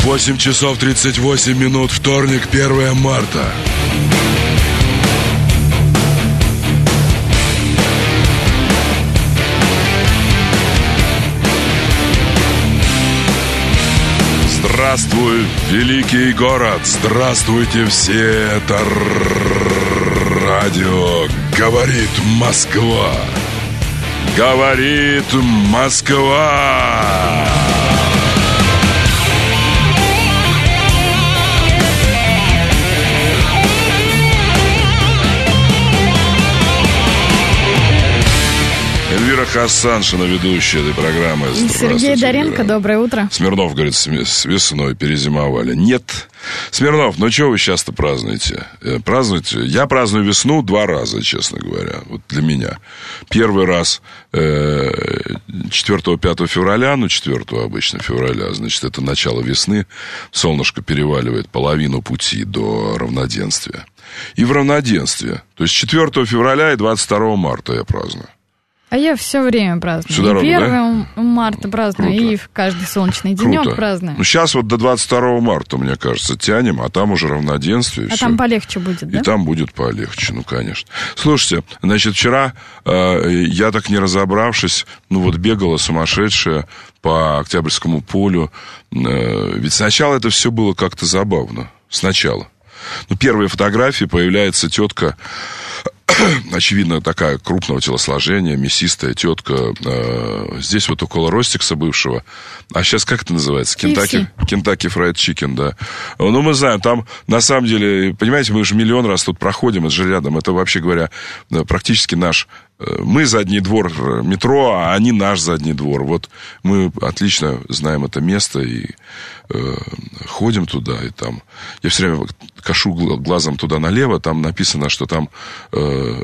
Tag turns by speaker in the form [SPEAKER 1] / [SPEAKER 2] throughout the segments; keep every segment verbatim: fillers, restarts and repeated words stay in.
[SPEAKER 1] восемь часов тридцать восемь минут, вторник, первое марта. Здравствуй, великий город! Здравствуйте все! Это радио «Говорит Москва». Говорит Москва. Эльвира Хасаншина, ведущая этой программы.
[SPEAKER 2] И Сергей Доренко, доброе утро.
[SPEAKER 1] Смирнов говорит, с весной перезимовали. Нет. Смирнов, ну что вы сейчас-то празднуете? Празднуете? Я праздную весну два раза, честно говоря. Вот для меня. Первый раз четвёртого-пятого февраля, ну, четвёртого обычно февраля, значит, это начало весны. Солнышко переваливает половину пути до равноденствия. И в равноденствие. То есть четвёртого февраля и двадцать второго марта я праздную.
[SPEAKER 2] А я все время праздную.
[SPEAKER 1] Всю дорогу,
[SPEAKER 2] и первого
[SPEAKER 1] да?
[SPEAKER 2] марта праздную,
[SPEAKER 1] Круто.
[SPEAKER 2] и в каждый солнечный денек
[SPEAKER 1] Круто.
[SPEAKER 2] праздную.
[SPEAKER 1] Ну, сейчас вот до двадцать второго марта, мне кажется, тянем, а там уже равноденствие.
[SPEAKER 2] А
[SPEAKER 1] все.
[SPEAKER 2] там полегче будет, да?
[SPEAKER 1] И там будет полегче, ну, конечно. Слушайте, значит, вчера э, я так не разобравшись, ну, вот бегала сумасшедшая по Октябрьскому полю. Э, ведь сначала это все было как-то забавно. Сначала. Ну, первые фотографии, появляется тетка... Очевидно, такая крупного телосложения, мясистая тетка. Э, здесь вот около Ростикса бывшего. А сейчас как это называется? Кентаки, Кентаки Фрайд Чикен, да. Ну, мы знаем, там, на самом деле, понимаете, мы же миллион раз тут проходим, это же рядом. Это, вообще говоря, практически наш... Мы задний двор метро, а они наш задний двор. Вот мы отлично знаем это место и э, ходим туда, и там... Я все время кашу глазом туда налево, там написано, что там э,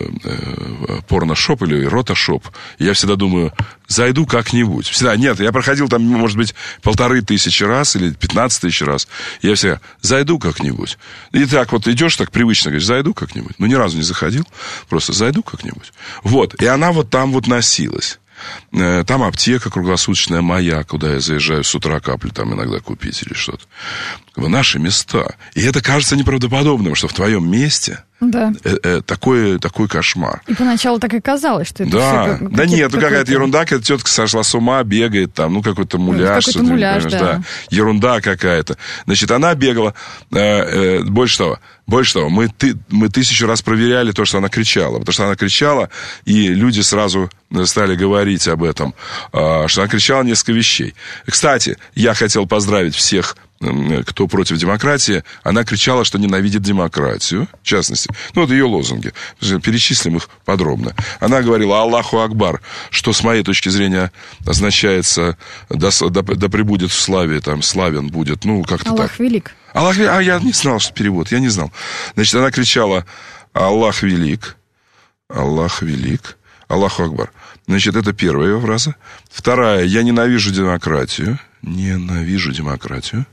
[SPEAKER 1] э, порно-шоп или рота-шоп. И я всегда думаю, зайду как-нибудь. Всегда, нет, я проходил там, может быть, полторы тысячи раз или пятнадцать тысяч раз. И я всегда, зайду как-нибудь. И так вот идешь так привычно, говоришь, зайду как-нибудь. Ну, ни разу не заходил, просто зайду как-нибудь. Вот. И она вот там вот носилась. Там аптека круглосуточная моя, куда я заезжаю с утра капли там иногда купить или что-то. Наши места. И это кажется неправдоподобным, что в твоем месте
[SPEAKER 2] да.
[SPEAKER 1] э- э- такой, такой кошмар.
[SPEAKER 2] И поначалу так и казалось, что это
[SPEAKER 1] да.
[SPEAKER 2] все...
[SPEAKER 1] Да нет, ну какая-то ерунда, какая-то тетка сошла с ума, бегает там, ну какой-то муляж.
[SPEAKER 2] Какой-то муляж, да.
[SPEAKER 1] да. Ерунда какая-то. Значит, она бегала, э- э- больше того, больше того, мы, ты, мы тысячу раз проверяли то, что она кричала. Потому что она кричала, и люди сразу стали говорить об этом, э- что она кричала несколько вещей. Кстати, я хотел поздравить всех, кто против демократии. Она кричала, что ненавидит демократию, в частности. Ну, вот ее лозунги. Перечислим их подробно. Она говорила «Аллаху Акбар», что, с моей точки зрения, означается «да, да, да пребудет в славе», там, «славен будет», ну, как-то
[SPEAKER 2] Аллах
[SPEAKER 1] так.
[SPEAKER 2] велик.
[SPEAKER 1] Аллах велик. А я не знал, что перевод, я не знал. Значит, она кричала «Аллах велик», «Аллах велик», «Аллаху Акбар». Значит, это первая ее фраза. Вторая «Я ненавижу демократию». Ненавижу демократию.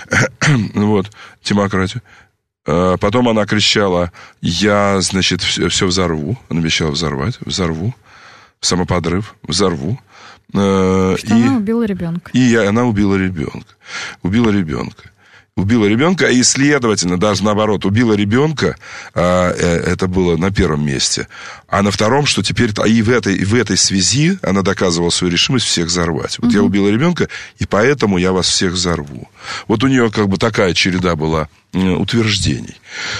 [SPEAKER 1] Вот, демократию. Потом она кричала, я, значит, все, все взорву. Она обещала взорвать. Взорву. Самоподрыв. Взорву.
[SPEAKER 2] Что
[SPEAKER 1] и,
[SPEAKER 2] она убила ребенка.
[SPEAKER 1] И я, она убила ребенка. Убила ребенка. Убила ребенка, и, следовательно, даже наоборот, убила ребенка, а, это было на первом месте. А на втором, что теперь и в этой, и в этой связи она доказывала свою решимость всех взорвать. Вот угу. Я убила ребенка, и поэтому я вас всех взорву. Вот у нее как бы такая череда была утверждений.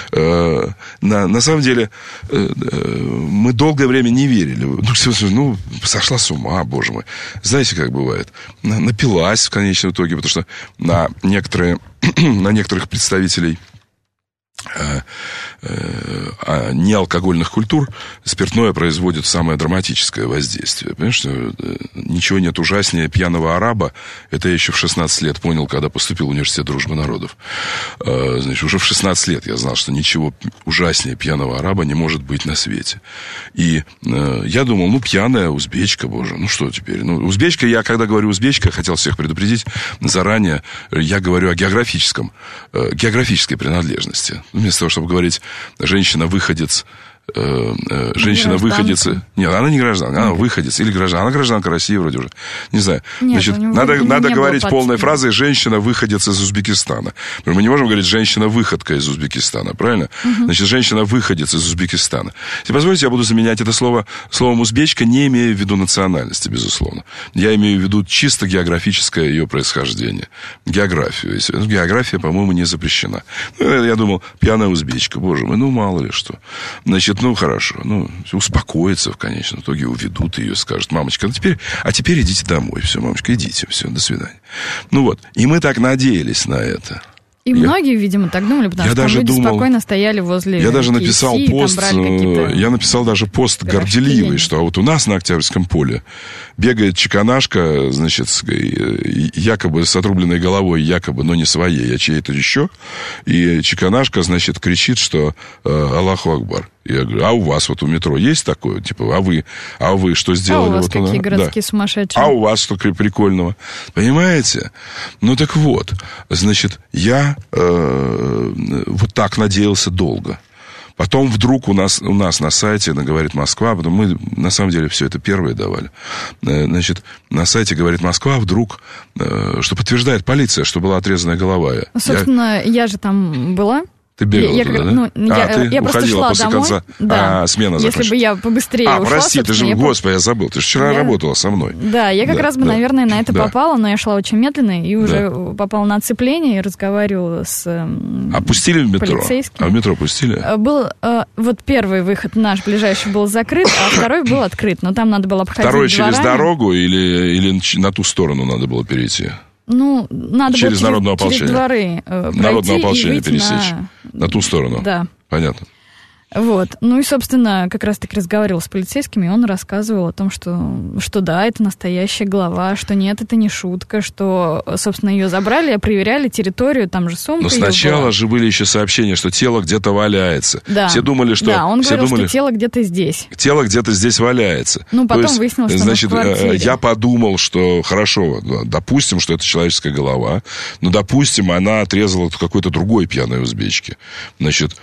[SPEAKER 1] На, на самом деле, мы долгое время не верили. Ну, ну, сошла с ума, боже мой. Знаете, как бывает? Напилась в конечном итоге, потому что на некоторые... на некоторых представителей э, э, неалкогольных культур спиртное производит самое драматическое воздействие. Понимаешь, что э, ничего нет ужаснее пьяного араба. Это я еще в шестнадцать лет понял, когда поступил в университет дружбы народов. Э, значит, уже в шестнадцать лет я знал, что ничего ужаснее пьяного араба не может быть на свете. И э, я думал, ну, пьяная узбечка, боже, ну, что теперь? Ну, узбечка, я, когда говорю узбечка, хотел всех предупредить заранее, я говорю о географическом, э, географической принадлежности. Вместо того, чтобы говорить женщина-выходец э, э, женщина-выходица... Нет, она не гражданка, она выходец или гражданка. Она гражданка России вроде уже. Не знаю.
[SPEAKER 2] Нет,
[SPEAKER 1] Значит,
[SPEAKER 2] у него
[SPEAKER 1] надо,
[SPEAKER 2] не
[SPEAKER 1] надо
[SPEAKER 2] было
[SPEAKER 1] говорить
[SPEAKER 2] под-
[SPEAKER 1] полной фразой «женщина-выходец из Узбекистана». Мы не можем говорить «женщина-выходка из Узбекистана», правильно? Угу. Значит, женщина-выходец из Узбекистана. Если позволите, я буду заменять это слово словом «узбечка», не имея в виду национальности, безусловно. Я имею в виду чисто географическое ее происхождение. Географию. География, по-моему, не запрещена. Ну, я думал, пьяная узбечка, боже мой, ну, мало ли что. Значит, ну, хорошо, ну, успокоится в конечном итоге, уведут ее, скажут: мамочка, ну, теперь, а теперь идите домой, все, мамочка, идите, все, до свидания. Ну, вот, и мы так надеялись на это.
[SPEAKER 2] И
[SPEAKER 1] я,
[SPEAKER 2] многие, видимо, так думали, потому
[SPEAKER 1] я
[SPEAKER 2] что
[SPEAKER 1] даже
[SPEAKER 2] люди
[SPEAKER 1] думал,
[SPEAKER 2] спокойно стояли возле
[SPEAKER 1] Я даже
[SPEAKER 2] кей эф
[SPEAKER 1] написал
[SPEAKER 2] си,
[SPEAKER 1] пост,
[SPEAKER 2] там брали какие-то
[SPEAKER 1] я написал даже пост
[SPEAKER 2] пирожки,
[SPEAKER 1] горделивый, что вот у нас на Октябрьском поле бегает чеканашка, значит, с, якобы с отрубленной головой, якобы, но не своей, а чьей-то еще. И чеканашка, значит, кричит, что э, Аллаху Акбар. Я говорю: а у вас вот у метро есть такое? Типа, а вы, а вы что сделали?
[SPEAKER 2] А у вас
[SPEAKER 1] вот
[SPEAKER 2] какие
[SPEAKER 1] она?
[SPEAKER 2] городские
[SPEAKER 1] Да.
[SPEAKER 2] сумасшедшие?
[SPEAKER 1] А у вас что прикольного? Понимаете? Ну так вот, значит, я э, вот так надеялся долго. Потом вдруг у нас, у нас на сайте, на «Говорит Москва», потому мы, на самом деле, все это первые давали. Значит, на сайте «Говорит Москва» вдруг, что подтверждает полиция, что была отрезанная голова.
[SPEAKER 2] Собственно, я, я же там была.
[SPEAKER 1] Ты бегала
[SPEAKER 2] я,
[SPEAKER 1] туда,
[SPEAKER 2] я,
[SPEAKER 1] да?
[SPEAKER 2] Ну,
[SPEAKER 1] а,
[SPEAKER 2] я,
[SPEAKER 1] ты
[SPEAKER 2] я просто шла
[SPEAKER 1] после
[SPEAKER 2] домой.
[SPEAKER 1] конца,
[SPEAKER 2] Да.
[SPEAKER 1] а, смена закончилась.
[SPEAKER 2] Если бы я побыстрее
[SPEAKER 1] А,
[SPEAKER 2] ушла,
[SPEAKER 1] прости, ты же,
[SPEAKER 2] я...
[SPEAKER 1] господи, я забыл. Ты же вчера
[SPEAKER 2] я...
[SPEAKER 1] работала со мной.
[SPEAKER 2] Да, я как
[SPEAKER 1] да,
[SPEAKER 2] раз бы,
[SPEAKER 1] да,
[SPEAKER 2] наверное, на это
[SPEAKER 1] да.
[SPEAKER 2] попала, но я шла очень медленно и уже
[SPEAKER 1] да.
[SPEAKER 2] попала на оцепление и разговаривала с
[SPEAKER 1] А пустили в метро?
[SPEAKER 2] полицейским.
[SPEAKER 1] А в метро пустили?
[SPEAKER 2] Был, э, вот первый выход наш ближайший был закрыт, а второй был открыт, но там надо было обходить
[SPEAKER 1] Второй
[SPEAKER 2] дворами.
[SPEAKER 1] через дорогу или, или на ту сторону надо было перейти?
[SPEAKER 2] Ну, надо
[SPEAKER 1] через
[SPEAKER 2] было
[SPEAKER 1] народное
[SPEAKER 2] через, через дворы э, пройти
[SPEAKER 1] народное ополчение
[SPEAKER 2] и выйти
[SPEAKER 1] пересечь.
[SPEAKER 2] на...
[SPEAKER 1] на ту сторону?
[SPEAKER 2] Да.
[SPEAKER 1] Понятно.
[SPEAKER 2] Вот. Ну и, собственно, как раз-таки разговаривал с полицейскими, и он рассказывал о том, что, что да, это настоящая глава, что нет, это не шутка, что, собственно, ее забрали, проверяли территорию, там же сумка.
[SPEAKER 1] Но сначала же были еще сообщения, что тело где-то валяется.
[SPEAKER 2] Да.
[SPEAKER 1] Все думали, что...
[SPEAKER 2] Да, он
[SPEAKER 1] все
[SPEAKER 2] говорил,
[SPEAKER 1] думали,
[SPEAKER 2] что тело где-то здесь.
[SPEAKER 1] Тело где-то здесь валяется.
[SPEAKER 2] Ну, потом
[SPEAKER 1] есть,
[SPEAKER 2] выяснилось, что
[SPEAKER 1] значит,
[SPEAKER 2] оно в квартире.
[SPEAKER 1] я подумал, что хорошо, допустим, что это человеческая голова, но, допустим, она отрезала какой-то другой пьяной узбечке. Значит,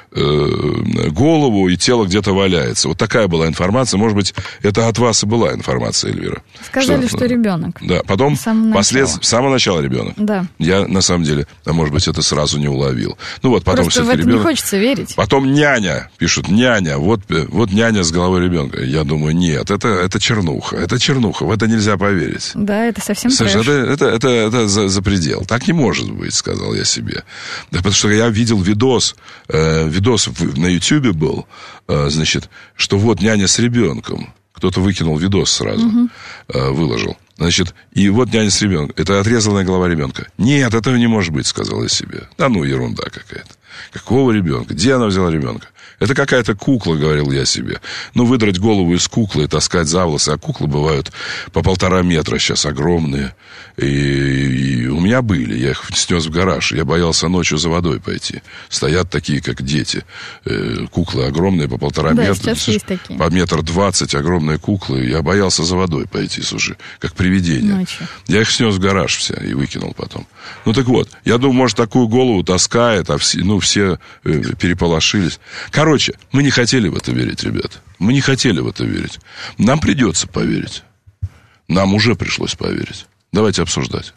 [SPEAKER 1] голову и тело где-то валяется. Вот такая была информация. Может быть, это от вас и была информация, Эльвира.
[SPEAKER 2] Сказали, что, что ребенок.
[SPEAKER 1] Да, потом последствия... С самого начала ребенок.
[SPEAKER 2] Да.
[SPEAKER 1] Я, на самом деле, а может быть, это сразу не уловил. Ну вот, потом
[SPEAKER 2] Просто
[SPEAKER 1] все-таки
[SPEAKER 2] в это
[SPEAKER 1] ребенок...
[SPEAKER 2] не хочется верить.
[SPEAKER 1] Потом няня, пишут, няня, вот, вот няня с головой ребенка. Я думаю, нет, это, это чернуха, это чернуха, в это нельзя поверить.
[SPEAKER 2] Да, это совсем
[SPEAKER 1] Слушай,
[SPEAKER 2] трэш.
[SPEAKER 1] это, это, это, это за, за предел. Так не может быть, сказал я себе. Да, потому что я видел видос, э, видос на Ютьюбе был, э, значит, что вот няня с ребенком. Кто-то выкинул видос сразу, угу. э, выложил. Значит, и вот няня с ребенком. Это отрезанная голова ребенка. Нет, этого не может быть, сказал я себе. Да ну, ерунда какая-то. Какого ребенка? Где она взяла ребенка? Это какая-то кукла, говорил я себе. Ну, выдрать голову из куклы и таскать за волосы. А куклы бывают по полтора метра сейчас, огромные. И, и у меня были. Я их снес в гараж. Я боялся ночью за водой пойти. Стоят такие, как дети. Э, куклы огромные, по полтора
[SPEAKER 2] да,
[SPEAKER 1] метра.
[SPEAKER 2] Сейчас есть такие.
[SPEAKER 1] По метр двадцать огромные куклы. Я боялся за водой пойти, слушай, как привидение.
[SPEAKER 2] Ночью.
[SPEAKER 1] Я их снес в гараж все и выкинул потом. Ну, так вот. Я думаю, может, такую голову таскает, а все, ну, все э, переполошились. Короче, мы не хотели в это верить, ребят. Мы не хотели в это верить. Нам придется поверить. Нам уже пришлось поверить. Давайте обсуждать.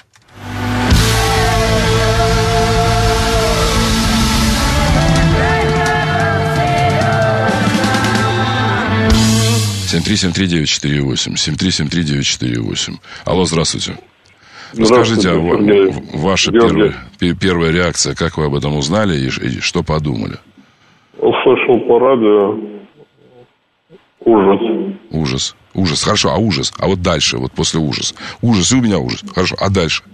[SPEAKER 1] семь три семь три девять четыре восемь. семь три семь три девять четыре восемь. Алло, здравствуйте. Расскажите, а ваша первая, первая реакция, как вы об этом узнали и, и что подумали?
[SPEAKER 3] Услышал по радио. Ужас.
[SPEAKER 1] Ужас. Ужас. Хорошо, а ужас? А вот дальше, вот после ужаса. Ужас, и у меня ужас. Хорошо, а дальше?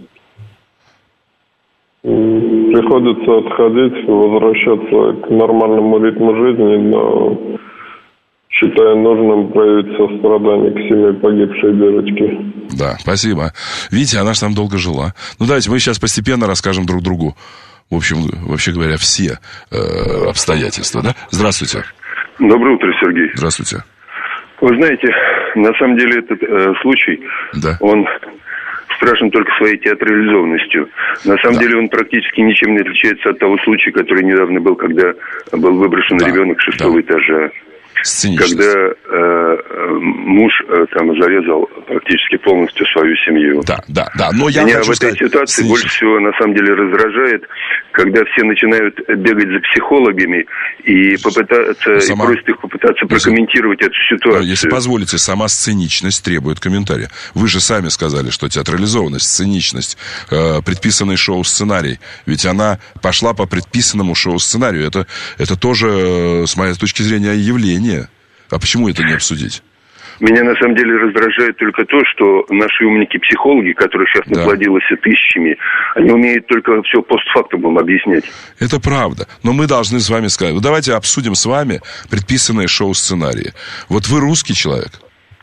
[SPEAKER 3] Приходится отходить, возвращаться к нормальному ритму жизни, но считаю нужным проявить сострадание к семье погибшей девочки.
[SPEAKER 1] Да, спасибо. Видите, она же там долго жила. Ну, давайте мы сейчас постепенно расскажем друг другу, в общем, вообще говоря, все э, обстоятельства, да? Здравствуйте.
[SPEAKER 4] Доброе утро, Сергей.
[SPEAKER 1] Здравствуйте.
[SPEAKER 4] Вы знаете, на самом деле этот э, случай,
[SPEAKER 1] да.
[SPEAKER 4] он страшен только своей театрализованностью. На самом да. деле он практически ничем не отличается от того случая, который недавно был, когда был выброшен
[SPEAKER 1] да.
[SPEAKER 4] ребенок с шестого
[SPEAKER 1] да.
[SPEAKER 4] этажа. когда э, муж э, там зарезал практически полностью свою семью.
[SPEAKER 1] Да, да, да. Но я
[SPEAKER 4] Меня
[SPEAKER 1] хочу
[SPEAKER 4] в этой
[SPEAKER 1] сказать,
[SPEAKER 4] ситуации
[SPEAKER 1] циничность.
[SPEAKER 4] больше всего на самом деле раздражает, когда все начинают бегать за психологами и попытаться
[SPEAKER 1] Сама...
[SPEAKER 4] и просят их попытаться
[SPEAKER 1] если...
[SPEAKER 4] прокомментировать эту ситуацию.
[SPEAKER 1] Если позволите, сама сценичность требует комментария. Вы же сами сказали, что театрализованность, сценичность, э, предписанный шоу-сценарий, ведь она пошла по предписанному шоу-сценарию. Это, это тоже, э, с моей точки зрения, явление. А почему это не обсудить?
[SPEAKER 4] Меня на самом деле раздражает только то, что наши умники-психологи, которые сейчас
[SPEAKER 1] да.
[SPEAKER 4] наплодилось тысячами, они умеют только все постфактум объяснять.
[SPEAKER 1] Это правда. Но мы должны с вами сказать. Вот давайте обсудим с вами предписанные шоу-сценарии. Вот вы русский человек?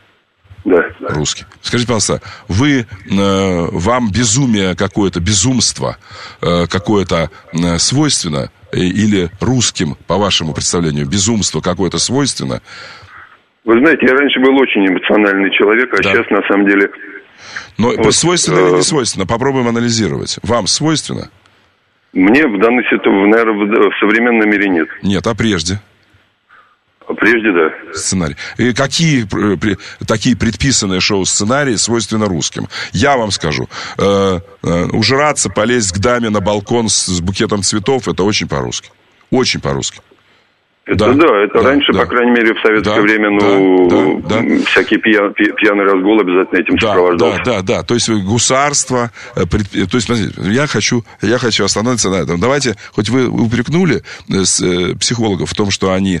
[SPEAKER 4] Да.
[SPEAKER 1] Русский. Скажите, пожалуйста, вы, э, вам безумие какое-то, безумство э, какое-то э, свойственно? Или русским, по вашему представлению, безумство какое-то свойственно?
[SPEAKER 4] Вы знаете, я раньше был очень эмоциональный человек, а да. сейчас, на самом деле...
[SPEAKER 1] Но вот, свойственно э... или не свойственно? Попробуем анализировать. Вам свойственно?
[SPEAKER 4] Мне в данной ситуации, наверное, в современном мире нет.
[SPEAKER 1] Нет, а прежде?
[SPEAKER 4] А прежде, да.
[SPEAKER 1] Сценарий. И какие при, такие предписанные шоу-сценарии свойственны русским? Я вам скажу. Э, э, ужраться, полезть к даме на балкон с, с букетом цветов, это очень по-русски. Очень по-русски.
[SPEAKER 4] Это да, да это да, раньше, да. по крайней мере, в советское да, время, ну, да, да, всякий пьян, пьяный разгул обязательно этим
[SPEAKER 1] да,
[SPEAKER 4] сопровождался.
[SPEAKER 1] Да, да, да, то есть гусарство, пред... то есть, смотрите, я хочу, я хочу остановиться на этом. Давайте, хоть вы упрекнули с, э, психологов в том, что они,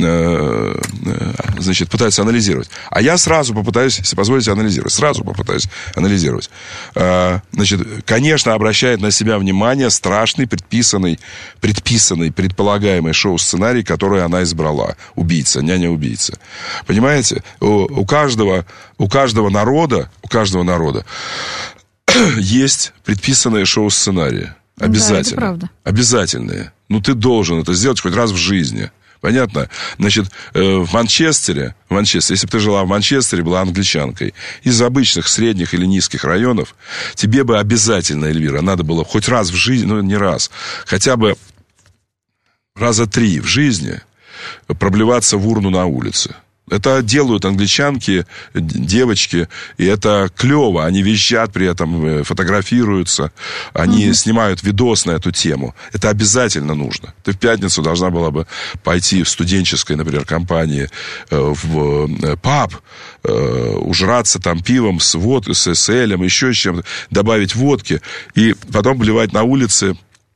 [SPEAKER 1] э, значит, пытаются анализировать, а я сразу попытаюсь, если позволите, анализировать, сразу попытаюсь анализировать. Э, значит, конечно, обращает на себя внимание страшный, предписанный, предписанный, предполагаемый шоу-сценарий, который она избрала. Убийца, няня-убийца. Понимаете? У, у каждого, у каждого народа, у каждого народа есть предписанные шоу-сценарии. Обязательно. Да, это правда. Обязательные. Ну, ты должен это сделать хоть раз в жизни. Понятно? Значит, в Манчестере, в Манчестере, если бы ты жила в Манчестере, была англичанкой, из обычных средних или низких районов, тебе бы обязательно, Эльвира, надо было хоть раз в жизни, ну, не раз, хотя бы раза три в жизни проблеваться в урну на улице. Это делают англичанки, девочки, и это клево. Они визжат при этом, фотографируются, они mm-hmm. снимают видос на эту тему. Это обязательно нужно. Ты в пятницу должна была бы пойти в студенческой, например, компании в паб, ужраться там пивом с, вод... с элем, еще с чем-то, добавить водки, и потом блевать на улице,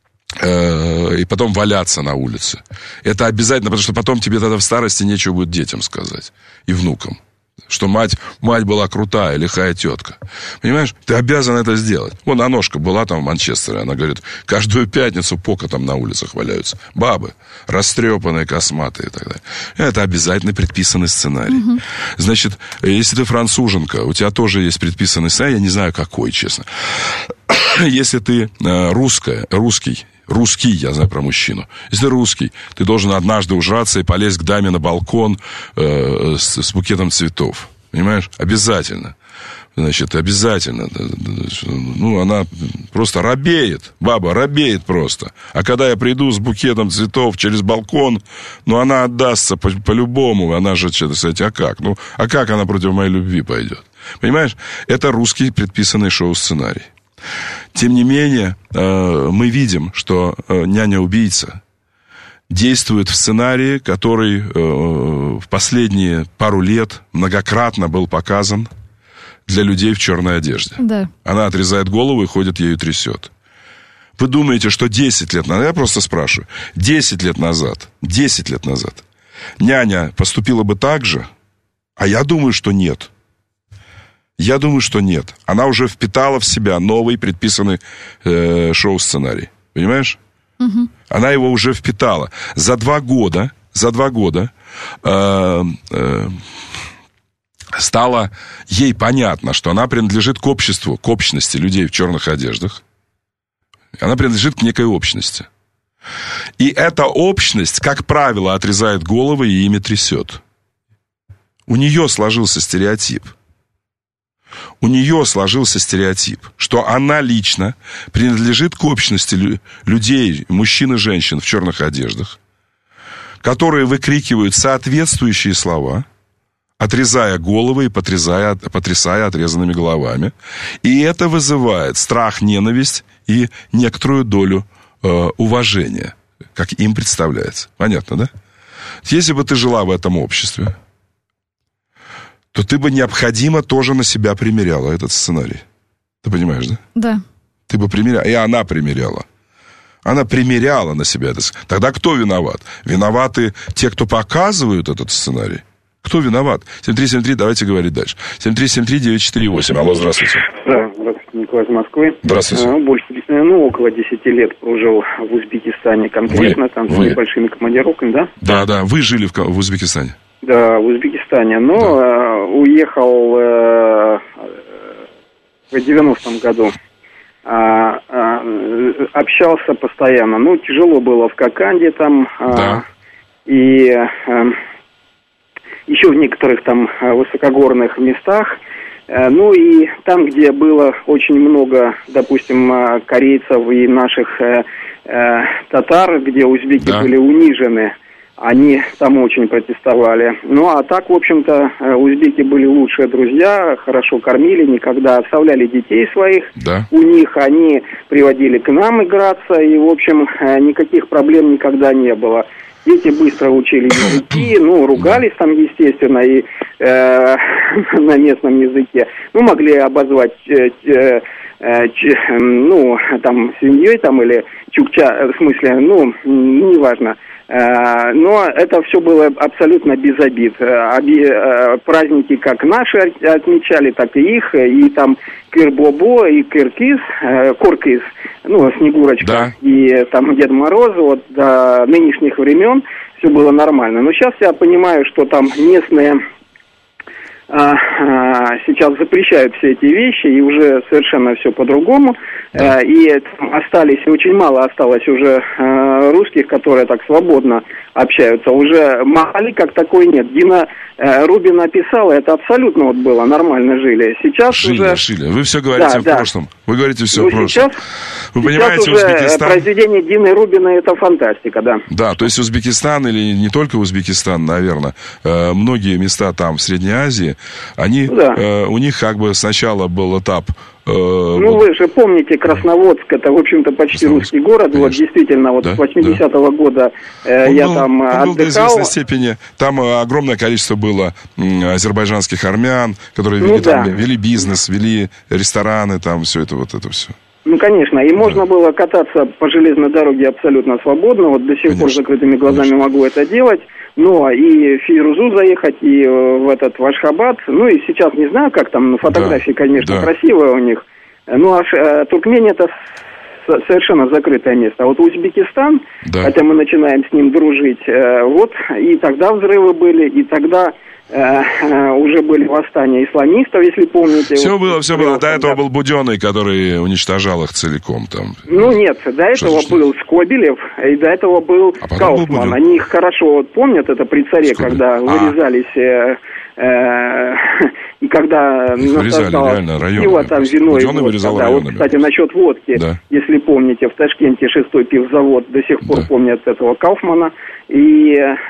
[SPEAKER 1] и потом валяться на улице. Это обязательно, потому что потом тебе тогда в старости нечего будет детям сказать. И внукам. Что мать, мать была крутая, лихая тетка. Понимаешь? Ты обязан это сделать. Вон Аношка была там в Манчестере. Она говорит, каждую пятницу пока там на улицах валяются. Бабы. Растрепанные, косматые и так далее. Это обязательно предписанный сценарий. Угу. Значит, если ты француженка, у тебя тоже есть предписанный сценарий. Я не знаю, какой, честно. Если ты русская, русский, русский, я знаю про мужчину. Если ты русский, ты должен однажды ужраться и полезть к даме на балкон э, с, с букетом цветов. Понимаешь? Обязательно. Значит, обязательно. Ну, она просто робеет. Баба робеет просто. А когда я приду с букетом цветов через балкон, ну, она отдастся по- по-любому. Она же, что-то сказать, а как? Ну, а как она против моей любви пойдет? Понимаешь? Это русский предписанный шоу-сценарий. Тем не менее, мы видим, что няня-убийца действует в сценарии, который в последние пару лет многократно был показан для людей в черной одежде.
[SPEAKER 2] Да.
[SPEAKER 1] Она отрезает голову и ходит, ею трясет. Вы думаете, что десять лет назад, я просто спрашиваю, десять лет назад, десять лет назад няня поступила бы так же? А я думаю, что нет. Я думаю, что нет. Она уже впитала в себя новый предписанный э, шоу-сценарий. Понимаешь? Угу. Она его уже впитала. За два года, за два года э, э, стало ей понятно, что она принадлежит к обществу, к общности людей в черных одеждах. Она принадлежит к некой общности. И эта общность, как правило, отрезает головы и ими трясет. У нее сложился стереотип. У нее сложился стереотип, что она лично принадлежит к общности людей, мужчин и женщин в черных одеждах, которые выкрикивают соответствующие слова, отрезая головы и потрясая, потрясая отрезанными головами. И это вызывает страх, ненависть и некоторую долю э, уважения, как им представляется. Понятно, да? Если бы ты жила в этом обществе, то ты бы необходимо тоже на себя примеряла этот сценарий. Ты понимаешь, да?
[SPEAKER 2] Да.
[SPEAKER 1] Ты бы примеряла, и она примеряла. Она примеряла на себя это. Тогда кто виноват? Виноваты те, кто показывают этот сценарий? Кто виноват? семь три семь три, давайте говорить дальше. семь три семь три девять четыре восемь. Алло, здравствуйте.
[SPEAKER 5] Да, здравствуйте, Николай из Москвы.
[SPEAKER 1] Здравствуйте.
[SPEAKER 5] А, больше, ну, около десяти лет прожил в Узбекистане конкретно, вы, там с вы. небольшими командировками, да?
[SPEAKER 1] Да, да, вы жили в, в Узбекистане.
[SPEAKER 5] Да, в Узбекистане, но да. э, уехал э, в девяностом году. А, а, общался постоянно. Ну, тяжело было в Коканде там.
[SPEAKER 1] Да.
[SPEAKER 5] А, и а, еще в некоторых там высокогорных местах. А, ну и там, где было очень много, допустим, корейцев и наших а, а, татар, где узбеки да. были унижены, они там очень протестовали. Ну, а так, в общем-то, узбеки были лучшие друзья, хорошо кормили, никогда оставляли детей своих
[SPEAKER 1] да.
[SPEAKER 5] у них, они приводили к нам играться, и, в общем, никаких проблем никогда не было. Дети быстро учили языки, ну, ругались там, естественно, и э, на местном языке. Ну, могли обозвать, э, э, э, ну, там, свиньей там или чукча, в смысле, ну, неважно. Но это все было абсолютно без обид. Праздники как наши отмечали, так и их. И там Кыр-Бобо, и Кыркыз, Коркыз, ну, Снегурочка, да. и там Дед Мороз, вот до нынешних времен все было нормально. Но сейчас я понимаю, что там местные а, а, сейчас запрещают все эти вещи, и уже совершенно все по-другому. Да. А, и остались, очень мало осталось уже а, русских, которые так свободно общаются. Уже Махали как такой нет. Дина а, Рубин написала, это абсолютно вот было, нормально жили. Сейчас
[SPEAKER 1] жили,
[SPEAKER 5] уже...
[SPEAKER 1] жили. Вы все говорите да, в да. прошлом. Вы говорите все
[SPEAKER 5] ну,
[SPEAKER 1] в прошлом.
[SPEAKER 5] Сейчас,
[SPEAKER 1] Вы
[SPEAKER 5] сейчас
[SPEAKER 1] понимаете,
[SPEAKER 5] уже
[SPEAKER 1] Узбекистан...
[SPEAKER 5] произведение Дины Рубина это фантастика, да.
[SPEAKER 1] Да, то есть Узбекистан, или не только Узбекистан, наверное, э, многие места там в Средней Азии, они, да. э, у них как бы сначала был этап... Э,
[SPEAKER 5] ну,
[SPEAKER 1] вот...
[SPEAKER 5] вы же помните, Красноводск, это, в общем-то, почти русский город, конечно. Вот действительно, вот да, с восьмидесятого да. года э, я был, там он отдыхал. Был до известной степени,
[SPEAKER 1] там огромное количество было азербайджанских армян, которые вели, ну, там, да. вели бизнес, вели рестораны, там все это, вот это все.
[SPEAKER 5] Ну, конечно, и можно да. было кататься по железной дороге абсолютно свободно, вот до сих конечно. пор закрытыми глазами конечно. могу это делать, но и в Фирузу заехать, и в этот в Ашхабад, ну и сейчас не знаю, как там, на фотографии, да. конечно, да. красивые у них, ну, а Туркмения это совершенно закрытое место, а вот Узбекистан, да. хотя мы начинаем с ним дружить, вот, и тогда взрывы были, и тогда... уже были восстания исламистов, если помните.
[SPEAKER 1] Все
[SPEAKER 5] вот,
[SPEAKER 1] было, все было. До этого да. был Буденный, который уничтожал их целиком там.
[SPEAKER 5] Ну нет, до этого что, был что? Скобелев, и до этого был а Кауфман. Был Они их хорошо вот, помнят, это при царе, Скобелев. когда а. вырезались... Э, э, и когда
[SPEAKER 1] насаждалось
[SPEAKER 5] пиво, там вино и водка. Да, вот, кстати, насчет водки, да. если помните, в Ташкенте шестой пивзавод до сих пор да. помнят этого Кауфмана и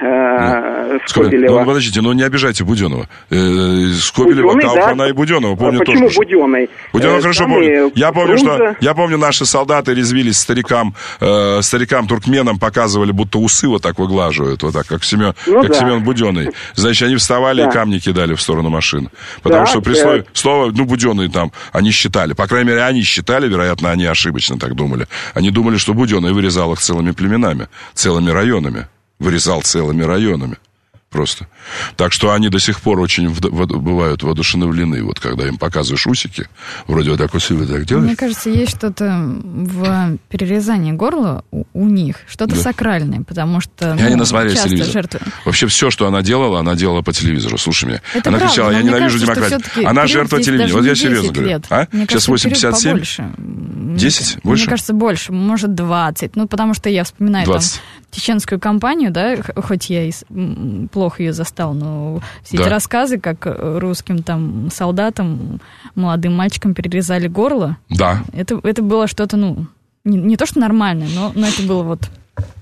[SPEAKER 5] э, Скобелева.
[SPEAKER 1] Ну, подождите, ну не обижайте Буденного. Э, Скобелева, Буденный, Кауфмана да. и Буденного помню
[SPEAKER 5] а
[SPEAKER 1] тоже.
[SPEAKER 5] Почему Буденный?
[SPEAKER 1] Буденного э, хорошо помню. Я помню, что, я помню, наши солдаты резвились старикам, э, старикам-туркменам, показывали, будто усы вот так выглаживают, вот так, как Семен, ну, как да. Семен Буденный. Значит, они вставали да. и камни кидали в сторону машин. Потому да, что при слове, да. слово, ну, Буденный там, они считали. По крайней мере, они считали, вероятно, они ошибочно так думали. Они думали, что Буденный вырезал их целыми племенами, целыми районами. Вырезал целыми районами. Просто. Так что они до сих пор очень в, в, бывают воодушевлены, вот когда им показываешь усики, вроде вот так вот вы так делаешь.
[SPEAKER 2] Мне кажется, есть что-то в перерезании горла у, у них, что-то да. сакральное, потому что
[SPEAKER 1] я
[SPEAKER 2] ну,
[SPEAKER 1] не насмотрелся телевизор.
[SPEAKER 2] Жертвы.
[SPEAKER 1] Вообще все, что она делала, она делала по телевизору. Слушай меня. Это она правда, кричала, я ненавижу кажется, демократию. Она жертва телевидения. Вот я серьезно говорю. А? Мне сейчас восемь пятьдесят семь? десять? Больше?
[SPEAKER 2] Мне кажется, больше. Может, двадцать. Ну, потому что я вспоминаю там чеченскую кампанию, да, хоть я и плохо ее застал, но все да. эти рассказы, как русским там солдатам, молодым мальчикам перерезали горло,
[SPEAKER 1] да.
[SPEAKER 2] это, это было что-то, ну, не, не то, что нормальное, но, но это было вот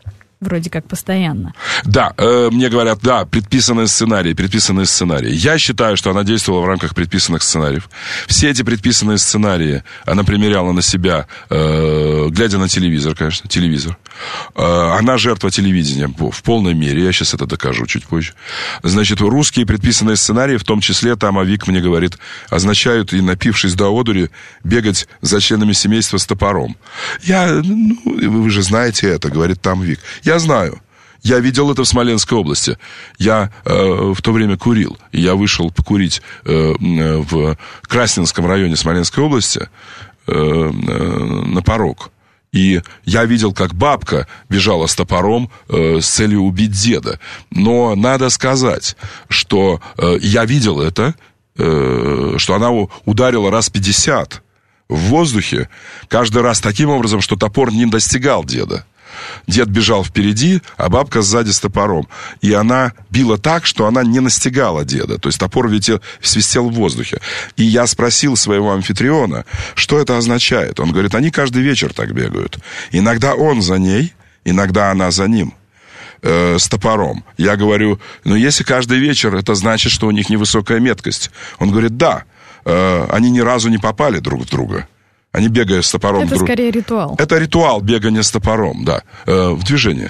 [SPEAKER 2] вроде как постоянно.
[SPEAKER 1] Да, э, мне говорят, да, предписанные сценарии, предписанные сценарии. Я считаю, что она действовала в рамках предписанных сценариев. Все эти предписанные сценарии она примеряла на себя, э, глядя на телевизор, конечно, телевизор. Э, она жертва телевидения в полной мере. Я сейчас это докажу чуть позже. Значит, русские предписанные сценарии, в том числе, там Авик мне говорит, означают, и напившись до одури, бегать за членами семейства с топором. Я, ну, вы же знаете это, говорит там Вик. Я знаю. Я видел это в Смоленской области. Я э, в то время курил. И я вышел покурить э, в Красненском районе Смоленской области э, э, на порог. И я видел, как бабка бежала с топором э, с целью убить деда. Но надо сказать, что э, я видел это, э, что она ударила раз пятьдесят в воздухе, каждый раз таким образом, что топор не достигал деда. Дед бежал впереди, а бабка сзади с топором. И она била так, что она не настигала деда. То есть топор летел, свистел в воздухе. И я спросил своего амфитриона, что это означает. Он говорит, они каждый вечер так бегают. Иногда он за ней, иногда она за ним. Э, с топором. Я говорю, ну если каждый вечер, это значит, что у них невысокая меткость. Он говорит, да, э, они ни разу не попали друг в друга. Они бегают с топором.
[SPEAKER 2] Это
[SPEAKER 1] друг...
[SPEAKER 2] скорее ритуал.
[SPEAKER 1] Это ритуал бегания с топором, да. Э, в движении.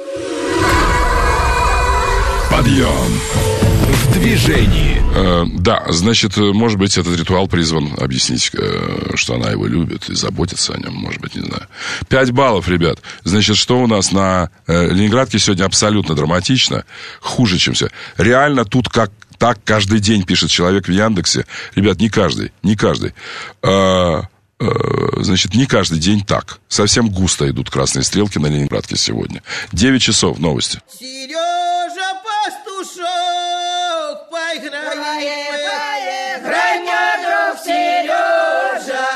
[SPEAKER 6] Подъем в движении.
[SPEAKER 1] Э, да, значит, может быть, этот ритуал призван объяснить, э, что она его любит и заботится о нем, может быть, не знаю. Пять баллов, ребят. Значит, что у нас на э, Ленинградке сегодня абсолютно драматично, хуже, чем все. Реально тут как так каждый день пишет человек в Яндексе. Ребят, не каждый, не каждый. Э, Значит, не каждый день так. Совсем густо идут красные стрелки на Ленинградке сегодня. девять часов, новости.
[SPEAKER 7] Сережа Пастушок, поиграем, играй, мой друг Сережа,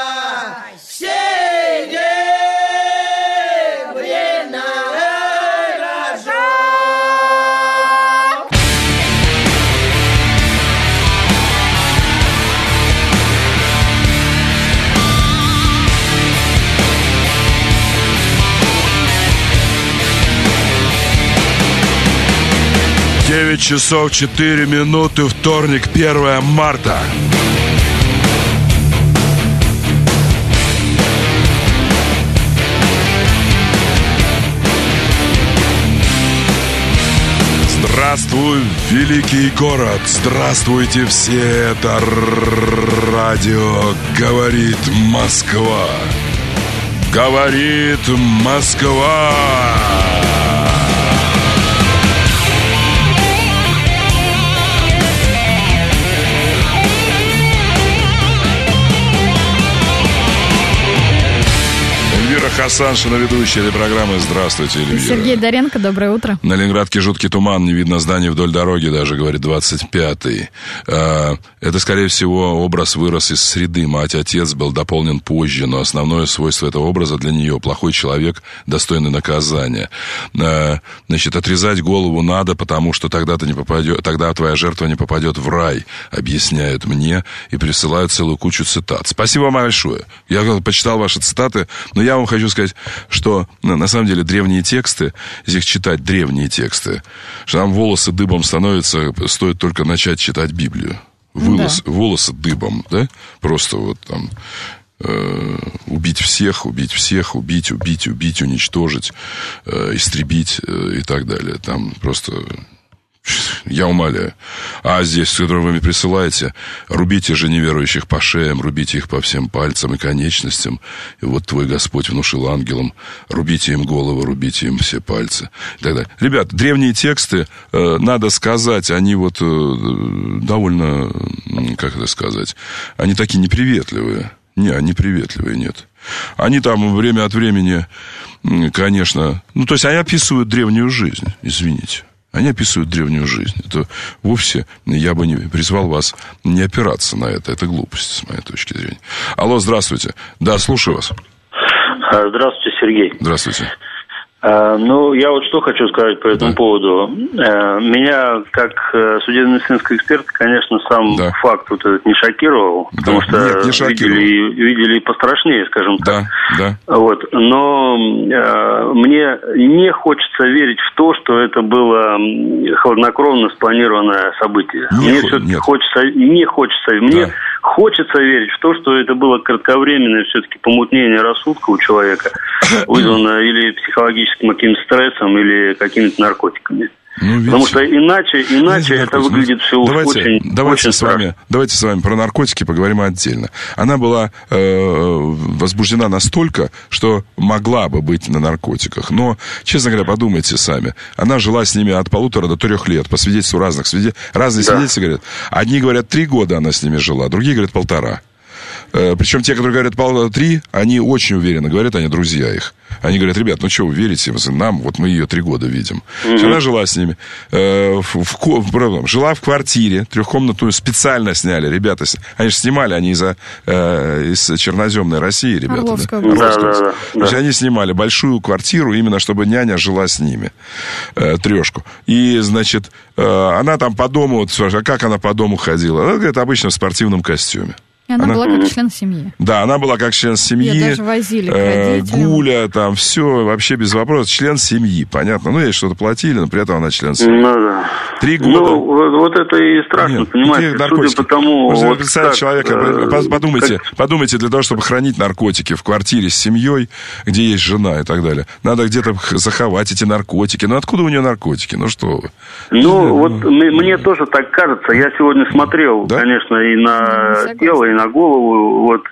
[SPEAKER 7] серебряный рожок.
[SPEAKER 1] девять часов четыре минуты, вторник, первое марта. Здравствуй, великий город! Здравствуйте все! Это радио «Говорит Москва». Говорит Москва! Хасаншина, ведущая этой программы. Здравствуйте, Эльвира.
[SPEAKER 2] Сергей Доренко, доброе утро.
[SPEAKER 1] На Ленинградке жуткий туман, не видно зданий вдоль дороги, даже, говорит, двадцать пятый. Это, скорее всего, образ вырос из среды. Мать-отец был дополнен позже, но основное свойство этого образа для нее — плохой человек, достойный наказания. Значит, отрезать голову надо, потому что тогда ты не попадешь, тогда твоя жертва не попадет в рай, объясняют мне и присылают целую кучу цитат. Спасибо вам большое. Я почитал ваши цитаты, но я вам хочу сказать, что ну, на самом деле древние тексты, если их читать, древние тексты, что нам волосы дыбом становятся, стоит только начать читать Библию. Волос, да. Волосы дыбом, да? Просто вот там э, убить всех, убить всех, убить, убить, убить, уничтожить, э, истребить э, и так далее. Там просто... Я умоляю. А здесь, с которым вы мне присылаете, рубите же неверующих по шеям, рубите их по всем пальцам и конечностям. И вот твой Господь внушил ангелам, рубите им голову, рубите им все пальцы. И так далее. Ребят, древние тексты, э, надо сказать, они вот э, довольно, как это сказать, они такие неприветливые. Не, они приветливые, нет. Они там время от времени, конечно... Ну, то есть, они описывают древнюю жизнь, извините. Они описывают древнюю жизнь. Это вовсе, я бы не призвал вас не опираться на это. Это глупость, с моей точки зрения. Алло, здравствуйте. Да, слушаю вас.
[SPEAKER 8] Здравствуйте, Сергей.
[SPEAKER 1] Здравствуйте.
[SPEAKER 8] А, ну, я вот что хочу сказать по этому да. поводу. А, меня, как судебно-медицинский эксперт, конечно, сам да. факт вот этот не шокировал, да. потому что Нет, не видели, видели пострашнее, скажем так.
[SPEAKER 1] Да, да.
[SPEAKER 8] Вот. Но а, мне не хочется верить в то, что это было хладнокровно спланированное событие. Не мне х... все-таки хочется, не хочется, мне да. хочется верить в то, что это было кратковременное все-таки помутнение рассудка у человека, вызванное или психологическим каким-то стрессом или какими-то наркотиками. Ну, видите, потому что иначе, иначе это выглядит все
[SPEAKER 1] давайте,
[SPEAKER 8] очень,
[SPEAKER 1] давайте
[SPEAKER 8] очень
[SPEAKER 1] с вами, давайте с вами про наркотики поговорим отдельно. Она была э, возбуждена настолько, что могла бы быть на наркотиках. Но, честно говоря, подумайте сами. Она жила с ними от полутора до трех лет, по свидетельству разных свидетелей. Разные да. свидетели говорят. Одни говорят, три года она с ними жила, другие говорят, полтора. Причем те, которые говорят три, они очень уверенно говорят, они друзья их. Они говорят, ребят, ну что вы верите нам, вот мы ее три года видим. Mm-hmm. Она жила с ними. Э, в, в, в, жила в квартире, трехкомнатную специально сняли. Ребята, они же снимали, они из, э, из черноземной России, ребята.
[SPEAKER 2] Орловская
[SPEAKER 1] да?
[SPEAKER 2] область.
[SPEAKER 1] Да, да, да,
[SPEAKER 8] да.
[SPEAKER 1] То есть они снимали большую квартиру, именно чтобы няня жила с ними. Э, трешку. И, значит, э, она там по дому, вот, а как она по дому ходила? Она, говорит, обычно в спортивном костюме.
[SPEAKER 2] И она, она была как член семьи.
[SPEAKER 1] Да, она была как член семьи.
[SPEAKER 2] Ее даже возили к родителям.
[SPEAKER 1] Гуля, там, все, вообще без вопросов. Член семьи, понятно. Ну, ей что-то платили, но при этом она член семьи.
[SPEAKER 8] Ну, да.
[SPEAKER 1] Три года.
[SPEAKER 8] Ну, вот, вот это и страшно,
[SPEAKER 1] Нет,
[SPEAKER 8] понимаете, судя по тому...
[SPEAKER 1] Можно
[SPEAKER 8] вот
[SPEAKER 1] представить
[SPEAKER 8] как,
[SPEAKER 1] человека,
[SPEAKER 8] э,
[SPEAKER 1] подумайте,
[SPEAKER 8] как...
[SPEAKER 1] подумайте, для того, чтобы хранить наркотики в квартире с семьей, где есть жена и так далее, надо где-то заховать эти наркотики. Ну, откуда у нее наркотики? Ну, что вы?
[SPEAKER 8] Ну, ну вот ну... мне тоже так кажется. Я сегодня смотрел, да? конечно, и на ну, тело, и на голову. Вот,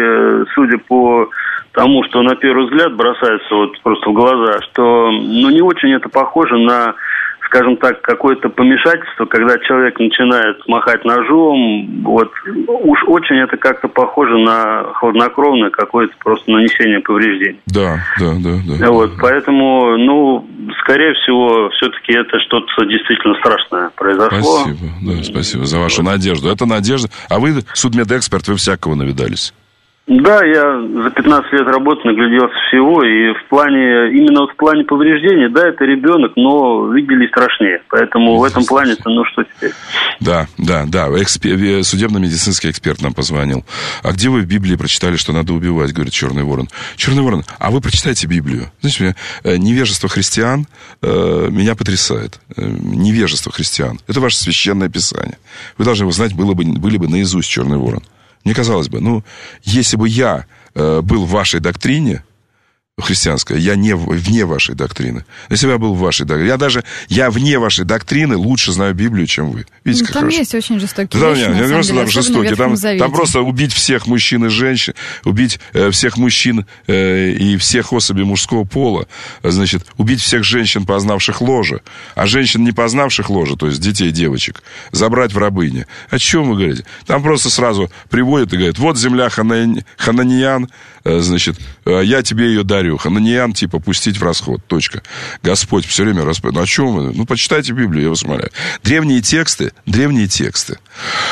[SPEAKER 8] и судя по тому, что на первый взгляд бросается вот просто в глаза, что ну, не очень это похоже на, скажем так, какое-то помешательство, когда человек начинает махать ножом. Вот, уж очень это как-то похоже на хладнокровное какое-то просто нанесение повреждений.
[SPEAKER 1] Да, да, да. да
[SPEAKER 8] вот,
[SPEAKER 1] да.
[SPEAKER 8] Поэтому, ну, скорее всего, все-таки это что-то действительно страшное произошло.
[SPEAKER 1] Спасибо, да, спасибо за вашу надежду. Это надежда. А вы, судмедэксперт, вы всякого навидались.
[SPEAKER 8] Да, я за пятнадцать лет работы нагляделся всего, и в плане, именно вот в плане повреждений, да, это ребенок, но видели страшнее. Поэтому в этом плане-то, ну что теперь? Да,
[SPEAKER 1] да, да, экспер... судебно-медицинский эксперт нам позвонил. А где вы в Библии прочитали, что надо убивать, говорит Черный Ворон. Черный Ворон, а вы прочитайте Библию. Знаете, невежество христиан э, меня потрясает. Невежество христиан. Это ваше священное писание. Вы должны его знать, было бы, были бы наизусть, Черный Ворон. Мне казалось бы, ну, если бы я э, был в вашей доктрине христианской, я не вне вашей доктрины. Если бы я был в вашей доктрине, я даже, я вне вашей доктрины лучше знаю Библию, чем вы. Видите,
[SPEAKER 2] ну,
[SPEAKER 1] как
[SPEAKER 2] там
[SPEAKER 1] хорошо.
[SPEAKER 2] Есть очень жестокие
[SPEAKER 1] да,
[SPEAKER 2] вещи,
[SPEAKER 1] нет,
[SPEAKER 2] на
[SPEAKER 1] не
[SPEAKER 2] самом
[SPEAKER 1] просто
[SPEAKER 2] деле,
[SPEAKER 1] там жестокие, там, там просто убить всех мужчин и женщин, убить э, всех мужчин э, и всех особей мужского пола, значит, убить всех женщин, познавших ложе, а женщин, не познавших ложе, то есть детей и девочек, забрать в рабыни. О чем вы говорите? Там просто сразу приводят и говорят, вот земля Хана... Хананиан, э, значит, э, я тебе ее дарю. Хананиан, типа, пустить в расход. Точка. Господь все время распределяет. Ну, о чем вы? Ну, почитайте Библию, я вас умоляю. Древние тексты, древние тексты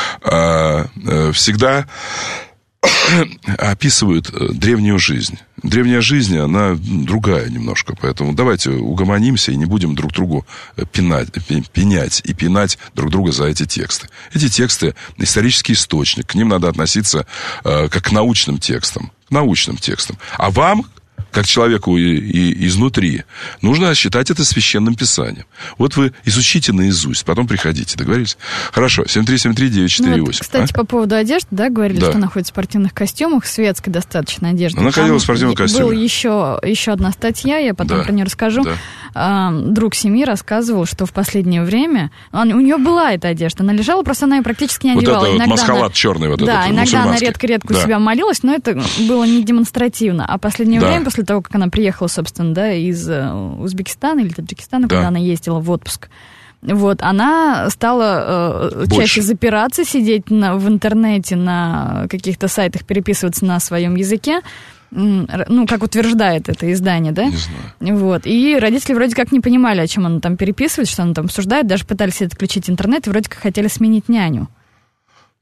[SPEAKER 1] э, э, всегда описывают древнюю жизнь. Древняя жизнь, она другая немножко. Поэтому давайте угомонимся и не будем друг другу пинать, пенять и пинать друг друга за эти тексты. Эти тексты — исторический источник. К ним надо относиться э, как к научным текстам. К научным текстам. А вам, как человеку и, и изнутри, нужно считать это священным писанием. Вот вы изучите наизусть, потом приходите, договорились? Хорошо, семь три семь три девять четыре восемь. Ну, вот,
[SPEAKER 2] кстати,
[SPEAKER 1] а?
[SPEAKER 2] по поводу одежды, да, говорили,
[SPEAKER 1] да.
[SPEAKER 2] что она ходит в спортивных костюмах, светской достаточно одежды.
[SPEAKER 1] Она ходила в спортивном костюме.
[SPEAKER 2] Была еще, еще одна статья, я потом
[SPEAKER 1] да.
[SPEAKER 2] про нее расскажу.
[SPEAKER 1] Да.
[SPEAKER 2] А, друг семьи рассказывал, что в последнее время он, у нее была эта одежда, она лежала, просто она ее практически не одевала.
[SPEAKER 1] Вот это вот масхалат
[SPEAKER 2] она,
[SPEAKER 1] черный вот
[SPEAKER 2] да,
[SPEAKER 1] этот,
[SPEAKER 2] иногда она редко-редко
[SPEAKER 1] да.
[SPEAKER 2] у себя молилась, но это было не демонстративно. А последнее
[SPEAKER 1] да.
[SPEAKER 2] время, после того, как она приехала, собственно, да, из Узбекистана или Таджикистана, да. куда она ездила в отпуск, вот, она стала э, чаще запираться, сидеть на, в интернете, на каких-то сайтах, переписываться на своем языке, ну, как утверждает это издание, да?
[SPEAKER 1] Не знаю.
[SPEAKER 2] Вот. И родители вроде как не понимали, о чем она там переписывает, что она там обсуждает, даже пытались отключить интернет и вроде как хотели сменить няню.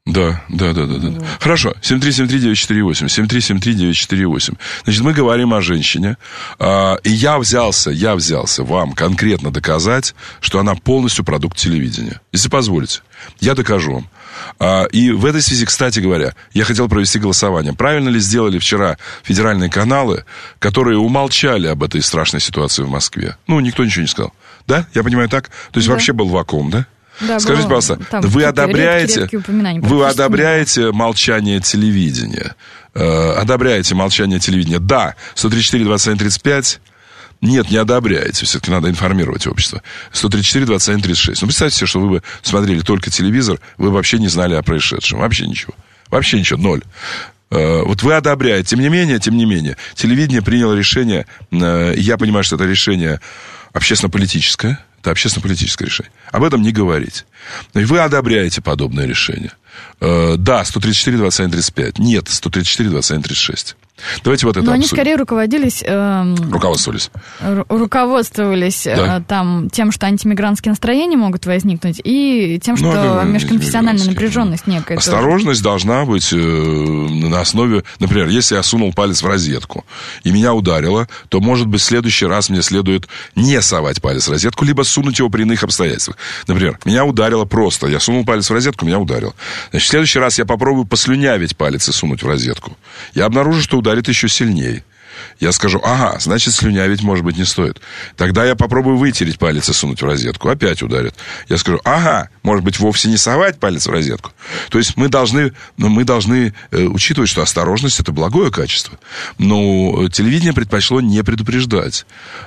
[SPEAKER 1] Да, да, да, да, да. Вот. Хорошо. семь три семь три девять четыре восемь. семь три семь три девять четыре восемь. Значит, мы говорим о женщине. Э, и я взялся, я взялся вам конкретно доказать, что она полностью продукт телевидения. Если позволите, я докажу вам. Э, и в этой связи, кстати говоря, я хотел провести голосование. Правильно ли сделали вчера федеральные каналы, которые умолчали об этой страшной ситуации в Москве? Ну, никто ничего не сказал. Да? Я понимаю так? То есть да. Вообще был вакуум, да? Да, скажите, было, пожалуйста, вы одобряете, редкие, редкие вы одобряете молчание телевидения? Э, одобряете молчание телевидения? Да, сто тридцать четыре двадцать один тридцать пять. Нет, не одобряете. Все-таки надо информировать общество. сто тридцать четыре двадцать один тридцать шесть. Ну, представьте себе, что вы бы смотрели только телевизор, вы вообще не знали о происшедшем. Вообще ничего. Вообще ничего. Ноль. Э, вот вы одобряете. Тем не менее, тем не менее, телевидение приняло решение, э, я понимаю, что это решение общественно-политическое. Это общественно-политическое решение. Об этом не говорить. Вы одобряете подобное решение. Э, да, сто тридцать четыре двадцать один тридцать пять. Нет, сто тридцать четыре двадцать один тридцать шесть. Давайте вот это
[SPEAKER 2] Но
[SPEAKER 1] обсудим.
[SPEAKER 2] они скорее руководились... Э,
[SPEAKER 1] руководствовались.
[SPEAKER 2] Ру- руководствовались да. э, там, тем, что антимигрантские настроения могут возникнуть, и тем, что ну, межконфессиональная напряженность некая.
[SPEAKER 1] Осторожность тоже. Должна быть э, на основе... Например, если я сунул палец в розетку, и меня ударило, то, может быть, в следующий раз мне следует не совать палец в розетку, либо сунуть его при иных обстоятельствах. Например, меня ударило просто. Я сунул палец в розетку, меня ударило. Значит, в следующий раз я попробую послюнявить палец и сунуть в розетку. Я обнаружу, что ударит еще сильнее. Я скажу, ага, значит, слюнявить, может быть, не стоит. Тогда я попробую вытереть палец и сунуть в розетку. Опять ударит. Я скажу, ага, может быть, вовсе не совать палец в розетку. То есть мы должны, ну, мы должны э, учитывать, что осторожность – это благое качество. Но телевидение предпочло не предупреждать.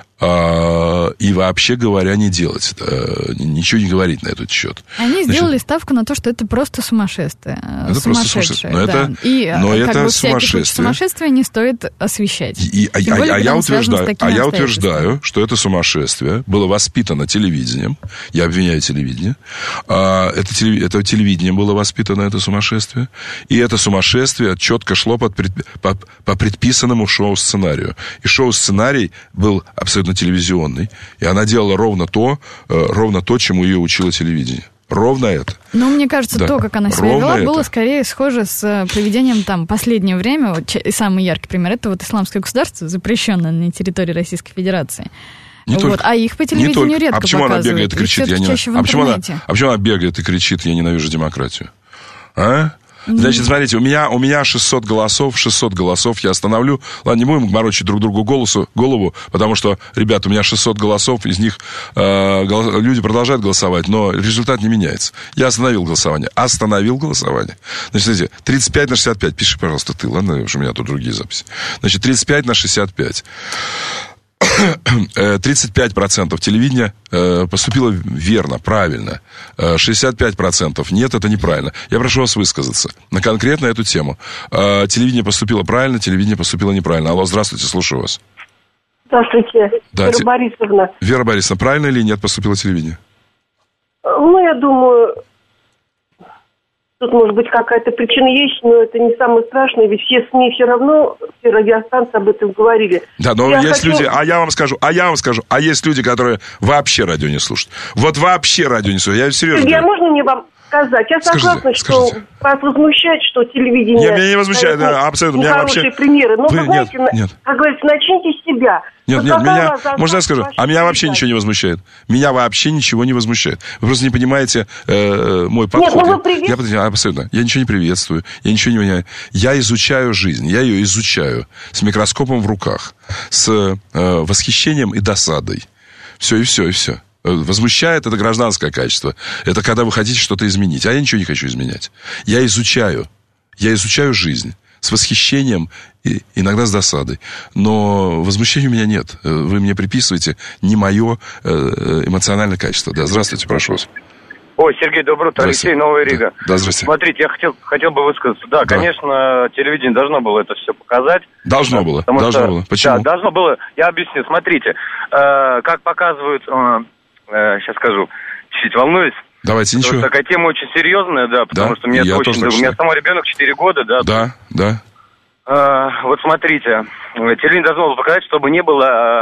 [SPEAKER 1] И вообще говоря, не делать это, ничего не говорить на этот счет.
[SPEAKER 2] Они Значит, сделали ставку на то, что это просто сумасшествие.
[SPEAKER 1] Это просто сумасшествие. Но
[SPEAKER 2] да.
[SPEAKER 1] это,
[SPEAKER 2] и
[SPEAKER 1] но
[SPEAKER 2] как
[SPEAKER 1] это
[SPEAKER 2] бы
[SPEAKER 1] сумасшествие.
[SPEAKER 2] Сумасшествие не стоит освещать.
[SPEAKER 1] И, а, более, а, я утверждаю, а я утверждаю, что это сумасшествие было воспитано телевидением. Я обвиняю телевидение. Это, телев, это телевидение было воспитано, это сумасшествие. И это сумасшествие четко шло под, по, по предписанному шоу-сценарию. И шоу-сценарий был абсолютно телевизионный, и она делала ровно то, ровно то, чему ее учило телевидение. Ровно это.
[SPEAKER 2] Ну, мне кажется, да. то, как она себя ровно вела, это. было скорее схоже с поведением там последнее время. Вот, самый яркий пример — это вот исламское государство, запрещенное на территории Российской Федерации.
[SPEAKER 1] Не вот,
[SPEAKER 2] только, а их по телевидению редко
[SPEAKER 1] а почему
[SPEAKER 2] показывают.
[SPEAKER 1] Она бегает и кричит, я не... а, почему она, а почему она бегает и кричит, я ненавижу демократию? А? Значит, смотрите, у меня, у меня шестьсот голосов, шестьсот голосов я остановлю. Ладно, не будем морочить друг другу голосу, голову, потому что, ребята, у меня шестьсот голосов, из них э, голос, люди продолжают голосовать, но результат не меняется. Я остановил голосование. Остановил голосование. Значит, смотрите, тридцать пять на шестьдесят пять. Пиши, пожалуйста, ты, ладно, потому что у меня тут другие записи. Значит, тридцать пять на шестьдесят пять. тридцать пять процентов телевидения э, поступило верно, правильно. шестьдесят пять процентов нет, это неправильно. Я прошу вас высказаться на конкретно эту тему. Э, телевидение поступило правильно, телевидение поступило неправильно. Алло, здравствуйте, слушаю вас.
[SPEAKER 9] Здравствуйте,
[SPEAKER 1] да,
[SPEAKER 9] Вера
[SPEAKER 1] те...
[SPEAKER 9] Борисовна.
[SPEAKER 1] Вера Борисовна, правильно или нет поступило телевидение?
[SPEAKER 9] Ну, я думаю... Тут, может быть, какая-то причина есть, но это не самое страшное, ведь все СМИ все равно, все радиостанции об этом говорили.
[SPEAKER 1] Да, но я есть хочу... люди, а я вам скажу, а я вам скажу, а есть люди, которые вообще радио не слушают. Вот вообще радио не слушают, я серьезно
[SPEAKER 9] Я
[SPEAKER 1] говорю.
[SPEAKER 9] можно мне вам сказать? Я согласна,
[SPEAKER 1] скажите,
[SPEAKER 9] что
[SPEAKER 1] скажите.
[SPEAKER 9] вас возмущает, что телевидение...
[SPEAKER 1] Нет, меня не возмущает, да, абсолютно. Меня
[SPEAKER 9] хорошие
[SPEAKER 1] вообще...
[SPEAKER 9] примеры, но,
[SPEAKER 1] Вы...
[SPEAKER 9] вы знаете,
[SPEAKER 1] нет, нет.
[SPEAKER 9] как говорится, начните с себя.
[SPEAKER 1] Нет, нет, меня, можно я скажу, а меня вообще ничего не возмущает. Меня вообще ничего не возмущает. Вы просто не понимаете э, мой подход. Нет, ну вы привет... я, абсолютно. Я ничего не приветствую, я ничего не понимаю. Я изучаю жизнь, я ее изучаю с микроскопом в руках, с э, восхищением и досадой. Все, и все, и все. Возмущает — это гражданское качество. Это когда вы хотите что-то изменить. А я ничего не хочу изменять. Я изучаю. Я изучаю жизнь с восхищением и иногда с досадой. Но возмущения у меня нет. Вы мне приписываете не мое эмоциональное качество. Да, здравствуйте, прошу вас.
[SPEAKER 10] Ой, Сергей, доброе утро, Алексей, Новая Рига.
[SPEAKER 1] Да, да, здравствуйте.
[SPEAKER 10] Смотрите, я хотел, хотел бы высказаться. Да, да, конечно, телевидение должно было это все показать.
[SPEAKER 1] Должно было, должно
[SPEAKER 10] что,
[SPEAKER 1] было. Почему?
[SPEAKER 10] Да, должно было. Я объясню. Смотрите, э, как показывают, э, э, сейчас скажу, чуть-чуть волнуюсь.
[SPEAKER 1] Давайте, ничего.
[SPEAKER 10] Вот такая тема очень серьезная, да, потому да, что мне это очень... У меня самого ребенок четыре года, да.
[SPEAKER 1] Да, да.
[SPEAKER 10] Э, вот смотрите, телевидение должно было показать, чтобы не было...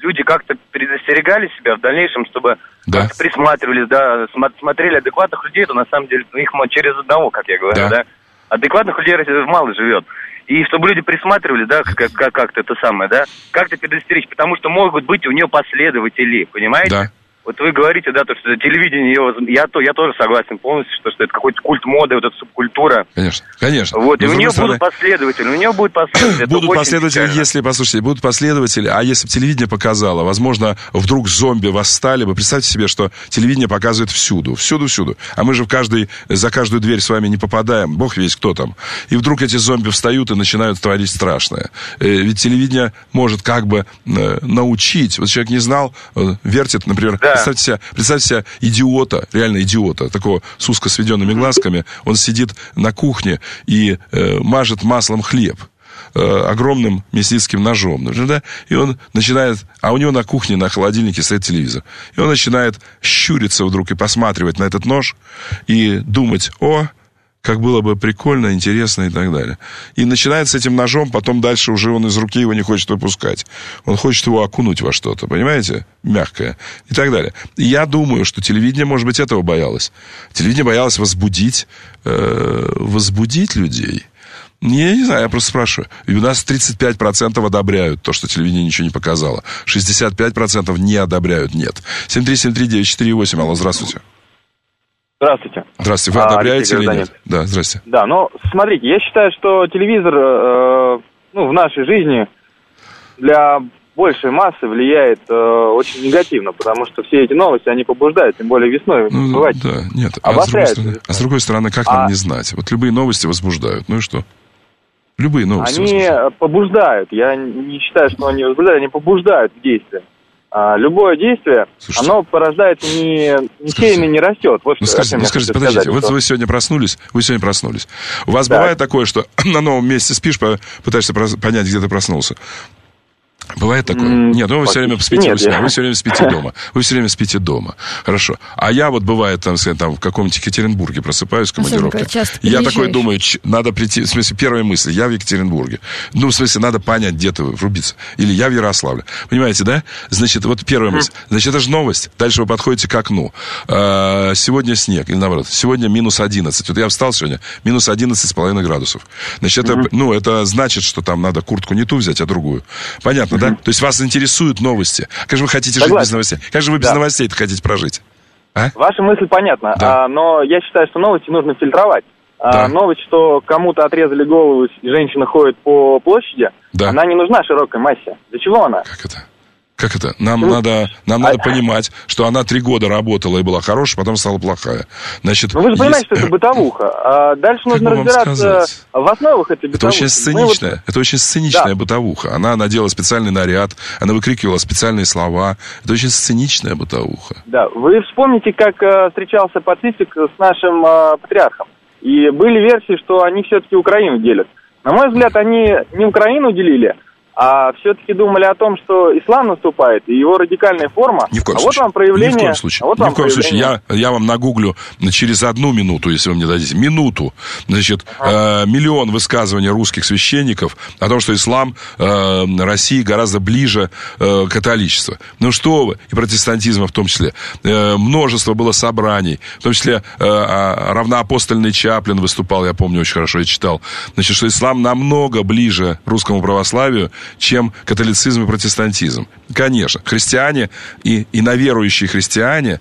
[SPEAKER 10] люди как-то предостерегали себя в дальнейшем, чтобы
[SPEAKER 1] да.
[SPEAKER 10] как-то присматривались, да, смотрели адекватных людей, то на самом деле их через одного, как я говорю, да. да. Адекватных людей мало живет. И чтобы люди присматривались, да, как, как, как-то это самое, да, как-то предостеречь, потому что могут быть у нее последователи, понимаете?
[SPEAKER 1] Да.
[SPEAKER 10] Вот вы говорите, да, то, что телевидение, я, то, я тоже согласен полностью, что, что это какой-то культ моды, вот эта субкультура.
[SPEAKER 1] Конечно, конечно.
[SPEAKER 10] Вот, и
[SPEAKER 1] но
[SPEAKER 10] у нее
[SPEAKER 1] стороны...
[SPEAKER 10] будут последователи, у нее будут последователи.
[SPEAKER 1] Будут последователи, печально. Если, послушайте, будут последователи, а если бы телевидение показало, возможно, вдруг зомби восстали бы, представьте себе, что телевидение показывает всюду, всюду-всюду, а мы же в каждой, за каждую дверь с вами не попадаем, бог весть кто там, и вдруг эти зомби встают и начинают творить страшное. Ведь телевидение может как бы научить, вот человек не знал, вертит, например, да. Представьте себе, представьте себе идиота, реально идиота, такого с узко сведенными глазками. Он сидит на кухне и э, мажет маслом хлеб э, огромным мясницким ножом. Да? И он начинает... А у него на кухне, на холодильнике стоит телевизор. И он начинает щуриться вдруг и посматривать на этот нож и думать: о... как было бы прикольно, интересно и так далее. И начинает с этим ножом, потом дальше уже он из руки его не хочет выпускать. Он хочет его окунуть во что-то, понимаете? Мягкое. И так далее. И я думаю, что телевидение, может быть, этого боялось. Телевидение боялось возбудить, э, возбудить людей. Я не знаю, я просто спрашиваю. И у нас тридцать пять процентов одобряют то, что телевидение ничего не показало. шестьдесят пять процентов не одобряют, нет. семь три семь три девять четыре восемь. Алло, здравствуйте.
[SPEAKER 11] Здравствуйте.
[SPEAKER 1] Здравствуйте. Вы одобряете а, или нет? Да, здрасте.
[SPEAKER 11] Да, ну, смотрите, я считаю, что телевизор, э, ну, в нашей жизни для большей массы влияет э, очень негативно, потому что все эти новости, они побуждают, тем более весной.
[SPEAKER 1] Ну, бывает, да, нет. А с, другой стороны, а с другой стороны, как а... нам не знать? Вот любые новости возбуждают. Ну и что? Любые новости
[SPEAKER 11] Они возбуждают. побуждают. Я не считаю, что они возбуждают, они побуждают к действию. А любое действие, слушайте, оно порождается не, не сеяно, не растет. Вот
[SPEAKER 1] ну,
[SPEAKER 11] что,
[SPEAKER 1] скажите, ну, скажите подождите, сказать, вот что... вы сегодня проснулись, вы сегодня проснулись. У вас да. бывает такое, что на новом месте спишь, пытаешься понять, где ты проснулся? Бывает такое? Mm, Нет, ну вы все время спите Нет, у себя, я... вы все время спите дома. Вы все время спите дома. Хорошо. А я вот бывает там, там в каком-нибудь Екатеринбурге просыпаюсь в командировке. Я такой думаю, ч- надо прийти, в смысле, первая мысль, я в Екатеринбурге. Ну, в смысле, надо понять, где ты, врубиться. Или я в Ярославле. Понимаете, да? Значит, вот первая мысль. Значит, это же новость. Дальше вы подходите к окну. А, сегодня снег, или наоборот, сегодня минус одиннадцать. Вот я встал сегодня, минус одиннадцать с половиной градусов. Значит, это, mm-hmm. ну, это значит, что там надо куртку не ту взять, а другую. Понятно, да? То есть вас интересуют новости. Как же вы хотите Согласен. жить без новостей? Как же вы без да. новостей-то хотите прожить? А?
[SPEAKER 11] Ваша мысль понятна, да. а, но я считаю, что новости нужно фильтровать. Да. А, новость, что кому-то отрезали голову, и женщина ходит по площади, да. она не нужна широкой массе. Для чего она?
[SPEAKER 1] Как это? Как это? Нам ну, надо, нам а... надо понимать, что она три года работала и была хорошая, потом стала плохая. Значит,
[SPEAKER 11] ну вы же понимаете, есть... что это бытовуха. А дальше нужно разбираться в основах этой бытовухи.
[SPEAKER 1] Это очень сценичная, вот... это очень сценичная да. бытовуха. Она надела специальный наряд, она выкрикивала специальные слова. Это очень сценичная бытовуха.
[SPEAKER 11] Да, вы вспомните, как э, встречался пацифик с нашим э, патриархом. И были версии, что они все-таки Украину делят. На мой взгляд, они не Украину делили, а все-таки думали о том, что ислам наступает, и его радикальная форма.
[SPEAKER 1] Ни в коем
[SPEAKER 11] а
[SPEAKER 1] случае.
[SPEAKER 11] вот вам проявление.
[SPEAKER 1] Ни в коем случае.
[SPEAKER 11] А вот
[SPEAKER 1] Ни в коем
[SPEAKER 11] проявление.
[SPEAKER 1] случае. Я, я вам нагуглю через одну минуту, если вы мне дадите. Минуту. Значит, ага. э, миллион высказываний русских священников о том, что ислам э, России гораздо ближе э, католичества. Ну что вы, и протестантизма в том числе. Э, множество было собраний. В том числе э, равноапостольный Чаплин выступал, я помню, очень хорошо, я читал. Значит, что ислам намного ближе русскому православию, чем католицизм и протестантизм. Конечно, христиане и иноверующие христиане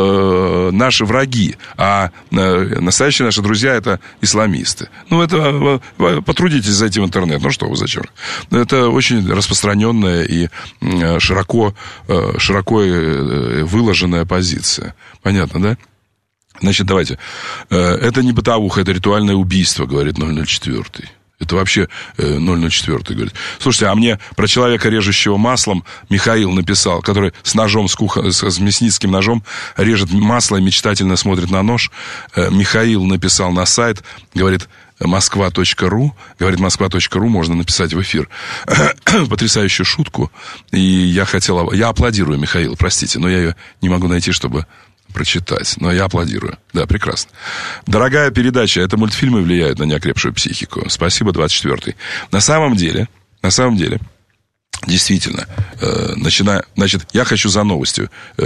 [SPEAKER 1] э, наши враги, а э, настоящие наши друзья — это исламисты. Ну, это э, потрудитесь зайти в интернет. Ну, что вы, зачем? Это очень распространенная и э, широко, э, широко э, выложенная позиция. Понятно, да? Значит, давайте. Э, это не бытовуха, это ритуальное убийство, говорит ноль ноль четыре. Это вообще э, ноль ноль четыре говорит. Слушайте, а мне про человека, режущего маслом, Михаил написал, который с ножом, с, куха, с, с мясницким ножом режет масло и мечтательно смотрит на нож. Э, Михаил написал на сайт, говорит, москва точка ру, говорит, москва точка ру, можно написать в эфир. Потрясающую шутку. И я хотел... Я аплодирую, Михаил, простите, но я ее не могу найти, чтобы... прочитать, но я аплодирую. Да, прекрасно. Дорогая передача, это мультфильмы влияют на неокрепшую психику. Спасибо, двадцать четвёртый. На самом деле, на самом деле, действительно, э, начиная... Значит, я хочу за новостью э,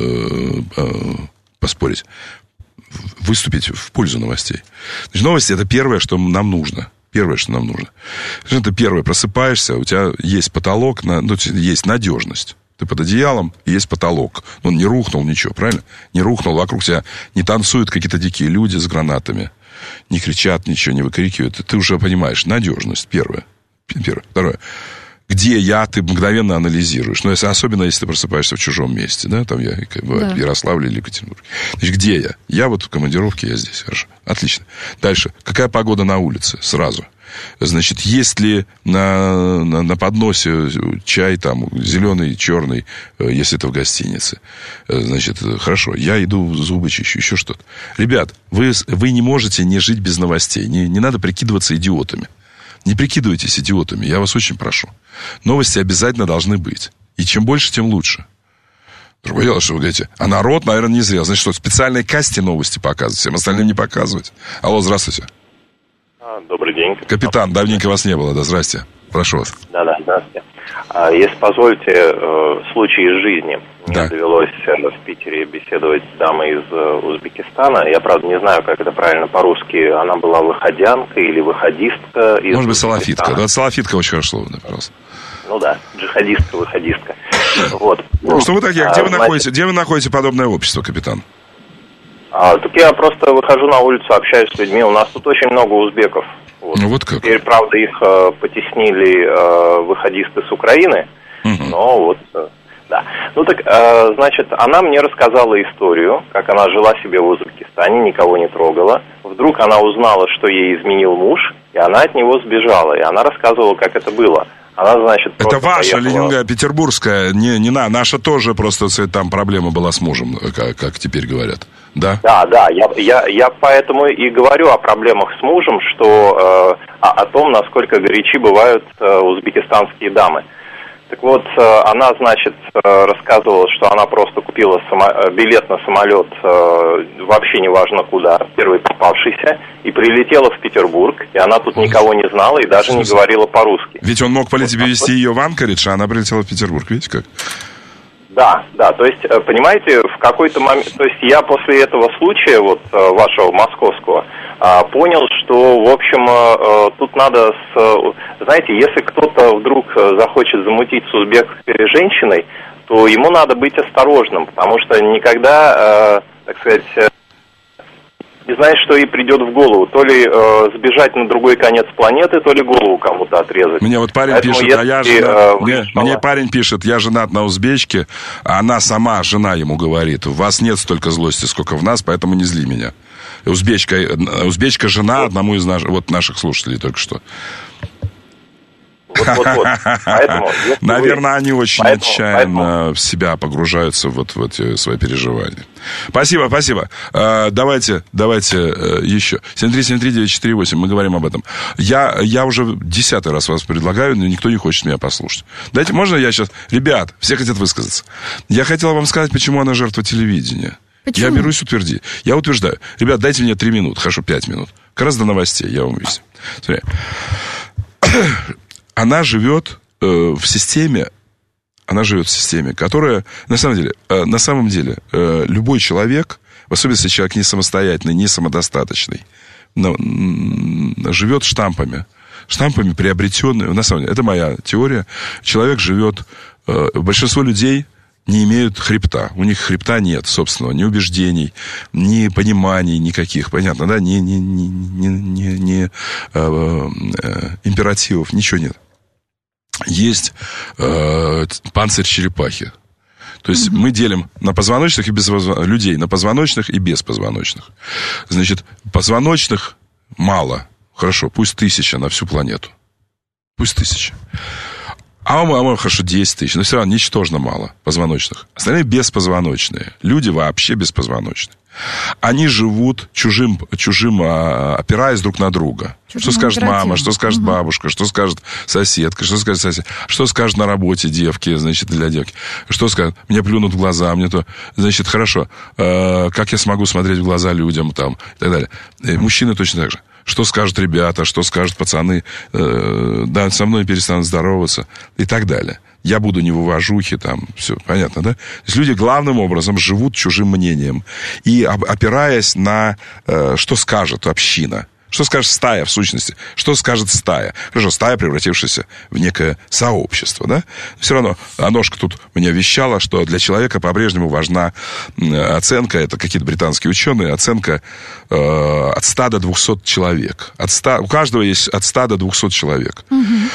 [SPEAKER 1] э, поспорить. Выступить в пользу новостей. Значит, новости – это первое, что нам нужно. Первое, что нам нужно. Это первое, просыпаешься, у тебя есть потолок, ну, есть надежность. Ты под одеялом, и есть потолок. Он не рухнул, ничего, правильно? Не рухнул, вокруг тебя не танцуют какие-то дикие люди с гранатами, не кричат, ничего не выкрикивают. Ты уже понимаешь, надежность, первое. Первое. Второе. Где я, ты мгновенно анализируешь. Но если, особенно, если ты просыпаешься в чужом месте, да, там я, бывает, да. в Ярославле или Екатеринбурге. Значит, где я? Я вот в командировке, я здесь. Хорошо. Отлично. Дальше. Какая погода на улице? Сразу. Значит, есть ли на, на, на подносе чай там, зеленый, черный, если это в гостинице? Значит, хорошо, я иду зубы чищу, еще что-то. Ребят, вы, вы не можете не жить без новостей. Не, не надо прикидываться идиотами. Не прикидывайтесь идиотами, я вас очень прошу. Новости обязательно должны быть. И чем больше, тем лучше. Другое дело, что вы говорите, а народ, наверное, не зря. Значит, что, в специальной касте новости показывать, всем остальным не показывать. Алло, здравствуйте.
[SPEAKER 12] Добрый день.
[SPEAKER 1] Капитан, капитан давненько вас не было, да, здрасте. Прошу вас.
[SPEAKER 12] Да-да, здравствуйте. А, если позволите, э, случай из жизни. Мне да. довелось в Питере беседовать с дамой из Узбекистана. Я, правда, не знаю, как это правильно по-русски. Она была выходянка или выходистка из
[SPEAKER 1] Может быть, салафитка. Да, салафитка очень хорошо слово, пожалуйста.
[SPEAKER 12] Ну да, джихадистка, выходистка. Вот.
[SPEAKER 1] Что вы такие? Где вы находите? Где вы находите подобное общество, капитан?
[SPEAKER 12] А, так я просто выхожу на улицу, общаюсь с людьми. У нас тут очень много узбеков. Вот.
[SPEAKER 1] Ну вот как.
[SPEAKER 12] Теперь, правда, их э, потеснили э, выходисты с Украины. Угу. Но вот, э, да. Ну так, э, значит, она мне рассказала историю, как она жила себе в Узбекистане, никого не трогала. Вдруг она узнала, что ей изменил муж, и она от него сбежала. И она рассказывала, как это было. Она, значит,
[SPEAKER 1] это ваша, поехала... Ленинград, петербургская, не, не на, наша тоже просто там проблема была с мужем, как, как теперь говорят, да?
[SPEAKER 12] Да, да, я, я, я поэтому и говорю о проблемах с мужем, что э, о, о том, насколько горячи бывают э, узбекистанские дамы. Так вот, э, она, значит, э, рассказывала, что она просто купила само... билет на самолет, э, вообще неважно куда, первый попавшийся, и прилетела в Петербург, и она тут никого не знала и даже не говорила по-русски.
[SPEAKER 1] Ведь он мог полететь вот, везти вот. ее в Анкоридж, а она прилетела в Петербург, видите как?
[SPEAKER 12] Да, да, то есть, понимаете, в какой-то момент, то есть я после этого случая, вот, вашего московского, понял, что, в общем, тут надо, с, знаете, если кто-то вдруг захочет замутить с узбекской женщиной, то ему надо быть осторожным, потому что никогда, так сказать, не знаешь, что ей придет в голову. То ли э, сбежать на другой конец планеты, то ли голову кому-то отрезать.
[SPEAKER 1] Мне вот парень Поэтому пишет, а я женат, э, мне, мне парень пишет, я женат на узбечке, а она сама, жена ему говорит, у вас нет столько злости, сколько в нас, поэтому не зли меня. Узбечка, узбечка жена вот. одному из наш, вот наших слушателей только что.
[SPEAKER 12] Вот, вот, вот. Поэтому,
[SPEAKER 1] Наверное,
[SPEAKER 12] вы...
[SPEAKER 1] они очень
[SPEAKER 12] поэтому,
[SPEAKER 1] отчаянно
[SPEAKER 12] поэтому...
[SPEAKER 1] в себя погружаются вот в эти свои переживания. Спасибо, спасибо. А, давайте, давайте а, еще. семь три семь три девять четыре восемь, мы говорим об этом. Я, я уже десятый раз вас предлагаю, но никто не хочет меня послушать. Дайте, можно я сейчас... Ребят, все хотят высказаться. Я хотел вам сказать, почему она жертва телевидения. Почему? Я берусь утвердить. Я утверждаю. Ребят, дайте мне три минуты, хорошо, пять минут. Как раз до новостей, я вам объясню. Смотри. Она живет э, в системе, она живет в системе, которая, на самом деле, э, на самом деле, э, любой человек, в особенности если человек не самостоятельный, не самодостаточный, но, м- живет штампами, штампами приобретенными, на самом деле, это моя теория, человек живет, э, большинство людей не имеют хребта. У них хребта нет, собственного, ни убеждений, ни пониманий никаких, понятно, да, ни, ни, ни, ни, ни, ни э, э, императивов, ничего нет. Есть э, панцирь черепахи. То есть mm-hmm. мы делим на позвоночных и без людей, на позвоночных и беспозвоночных. Значит, позвоночных мало. Хорошо, пусть тысяча на всю планету. Пусть тысяча. А мы, а мы хорошо, десять тысяч, но все равно ничтожно мало позвоночных. Остальные беспозвоночные. Люди вообще беспозвоночные. Они живут чужим, чужим опираясь друг на друга. Чужим что скажет мама, что скажет угу. бабушка, что скажет соседка, что скажет сосед, что скажет на работе девки, значит, для девки. Что скажет, мне плюнут в глаза, мне то... Значит, хорошо, э, как я смогу смотреть в глаза людям там и так далее. И мужчины точно так же. Что скажут ребята, что скажут пацаны, э, да, со мной перестанут здороваться и так далее. Я буду не в уважухе, там, все, понятно, да? То есть люди главным образом живут чужим мнением. И опираясь на, э, что скажет община. Что скажет стая, в сущности? Что скажет стая? Хорошо, стая, превратившаяся в некое сообщество, да? Все равно Аношка тут мне вещала, что для человека по-прежнему важна оценка, это какие-то британские ученые, оценка э, от ста до двухсот человек. От ста, у каждого есть от ста до двухсот человек.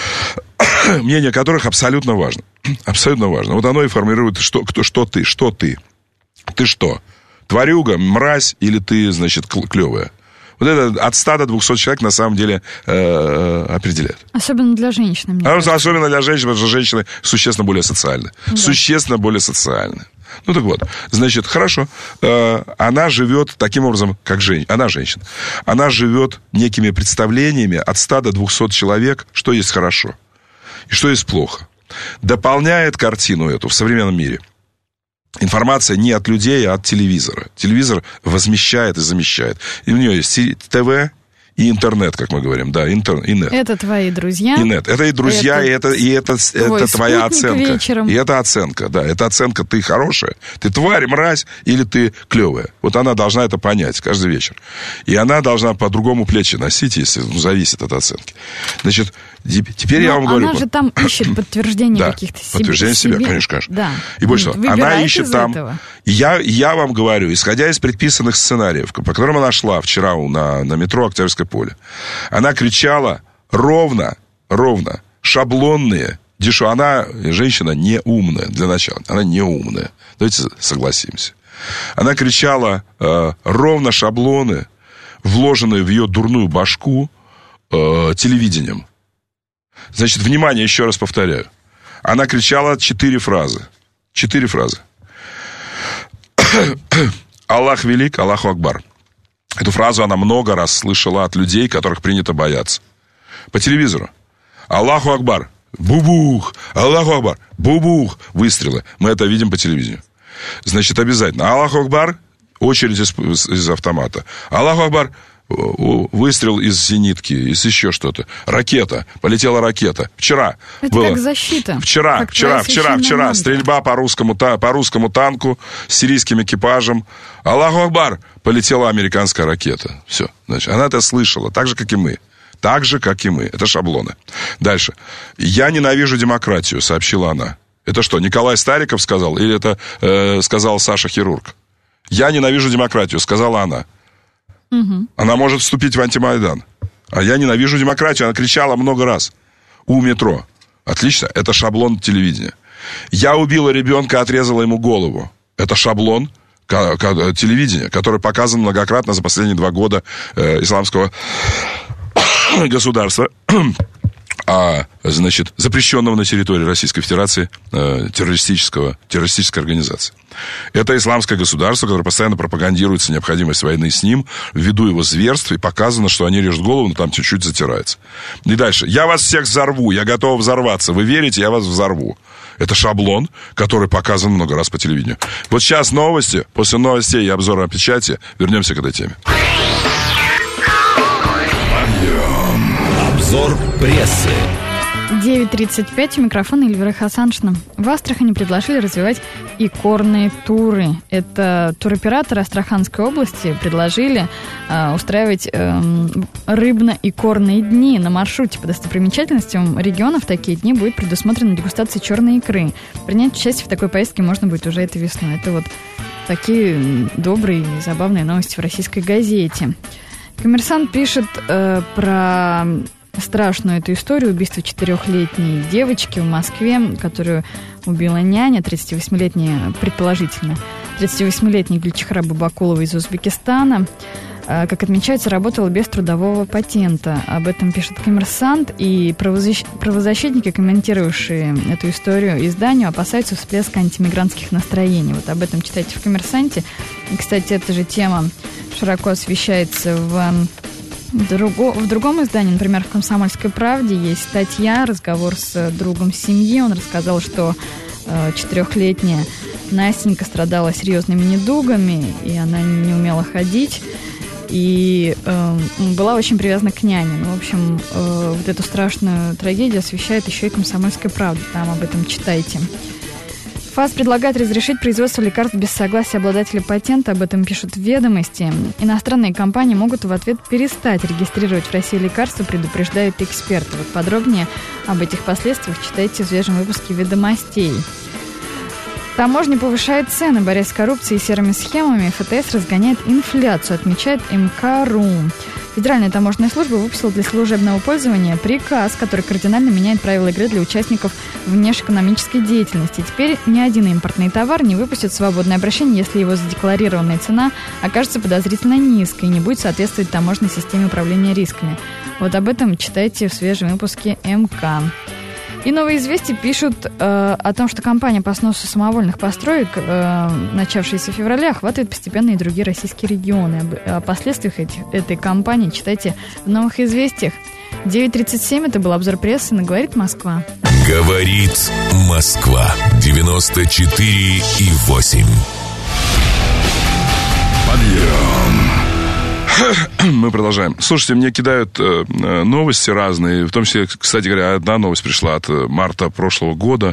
[SPEAKER 1] Угу. Мнение которых абсолютно важно. Абсолютно важно. Вот оно и формирует, что, кто, что ты, что ты. Ты что? Тварюга, мразь или ты, значит, клевая? Вот это от ста до двухсот человек на самом деле э, определяет.
[SPEAKER 2] Особенно для женщин. Мне
[SPEAKER 1] а, особенно для женщин, потому что женщины существенно более социальны. Да. Существенно более социальны. Ну так вот, значит, хорошо. Э, она живет таким образом, как женщина. Она женщина. Она живет некими представлениями от ста до двухсот человек, что есть хорошо и что есть плохо. Дополняет картину эту в современном мире информация не от людей, а от телевизора. Телевизор возмещает и замещает. И у нее есть ТВ и интернет, как мы говорим. Да, интер, и нет.
[SPEAKER 2] Это твои друзья.
[SPEAKER 1] И нет. Это и друзья, это, и это, и это, это твоя оценка.
[SPEAKER 2] Вечером.
[SPEAKER 1] И это оценка, да. Это оценка, ты хорошая, ты тварь, мразь, или ты клевая. Вот она должна это понять каждый вечер. И она должна по-другому плечи носить, если ну, зависит от оценки. Значит, теперь
[SPEAKER 2] Но
[SPEAKER 1] я вам
[SPEAKER 2] она
[SPEAKER 1] говорю...
[SPEAKER 2] Она же там ищет подтверждение каких-то себе.
[SPEAKER 1] Подтверждение себя, конечно, конечно.
[SPEAKER 2] Да.
[SPEAKER 1] И больше того, она ищет там... Я, я вам говорю, исходя из предписанных сценариев, по которым она шла вчера на, на метро Октябрьское поле, она кричала ровно, ровно, шаблонные, дешевые. Она, женщина, не умная, для начала. Она не умная. Давайте согласимся. Она кричала э, ровно шаблоны, вложенные в ее дурную башку э, телевидением. Значит, внимание, еще раз повторяю. Она кричала четыре фразы. Четыре фразы. Аллах велик, Аллаху Акбар. Эту фразу она много раз слышала от людей, которых принято бояться. По телевизору. Аллаху Акбар. Бубух. Аллаху Акбар. Бубух. Выстрелы. Мы это видим по телевидению. Значит, обязательно. Аллаху Акбар. Очередь из, из автомата. Аллаху Акбар. Выстрел из зенитки, из еще что-то. Ракета. Полетела ракета. Вчера
[SPEAKER 2] это
[SPEAKER 1] было.
[SPEAKER 2] Как защита.
[SPEAKER 1] Вчера,
[SPEAKER 2] как
[SPEAKER 1] вчера, вчера, вчера. Мантра. Стрельба по русскому, по русскому танку с сирийским экипажем. Аллаху Акбар. Полетела американская ракета. Все. Значит, она это слышала. Так же, как и мы. Так же, как и мы. Это шаблоны. Дальше. Я ненавижу демократию, сообщила она. Это что, Николай Стариков сказал? Или это э, сказал Саша Хирург? Я ненавижу демократию, сказала она. Угу. Она может вступить в антимайдан. А я ненавижу демократию. Она кричала много раз у метро. Отлично. Это шаблон телевидения. Я убила ребенка, отрезала ему голову. Это шаблон телевидения, который показан многократно за последние два года э, исламского государства, а, значит, запрещенного на территории Российской Федерации э, террористического, террористической организации. Это исламское государство, которое постоянно пропагандируется необходимость войны с ним, ввиду его зверств, и показано, что они режут голову, но там чуть-чуть затирается. И дальше. Я вас всех взорву, я готов взорваться. Вы верите, я вас взорву. Это шаблон, который показан много раз по телевидению. Вот сейчас новости. После новостей и обзора печати вернемся к этой теме.
[SPEAKER 6] Обзор прессы.
[SPEAKER 2] девять тридцать пять, у микрофона Эльвира Хасаншина. В Астрахани предложили развивать икорные туры. Это туроператоры Астраханской области предложили э, устраивать э, рыбно-икорные дни. На маршруте по достопримечательностям регионов такие дни будет предусмотрена дегустация черной икры. Принять участие в такой поездке можно будет уже этой весной. Это вот такие добрые и забавные новости в российской газете. Коммерсант пишет э, про страшную эту историю убийства четырехлетней девочки в Москве, которую убила няня, тридцативосьмилетняя, предположительно, тридцативосьмилетняя Гульчихра Бабакулова из Узбекистана. Как отмечается, работала без трудового патента. Об этом пишет «Коммерсант», и правозащ... правозащитники, комментировавшие эту историю изданию, опасаются всплеска антимигрантских настроений. Вот об этом читайте в «Коммерсанте». И, кстати, эта же тема широко освещается в... Друго, в другом издании, например, в «Комсомольской правде», есть статья, разговор с другом семьи. Он рассказал, что э, четырехлетняя Настенька страдала серьезными недугами, и она не умела ходить. и э, была очень привязана к няне. Ну, в общем, э, вот эту страшную трагедию освещает еще и «Комсомольская правда». Там об этом читайте. ФАС предлагает разрешить производство лекарств без согласия обладателя патента. Об этом пишут «Ведомости». Иностранные компании могут в ответ перестать регистрировать в России лекарства, предупреждают эксперты. Вот подробнее об этих последствиях читайте в свежем выпуске «Ведомостей». Таможня повышает цены, борясь с коррупцией и серыми схемами. ФТС разгоняет инфляцию, отмечает эм ка ру. Федеральная таможенная служба выпустила для служебного пользования приказ, который кардинально меняет правила игры для участников внешэкономической деятельности. Теперь ни один импортный товар не выпустит в свободное обращение, если его задекларированная цена окажется подозрительно низкой и не будет соответствовать таможенной системе управления рисками. Вот об этом читайте в свежем выпуске эм ка. И «Новые известия» пишут э, о том, что кампания по сносу самовольных построек, э, начавшаяся в феврале, охватывает постепенно и другие российские регионы. О, о последствиях этих, этой кампании читайте в «Новых известиях». девять тридцать семь, это был обзор прессы на «Говорит Москва».
[SPEAKER 6] «Говорит Москва» девяносто четыре и восемь.
[SPEAKER 1] Подъем. Мы продолжаем. Слушайте, мне кидают э, новости разные. В том числе, кстати говоря, одна новость пришла от марта прошлого года.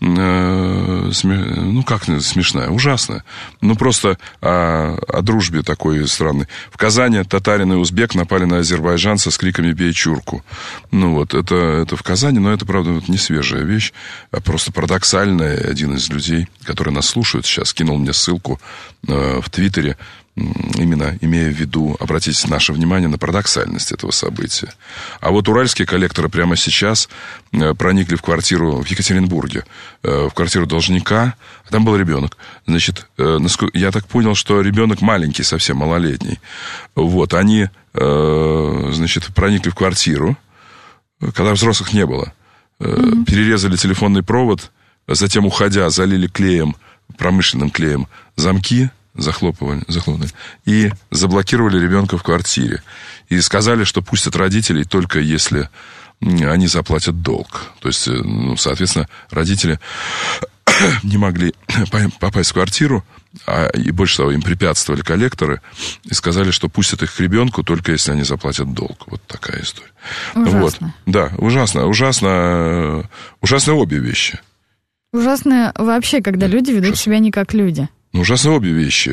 [SPEAKER 1] Э, сме... Ну, как смешная, ужасная. Ну, просто о, о дружбе такой странной. В Казани татарин и узбек напали на азербайджанца с криками «Бей чурку». Ну, вот, это, это в Казани, но это, правда, не свежая вещь, а просто парадоксальная. Один из людей, который нас слушает сейчас, кинул мне ссылку э, в Твиттере, именно имея в виду, обратите наше внимание на парадоксальность этого события. А вот уральские коллекторы прямо сейчас проникли в квартиру в Екатеринбурге, в квартиру должника, а там был ребенок. Значит, я так понял, что ребенок маленький, совсем малолетний. Вот, они, значит, проникли в квартиру, когда взрослых не было. Mm-hmm. Перерезали телефонный провод, затем, уходя, залили клеем, промышленным клеем замки, захлопывали, захлопнули, и заблокировали ребенка в квартире. И сказали, что пустят родителей только если они заплатят долг. То есть, ну, соответственно, родители не могли попасть в квартиру, а, и больше того, им препятствовали коллекторы, и сказали, что пустят их к ребенку только если они заплатят долг. Вот такая история.
[SPEAKER 2] Ужасно.
[SPEAKER 1] Вот. Да, ужасно. Ужасно. Ужасно обе вещи.
[SPEAKER 2] Ужасно вообще, когда люди ведут ужасно. себя не как люди.
[SPEAKER 1] Ну, ужасно обе вещи.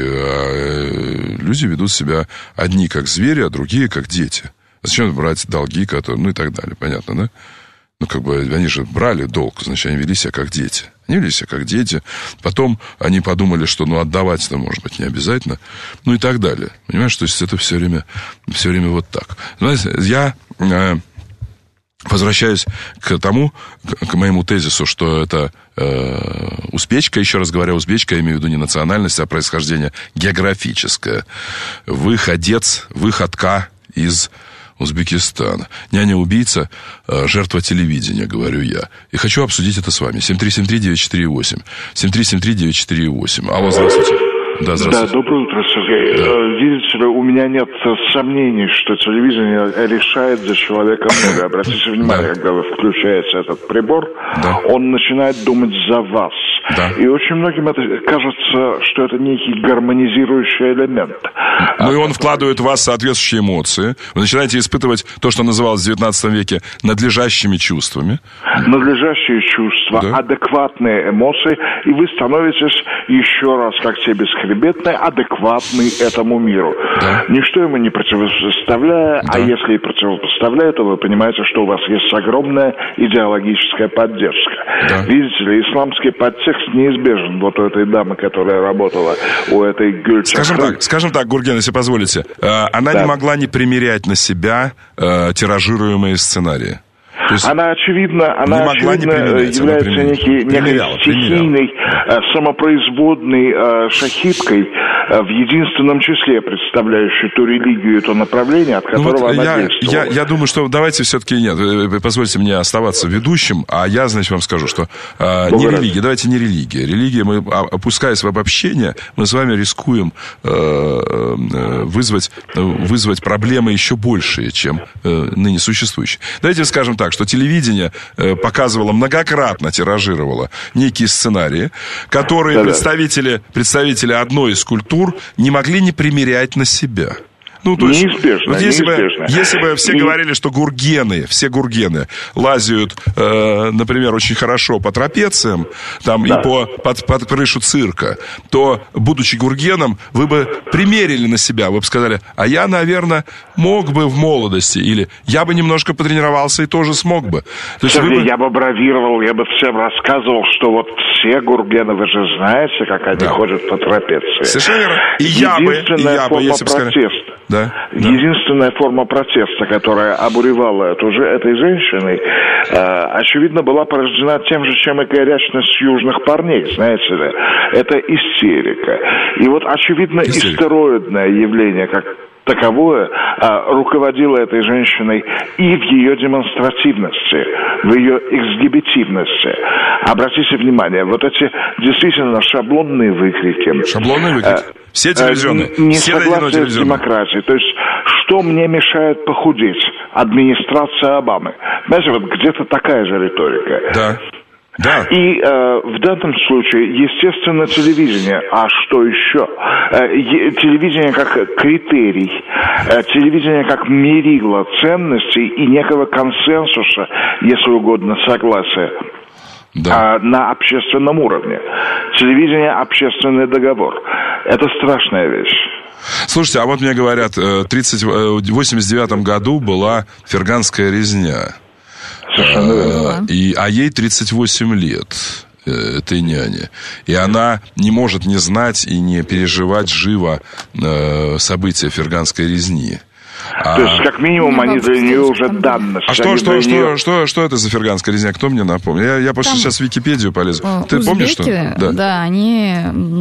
[SPEAKER 1] Люди ведут себя одни как звери, а другие как дети. А зачем брать долги, которые, ну и так далее, понятно, да? Ну, как бы, они же брали долг, значит, они вели себя как дети. Они вели себя как дети. Потом они подумали, что, ну, отдавать это, может быть, не обязательно. Ну, и так далее. Понимаешь, то есть это все время, все время вот так. Знаете, я... Возвращаюсь к тому, к моему тезису, что это э, узбечка, еще раз говоря, узбечка, я имею в виду не национальность, а происхождение географическое. Выходец, выходка из Узбекистана. Няня-убийца, э, жертва телевидения, говорю я. И хочу обсудить это с вами. семь три семь три девять четыре восемь. семь три семь три девять четыре восемь. Алло, здравствуйте. Да,
[SPEAKER 13] да, доброе утро, Сергей. Да. Видите ли, у меня нет сомнений, что телевидение решает за человека многое. Обратите внимание, да. когда вы включаете этот прибор, да. он начинает думать за вас. Да. И очень многим это кажется, что это некий гармонизирующий элемент.
[SPEAKER 1] Ну и он вкладывает в вас соответствующие эмоции. Вы начинаете испытывать то, что называлось в девятнадцатом веке надлежащими чувствами.
[SPEAKER 13] Надлежащие чувства, да. адекватные эмоции. И вы становитесь еще раз, как те бесхребетные, адекватны этому миру. Да. Ничто ему не противопоставляя, да. а если и противопоставляет, то вы понимаете, что у вас есть огромная идеологическая поддержка. Да. Видите ли, исламский подтекст неизбежен вот у этой дамы, которая работала у этой Гюльчахры.
[SPEAKER 1] Скажем так, скажем так, Гурген, если позволите, она да. не могла не примерять на себя тиражируемые сценарии.
[SPEAKER 13] Она, очевидно, она, очевидно является некой, некой стихийной, примеряла. самопроизводной э, шахидкой э, в единственном числе, представляющей ту религию, то направление, от которого ну вот она
[SPEAKER 1] я,
[SPEAKER 13] действовала.
[SPEAKER 1] Я, я думаю, что давайте все-таки нет, позвольте мне оставаться ведущим, а я, значит, вам скажу, что э, не религия, давайте не религия. Религия, мы, опускаясь в обобщение, мы с вами рискуем э, э, вызвать, вызвать проблемы еще большие, чем э, ныне существующие. Давайте скажем так, что телевидение э, показывало, многократно тиражировало некие сценарии, которые да-да. представители, представители одной из культур не могли не примерять на себя. Ну, то есть,
[SPEAKER 13] неизбежно,
[SPEAKER 1] вот если,
[SPEAKER 13] неизбежно.
[SPEAKER 1] Бы, если бы все
[SPEAKER 13] И...
[SPEAKER 1] говорили, что гургены, все гургены лазят, э, например, очень хорошо по трапециям, там, да. и по, под, под крышу цирка, то, будучи гургеном, вы бы примерили на себя, вы бы сказали, а я, наверное, мог бы в молодости, или я бы немножко потренировался и тоже смог бы. То есть
[SPEAKER 13] Сергей,
[SPEAKER 1] вы бы...
[SPEAKER 13] я бы бравировал, я бы всем рассказывал, что вот все гургены, вы же знаете, как они да. ходят по трапеции.
[SPEAKER 1] Совершенно верно. И я бы, и я бы, если бы сказали... Да,
[SPEAKER 13] Единственная да. форма протеста, которая обуревала эту, этой женщиной, э, очевидно, была порождена тем же, чем и горячность южных парней, знаете ли. Это истерика. И вот, очевидно, истерика. Истероидное явление, как таковое, а, руководило этой женщиной и в ее демонстративности, в ее эксгибитивности. Обратите внимание, вот эти действительно шаблонные выкрики.
[SPEAKER 1] Шаблонные выкрики? А, все телевизионные?
[SPEAKER 13] А, не согласие с демократией. То есть, что мне мешает похудеть? Администрация Обамы. Знаете, вот где-то такая же риторика.
[SPEAKER 1] Да. Да.
[SPEAKER 13] И э, в данном случае, естественно, телевидение. А что еще? Э, е- телевидение как критерий, э, телевидение как мерило ценностей и некого консенсуса, если угодно, согласия. Да. На общественном уровне. Телевидение – общественный договор. Это страшная вещь.
[SPEAKER 1] Слушайте, а вот мне говорят, в восемьдесят девятом году была ферганская резня.
[SPEAKER 13] Совершенно верно.
[SPEAKER 1] И, а ей тридцать восемь лет, этой няне. И она не может не знать и не переживать живо события ферганской резни.
[SPEAKER 13] А... То есть, как минимум, они для нее уже данность.
[SPEAKER 1] А что, что, что, нее... что, что это за ферганская резня? Кто мне напомнил? Я, я просто Там... сейчас в Википедию полезу. О, Ты узбеки, помнишь, что?
[SPEAKER 2] Да. да, они...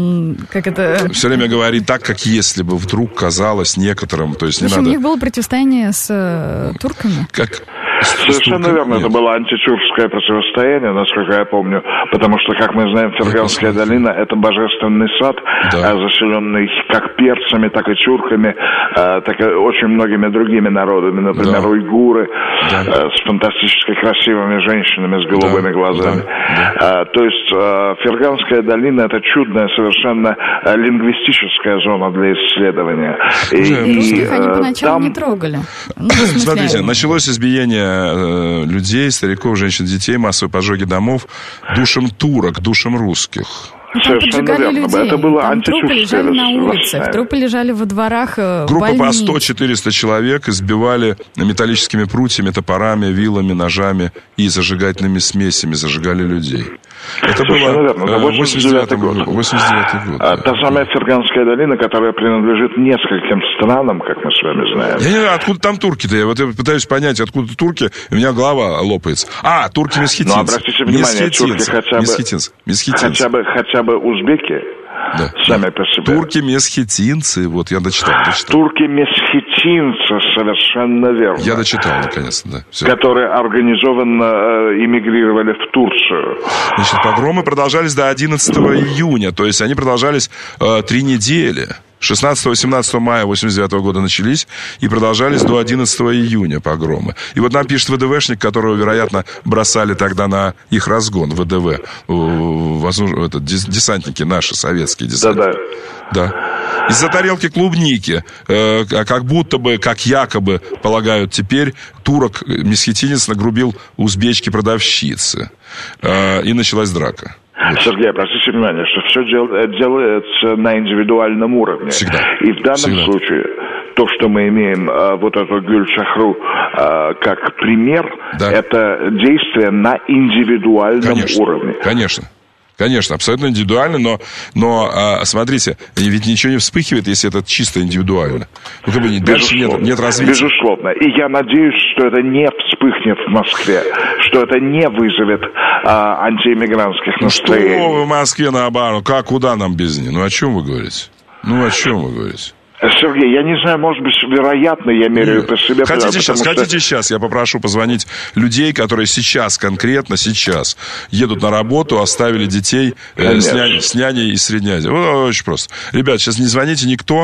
[SPEAKER 2] Как это...
[SPEAKER 1] Все время говорит так, как если бы вдруг казалось некоторым. То есть, не
[SPEAKER 2] в общем,
[SPEAKER 1] надо...
[SPEAKER 2] у них было противостояние с э, турками.
[SPEAKER 1] Как...
[SPEAKER 13] Совершенно верно, Нет. это было антитюркское противостояние, насколько я помню, потому что, как мы знаем, Ферганская долина – это божественный сад, да. заселенный как перцами, так и тюрками, так и очень многими другими народами, например, да. уйгуры, да. с фантастически красивыми женщинами с голубыми да. глазами. Да. Да. То есть Ферганская долина – это чудная совершенно лингвистическая зона для исследования.
[SPEAKER 2] Уже, и, и их они поначалу там... не трогали. Ну,
[SPEAKER 1] Смотрите, началось избиение людей, стариков, женщин, детей, массовые пожоги домов душам турок, душам русских.
[SPEAKER 2] Там Совершенно верно. Людей. Это было Там трупы лежали на улицах, трупы лежали во дворах
[SPEAKER 1] Группа
[SPEAKER 2] больниц.
[SPEAKER 1] по сто-четыреста человек избивали металлическими прутьями, топорами, вилами, ножами и зажигательными смесями, зажигали людей. Это
[SPEAKER 13] Совершенно
[SPEAKER 1] было восемьдесят девятый год. восемьдесят девятый год.
[SPEAKER 13] А, та самая Ферганская долина, которая принадлежит нескольким странам, как мы с вами знаем.
[SPEAKER 1] Я не знаю, откуда там турки-то? Я вот я пытаюсь понять, откуда турки, и у меня голова лопается. А, турки-месхетинцы.
[SPEAKER 13] Ну, обратите внимание, турки хотя бы...
[SPEAKER 1] Месхетинцы. Месхетинцы.
[SPEAKER 13] Хотя бы, хотя бы узбеки. Да. Сами по себе.
[SPEAKER 1] Турки-месхетинцы, вот я дочитал, дочитал.
[SPEAKER 13] Турки-месхетинцы, совершенно верно.
[SPEAKER 1] Я дочитал, наконец-то, да. Все.
[SPEAKER 13] Которые организованно э, эмигрировали в Турцию.
[SPEAKER 1] Значит, погромы продолжались до одиннадцатого июня, то есть они продолжались э, три недели. шестнадцатого-семнадцатого мая восемьдесят девятого года начались и продолжались до одиннадцатого июня погромы. И вот нам пишет ВДВшник, которого, вероятно, бросали тогда на их разгон, ВДВ, возможно, это, десантники наши, советские десантники.
[SPEAKER 13] Да-да.
[SPEAKER 1] Да. Из-за тарелки клубники, э, как будто бы, как якобы полагают теперь, турок-месхетинец нагрубил узбечки-продавщицы. Э, и началась драка.
[SPEAKER 13] Сергей, обратите внимание, что все дел, делается на индивидуальном уровне.
[SPEAKER 1] Всегда.
[SPEAKER 13] И в данном
[SPEAKER 1] Всегда.
[SPEAKER 13] случае то, что мы имеем а, вот эту Гюльчахру а, как пример, да. это действие на индивидуальном
[SPEAKER 1] Конечно.
[SPEAKER 13] уровне.
[SPEAKER 1] Конечно. Конечно, абсолютно индивидуально, но, но а, смотрите, ведь ничего не вспыхивает, если это чисто индивидуально. Ну, как бы дальше нет, нет развития.
[SPEAKER 13] Безусловно. И я надеюсь, что это не вспыхнет в Москве, что это не вызовет а, антиэмигрантских
[SPEAKER 1] ну,
[SPEAKER 13] настроений.
[SPEAKER 1] Что вы в Москве наоборот? Как, куда нам без них? Ну, о чем вы говорите? Ну, о чем вы говорите?
[SPEAKER 13] Сергей, я не знаю, может быть, вероятно, я меряю по себе.
[SPEAKER 1] Хотите сейчас,
[SPEAKER 13] что...
[SPEAKER 1] хотите сейчас, я попрошу позвонить людей, которые сейчас, конкретно сейчас, едут на работу, оставили детей э, с, нянь, с няней и с няней. Ну, очень просто. Ребят, сейчас не звоните никто,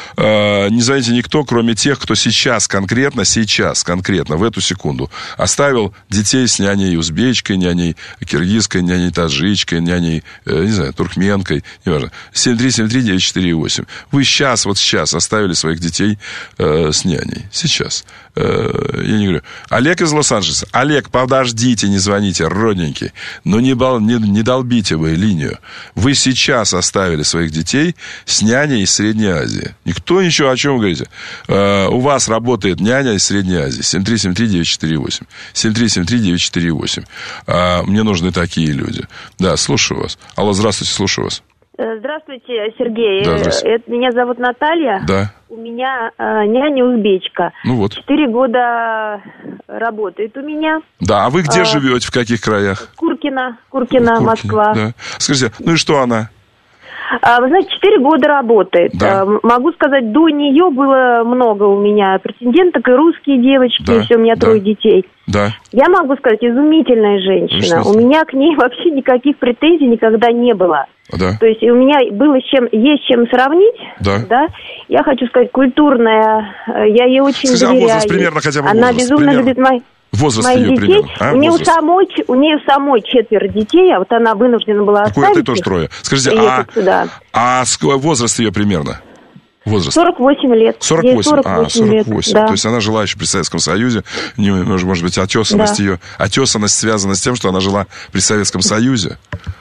[SPEAKER 1] э, не звоните никто, кроме тех, кто сейчас, конкретно, сейчас, конкретно, в эту секунду оставил детей с няней узбечкой, няней киргизской, няней таджичкой, няней, э, не знаю, туркменкой, неважно. семь три семь три девять четыре восемь. Вы сейчас, вот сейчас оставили своих детей э, с няней. Сейчас. Э, я не говорю. Олег из Лос-Анджелеса. Олег, подождите, не звоните, родненький. Но не, бал, не, не долбите вы линию. Вы сейчас оставили своих детей с няней из Средней Азии. Никто ничего, о чем вы говорите. Э, у вас работает няня из Средней Азии. семь три семь три девять четыре восемь. семь три семь три девять четыре восемь. Э, мне нужны такие люди. Да, слушаю вас. Алло, здравствуйте, слушаю вас.
[SPEAKER 14] Здравствуйте, Сергей.
[SPEAKER 1] Да, здравствуйте.
[SPEAKER 14] Это, меня зовут Наталья.
[SPEAKER 1] Да.
[SPEAKER 14] У меня э, няня узбечка.
[SPEAKER 1] Ну вот.
[SPEAKER 14] Четыре года работает у меня.
[SPEAKER 1] Да, а вы где
[SPEAKER 14] а,
[SPEAKER 1] живете, в каких краях?
[SPEAKER 14] Куркино, Куркино, Куркино, Москва.
[SPEAKER 1] Да. Скажите, ну и что она?
[SPEAKER 14] А, вы знаете, четыре года работает.
[SPEAKER 1] Да.
[SPEAKER 14] А, могу сказать, до нее было много у меня претенденток, и русские девочки,
[SPEAKER 1] да.
[SPEAKER 14] и все, у меня
[SPEAKER 1] да.
[SPEAKER 14] трое детей.
[SPEAKER 1] Да.
[SPEAKER 14] Я могу сказать, изумительная женщина. У меня к ней вообще никаких претензий никогда не было.
[SPEAKER 1] Да.
[SPEAKER 14] То есть у меня было с чем, есть чем сравнить.
[SPEAKER 1] Да.
[SPEAKER 14] Да? Я хочу сказать, культурная, я ей очень
[SPEAKER 1] Скажите,
[SPEAKER 14] доверяю.
[SPEAKER 1] А возраст примерно хотя бы
[SPEAKER 14] Она
[SPEAKER 1] возраст,
[SPEAKER 14] безумно
[SPEAKER 1] примерно.
[SPEAKER 14] любит мои,
[SPEAKER 1] возраст
[SPEAKER 14] моих
[SPEAKER 1] ее
[SPEAKER 14] детей.
[SPEAKER 1] примерно. А?
[SPEAKER 14] У, нее
[SPEAKER 1] возраст.
[SPEAKER 14] самой, у нее самой четверо детей, а вот она вынуждена была
[SPEAKER 1] Какое
[SPEAKER 14] оставить
[SPEAKER 1] это тоже
[SPEAKER 14] их,
[SPEAKER 1] трое? Скажите, а,
[SPEAKER 14] сюда.
[SPEAKER 1] а возраст ее примерно? Возраст.
[SPEAKER 14] сорок восемь лет.
[SPEAKER 1] сорок восемь,
[SPEAKER 14] сорок восемь
[SPEAKER 1] а, сорок восемь.
[SPEAKER 14] Лет, да.
[SPEAKER 1] То есть она жила еще при Советском Союзе. Не, может, может быть, отесанность
[SPEAKER 14] да.
[SPEAKER 1] ее. Отесанность связана с тем, что она жила при Советском Союзе.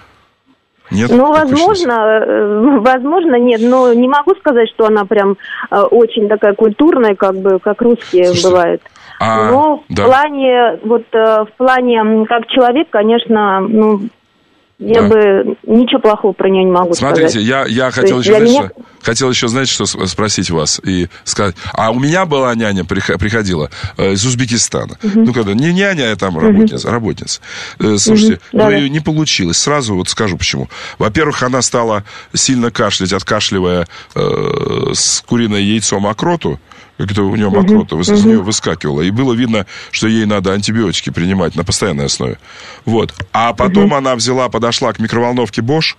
[SPEAKER 1] Нет?
[SPEAKER 14] Ну, возможно, возможно, нет, но не могу сказать, что она прям э, очень такая культурная, как бы, как русские Слушайте, бывают. А, но да. в плане, вот, э, в плане, как человек, конечно, ну, я да. бы ничего плохого про нее не могу
[SPEAKER 1] Смотрите,
[SPEAKER 14] сказать.
[SPEAKER 1] Смотрите, я, я хотел, еще,
[SPEAKER 14] меня...
[SPEAKER 1] знаете, что, хотел еще, знаете, что спросить вас и сказать. А у меня была няня, приходила э, из Узбекистана. Uh-huh. Ну, когда не няня, а там работница. Uh-huh. работница. Э, слушайте, uh-huh. но ее не получилось. Сразу вот скажу почему. Во-первых, она стала сильно кашлять, откашливая э, с куриное яйцо мокроту. Как-то у нее мокрота, uh-huh. из uh-huh. нее выскакивала. И было видно, что ей надо антибиотики принимать на постоянной основе. Вот. А потом uh-huh. она взяла, подошла к микроволновке Bosch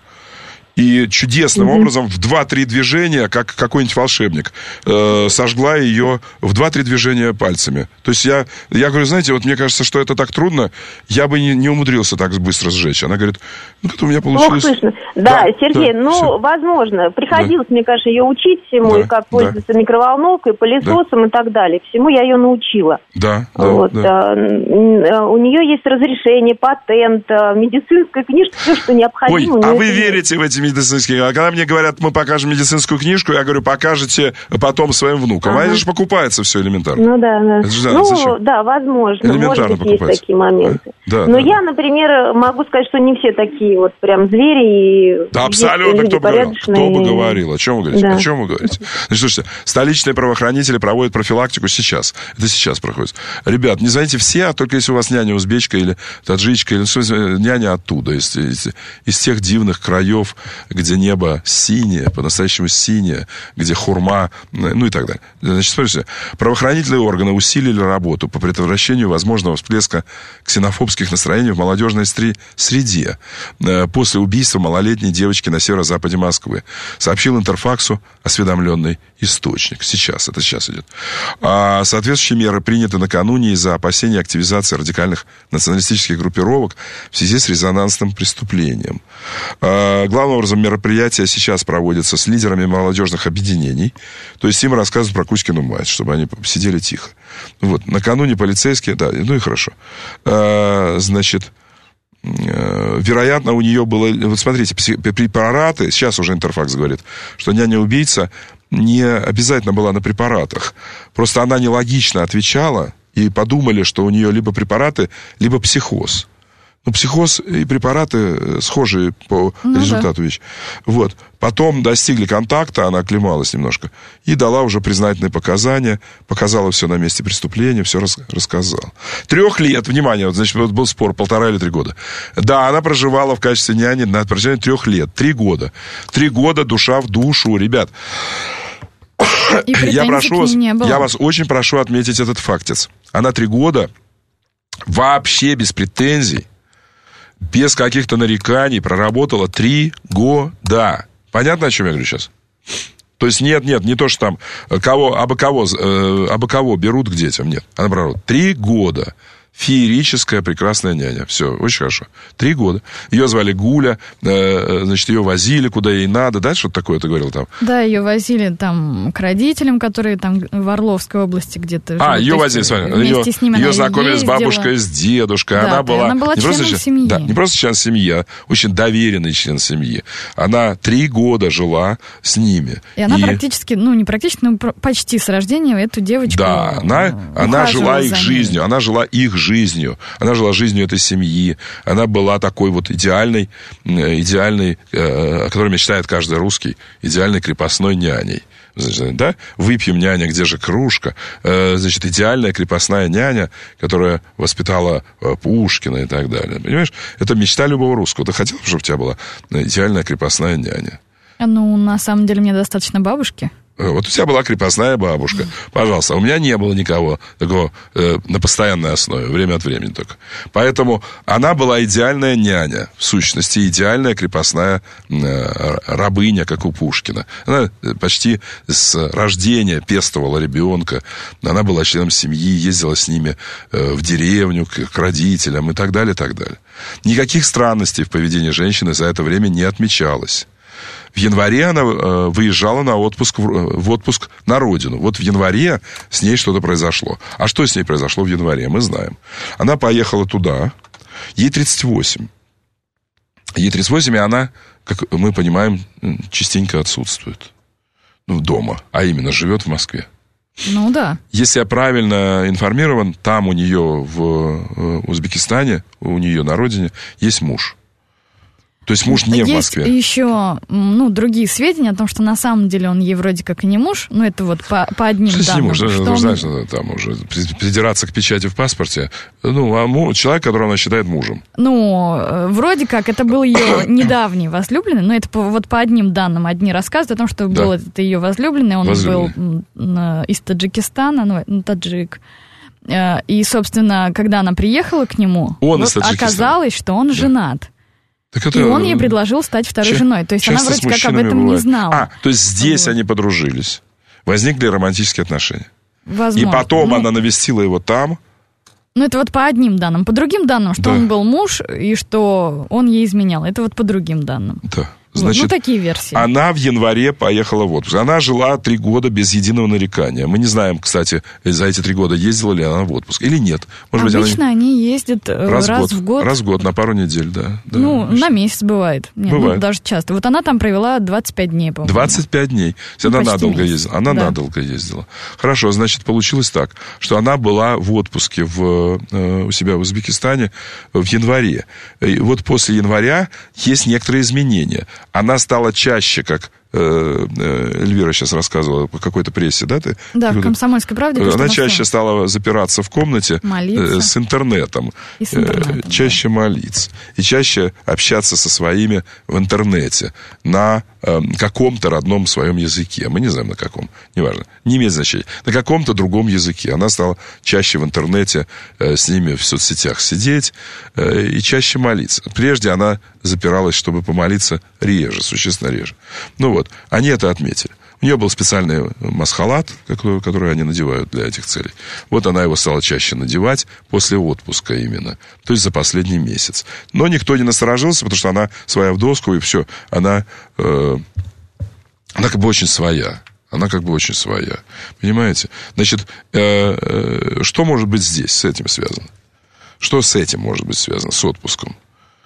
[SPEAKER 1] и чудесным uh-huh. образом в два-три движения, как какой-нибудь волшебник, э, сожгла ее в два-три движения пальцами. То есть я, я говорю, знаете, вот мне кажется, что это так трудно, я бы не, не умудрился так быстро сжечь. Она говорит, ну, как-то у меня получилось...
[SPEAKER 14] Ох, да, да, Сергей, да, ну, все. возможно, приходилось, да. мне кажется, ее учить всему, да, и как пользоваться да. микроволновкой, пылесосом да. и так далее. Всему я ее научила.
[SPEAKER 1] Да, да,
[SPEAKER 14] вот,
[SPEAKER 1] да.
[SPEAKER 14] У нее есть разрешение, патент, медицинская книжка, все, что необходимо.
[SPEAKER 1] Ой, а вы верите в эти медицинские... А когда мне говорят, мы покажем медицинскую книжку, я говорю, покажете потом своим внукам. Ага. А это же покупается все элементарно.
[SPEAKER 14] Ну да, да.
[SPEAKER 1] Же,
[SPEAKER 14] ну,
[SPEAKER 1] зачем?
[SPEAKER 14] да, возможно.
[SPEAKER 1] Элементарно
[SPEAKER 14] может быть, есть такие моменты.
[SPEAKER 1] Да,
[SPEAKER 14] Но
[SPEAKER 1] да,
[SPEAKER 14] я,
[SPEAKER 1] да.
[SPEAKER 14] например, могу сказать, что не все такие вот прям звери. И
[SPEAKER 1] да, абсолютно, кто бы говорил. Кто бы говорил? О чем вы говорите? Да. О чем вы говорите? Значит, слушайте, столичные правоохранители проводят профилактику сейчас. Это сейчас проходит. Ребят, не звоните все, а только если у вас няня узбечка или таджичка, или ну, няня оттуда, из, из, из тех дивных краев, где небо синее, по-настоящему синее, где хурма, ну и так далее. Значит, смотрите, правоохранительные органы усилили работу по предотвращению возможного всплеска ксенофобских настроений в молодежной среде после убийства малолетней девочки на северо-западе Москвы, сообщил Интерфаксу осведомленный источник. Сейчас, это сейчас идет. А соответствующие меры приняты накануне из-за опасения активизации радикальных националистических группировок в связи с резонансным преступлением. А, главным образом мероприятие сейчас проводится с лидерами молодежных объединений, то есть им рассказывают про Кузькину мать, чтобы они сидели тихо. Вот. Накануне полицейские, да, ну и хорошо. А, значит, вероятно, у нее было... Вот смотрите, препараты... Сейчас уже Интерфакс говорит, что няня-убийца не обязательно была на препаратах. Просто она нелогично отвечала, и подумали, что у нее либо препараты, либо психоз. Ну, психоз и препараты схожие по ну, результату да. вещи. Вот. Потом достигли контакта, она оклемалась немножко, и дала уже признательные показания, показала все на месте преступления, все рас- рассказала. Трех лет, внимание, вот, значит, вот был спор, полтора или три года. Да, она проживала в качестве няни на протяжении трех лет, три года. Три года душа в душу, ребят. Я прошу вас, я вас очень прошу отметить этот фактец. Она три года вообще без претензий, без каких-то нареканий проработала три года. Понятно, о чем я говорю сейчас? То есть нет, нет, не то, что там кого, абы кого, э, абы кого берут к детям. Нет, она проработала три года. феерическая, прекрасная няня. Все, очень хорошо. Три года. Ее звали Гуля, э, значит, ее возили, куда ей надо. Да, что-то такое ты говорил там?
[SPEAKER 2] Да, ее возили там к родителям, которые там в Орловской области где-то.
[SPEAKER 1] А, ее возили, смотри. Ее, с ними ее знакомили ездила. С бабушкой, с дедушкой.
[SPEAKER 2] Да,
[SPEAKER 1] она, была,
[SPEAKER 2] она была
[SPEAKER 1] не
[SPEAKER 2] членом
[SPEAKER 1] просто,
[SPEAKER 2] семьи.
[SPEAKER 1] Да, не просто член семьи, а очень доверенный член семьи. Она три года жила с ними.
[SPEAKER 2] И она и... практически, ну, не практически, но почти с рождения эту девочку
[SPEAKER 1] Да, она, она жила их жизнью. Она жила их жизнью. Она жила жизнью этой семьи. Она была такой вот идеальной, идеальной, о которой мечтает каждый русский, идеальной крепостной няней. Значит, да? Выпьем, няня, где же кружка? Значит, идеальная крепостная няня, которая воспитала Пушкина и так далее. Понимаешь? Это мечта любого русского. Ты хотел, чтобы у тебя была идеальная крепостная няня?
[SPEAKER 2] Ну, на самом деле, мне достаточно бабушки.
[SPEAKER 1] Вот у тебя была крепостная бабушка. Пожалуйста, у меня не было никого такого э, на постоянной основе, время от времени только. Поэтому она была идеальная няня, в сущности, идеальная крепостная э, рабыня, как у Пушкина. Она почти с рождения пестовала ребенка. Она была членом семьи, ездила с ними э, в деревню, к, к родителям и так далее, и так далее. Никаких странностей в поведении женщины за это время не отмечалось. В январе она э, выезжала на отпуск, в, в отпуск на родину. Вот в январе с ней что-то произошло. А что с ней произошло в январе, мы знаем. Она поехала туда, ей тридцать восемь. Ей тридцать восемь, и она, как мы понимаем, частенько отсутствует. Ну, дома, а именно живет в Москве.
[SPEAKER 2] Ну, да.
[SPEAKER 1] Если я правильно информирован, там у нее в Узбекистане, у нее на родине, есть муж. То есть муж не
[SPEAKER 2] есть
[SPEAKER 1] в Москве.
[SPEAKER 2] Есть еще, ну, другие сведения о том, что на самом деле он ей вроде как и не муж, но это вот по, по одним
[SPEAKER 1] что
[SPEAKER 2] данным.
[SPEAKER 1] Не муж,
[SPEAKER 2] что
[SPEAKER 1] ты
[SPEAKER 2] он...
[SPEAKER 1] знаешь, там уже придираться к печати в паспорте. Ну, а человек, которого она считает мужем.
[SPEAKER 2] Ну, вроде как это был ее недавний возлюбленный, но это по, вот по одним данным. Одни рассказывают о том, что да. был это ее возлюбленный, он возлюбленный. был из Таджикистана, ну, таджик. И, собственно, когда она приехала к нему,
[SPEAKER 1] он
[SPEAKER 2] вот оказалось, что он да. женат.
[SPEAKER 1] Это...
[SPEAKER 2] И он ей предложил стать второй
[SPEAKER 1] Ча-
[SPEAKER 2] женой. То есть она вроде как об этом
[SPEAKER 1] бывает.
[SPEAKER 2] не знала.
[SPEAKER 1] А, то есть здесь
[SPEAKER 2] вот.
[SPEAKER 1] они подружились. Возникли романтические отношения.
[SPEAKER 2] Возможно.
[SPEAKER 1] И потом
[SPEAKER 2] ну,
[SPEAKER 1] она навестила его там.
[SPEAKER 2] Ну, это вот по одним данным. По другим данным, что да. он был муж и что он ей изменял. Это вот по другим данным.
[SPEAKER 1] Да.
[SPEAKER 2] Значит, ну, такие версии.
[SPEAKER 1] Она в январе поехала в отпуск. Она жила три года без единого нарекания. Мы не знаем, кстати, за эти три года ездила ли она в отпуск или нет.
[SPEAKER 2] Может Обычно быть, она... они ездят раз, раз год, в год.
[SPEAKER 1] Раз в год, на пару недель, да. да
[SPEAKER 2] ну,
[SPEAKER 1] значит.
[SPEAKER 2] на месяц бывает. Нет, бывает. Ну, даже часто. Вот она там провела двадцать пять дней, по-моему.
[SPEAKER 1] двадцать пять дней.
[SPEAKER 2] Ну,
[SPEAKER 1] она надолго
[SPEAKER 2] месяц.
[SPEAKER 1] ездила. Она
[SPEAKER 2] да.
[SPEAKER 1] надолго ездила. Хорошо, значит, получилось так, что она была в отпуске в, э, у себя в Узбекистане в январе. И вот после января есть некоторые изменения. Она стала чаще, как э, э, Эльвира сейчас рассказывала по какой-то прессе, да? Ты?
[SPEAKER 2] Да, в «Комсомольской правде».
[SPEAKER 1] Она чаще стала запираться в комнате э, с интернетом.
[SPEAKER 2] И с интернетом
[SPEAKER 1] э, чаще да. молиться. И чаще общаться со своими в интернете на э, каком-то родном своем языке. Мы не знаем, на каком. Неважно. Не имеет значения. На каком-то другом языке. Она стала чаще в интернете э, с ними в соцсетях сидеть э, и чаще молиться. Прежде она запиралась, чтобы помолиться реже, существенно реже. Ну вот, они это отметили. У нее был специальный масхалат, который они надевают для этих целей. Вот она его стала чаще надевать после отпуска именно. То есть за последний месяц. Но никто не насторожился, потому что она своя в доску, и все. Она, э, она как бы очень своя. Она как бы очень своя. Понимаете? Значит, э, э, что может быть здесь с этим связано? Что с этим может быть связано, с отпуском?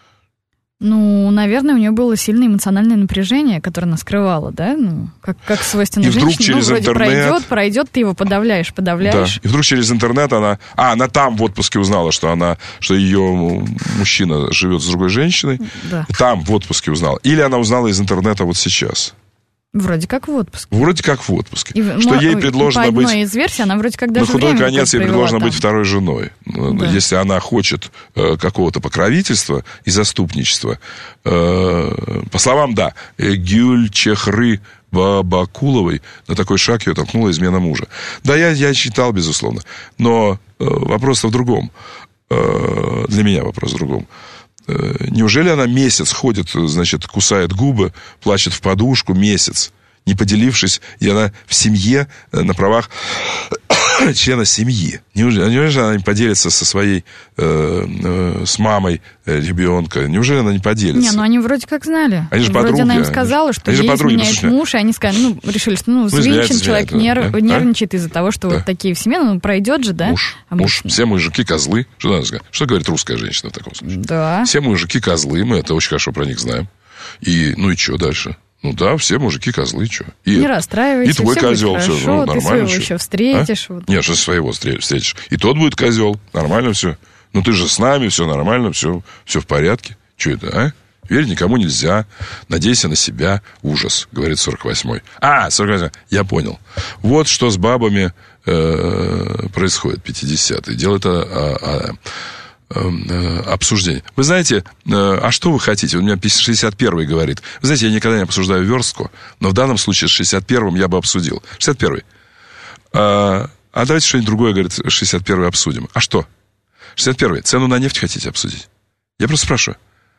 [SPEAKER 2] Ну, наверное, у нее было сильное эмоциональное напряжение, которое она скрывала, да? Ну, как, как свойственно
[SPEAKER 1] и вдруг
[SPEAKER 2] женщине.
[SPEAKER 1] Через
[SPEAKER 2] ну, вроде
[SPEAKER 1] интернет...
[SPEAKER 2] пройдет, пройдет, ты его подавляешь, подавляешь.
[SPEAKER 1] Да. И вдруг через интернет она... А, она там в отпуске узнала, что она, что ее мужчина живет с другой женщиной.
[SPEAKER 2] Да.
[SPEAKER 1] Там в отпуске узнала. Или она узнала из интернета вот сейчас.
[SPEAKER 2] Вроде как в отпуске.
[SPEAKER 1] Вроде как в отпуске.
[SPEAKER 2] И,
[SPEAKER 1] что
[SPEAKER 2] мо,
[SPEAKER 1] ей предложено
[SPEAKER 2] по
[SPEAKER 1] быть...
[SPEAKER 2] одной из версий, она вроде как даже
[SPEAKER 1] на худой
[SPEAKER 2] время
[SPEAKER 1] конец ей предложено
[SPEAKER 2] там.
[SPEAKER 1] быть второй женой. Да. Если она хочет э, какого-то покровительства и заступничества. Э, по словам, да, Гюльчехры Бабакуловой на такой шаг ее толкнула измена мужа. Да, я, я читал, безусловно. Но э, вопрос-то в другом. Э, для меня вопрос в другом. Неужели она месяц ходит, значит, кусает губы, плачет в подушку месяц, не поделившись, и она в семье на правах члена семьи. Неужели, неужели она не поделится со своей, э, э, с мамой э, ребенка? Неужели она не поделится?
[SPEAKER 2] Не, ну они вроде как знали.
[SPEAKER 1] Они же
[SPEAKER 2] вроде
[SPEAKER 1] подруги.
[SPEAKER 2] она им сказала, что ей изменяет муж, и они сказали, ну, решили, что ну, взвинчен, человек нерв, да? нервничает из-за того, что да. вот такие в семье, ну, пройдет же, да?
[SPEAKER 1] Муж, муж, все мужики козлы. Что надо сказать? Что говорит русская женщина в таком случае?
[SPEAKER 2] Да.
[SPEAKER 1] Все мужики козлы, мы это очень хорошо про них знаем. И, ну и что дальше? Ну да, все мужики козлы, что? И
[SPEAKER 2] не
[SPEAKER 1] это,
[SPEAKER 2] расстраивайся,
[SPEAKER 1] и твой
[SPEAKER 2] все
[SPEAKER 1] козел,
[SPEAKER 2] будет
[SPEAKER 1] все,
[SPEAKER 2] хорошо,
[SPEAKER 1] ну,
[SPEAKER 2] ты
[SPEAKER 1] нормально.
[SPEAKER 2] своего
[SPEAKER 1] все.
[SPEAKER 2] еще встретишь.
[SPEAKER 1] А?
[SPEAKER 2] Вот.
[SPEAKER 1] Нет, что своего встретишь. И тот будет козел, нормально все. Ну ты же с нами, все нормально, все, все в порядке. Что это, а? Верь никому нельзя, надейся на себя. Ужас, говорит сорок восьмой. А, сорок восьмой, я понял. Вот что с бабами э, происходит, пятидесятые. Дело это... А, а, обсуждение. Вы знаете, а что вы хотите? У меня шестьдесят первый говорит. Вы знаете, я никогда не обсуждаю верстку, но в данном случае с шестьдесят первым я бы обсудил. шестьдесят первый. А, а давайте что-нибудь другое, говорит, шестьдесят первый обсудим. А что? шестьдесят первый. Цену на нефть хотите обсудить? Я просто спрашиваю.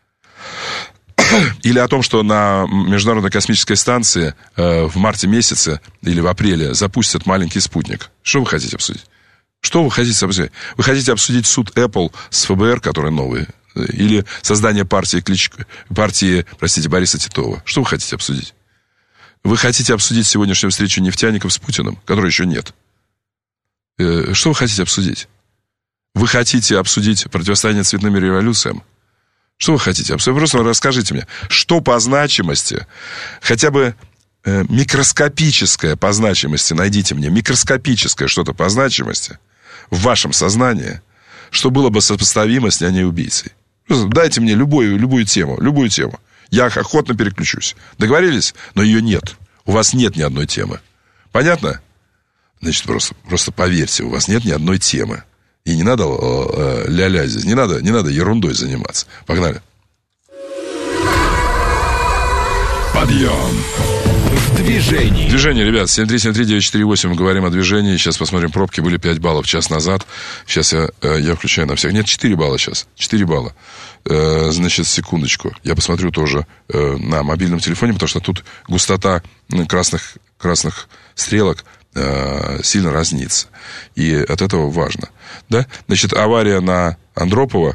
[SPEAKER 1] Или о том, что на Международной космической станции э, в марте месяце или в апреле запустят маленький спутник. Что вы хотите обсудить? Что вы хотите обсудить? Вы хотите обсудить суд Apple с эф бэ эр, который новый? Или создание партии, Кличко, партии, простите, Бориса Титова? Что вы хотите обсудить? Вы хотите обсудить сегодняшнюю встречу нефтяников с Путиным, которой еще нет? Что вы хотите обсудить? Вы хотите обсудить противостояние цветным революциям? Что вы хотите обсудить? Просто расскажите мне, что по значимости, хотя бы э, микроскопическое по значимости, найдите мне микроскопическое что-то по значимости в вашем сознании, что было бы сопоставимо с няней-убийцей. Дайте мне любую, любую тему, любую тему. Я охотно переключусь. Договорились? Но ее нет. У вас нет ни одной темы. Понятно? Значит, просто, просто поверьте, у вас нет ни одной темы. И не надо э, ля-ля здесь, не надо, не надо ерундой заниматься. Погнали. Подъем.
[SPEAKER 6] В движении.
[SPEAKER 1] Движение, ребят, семь три семь три девять четыре восемь. Мы говорим о движении. Сейчас посмотрим пробки. Были пять баллов час назад. Сейчас я, я включаю на всех. Нет, четыре балла сейчас. четыре балла. Значит, секундочку. Я посмотрю тоже на мобильном телефоне, потому что тут густота красных, красных стрелок сильно разнится. И от этого важно. Да? Значит, авария на Андропова.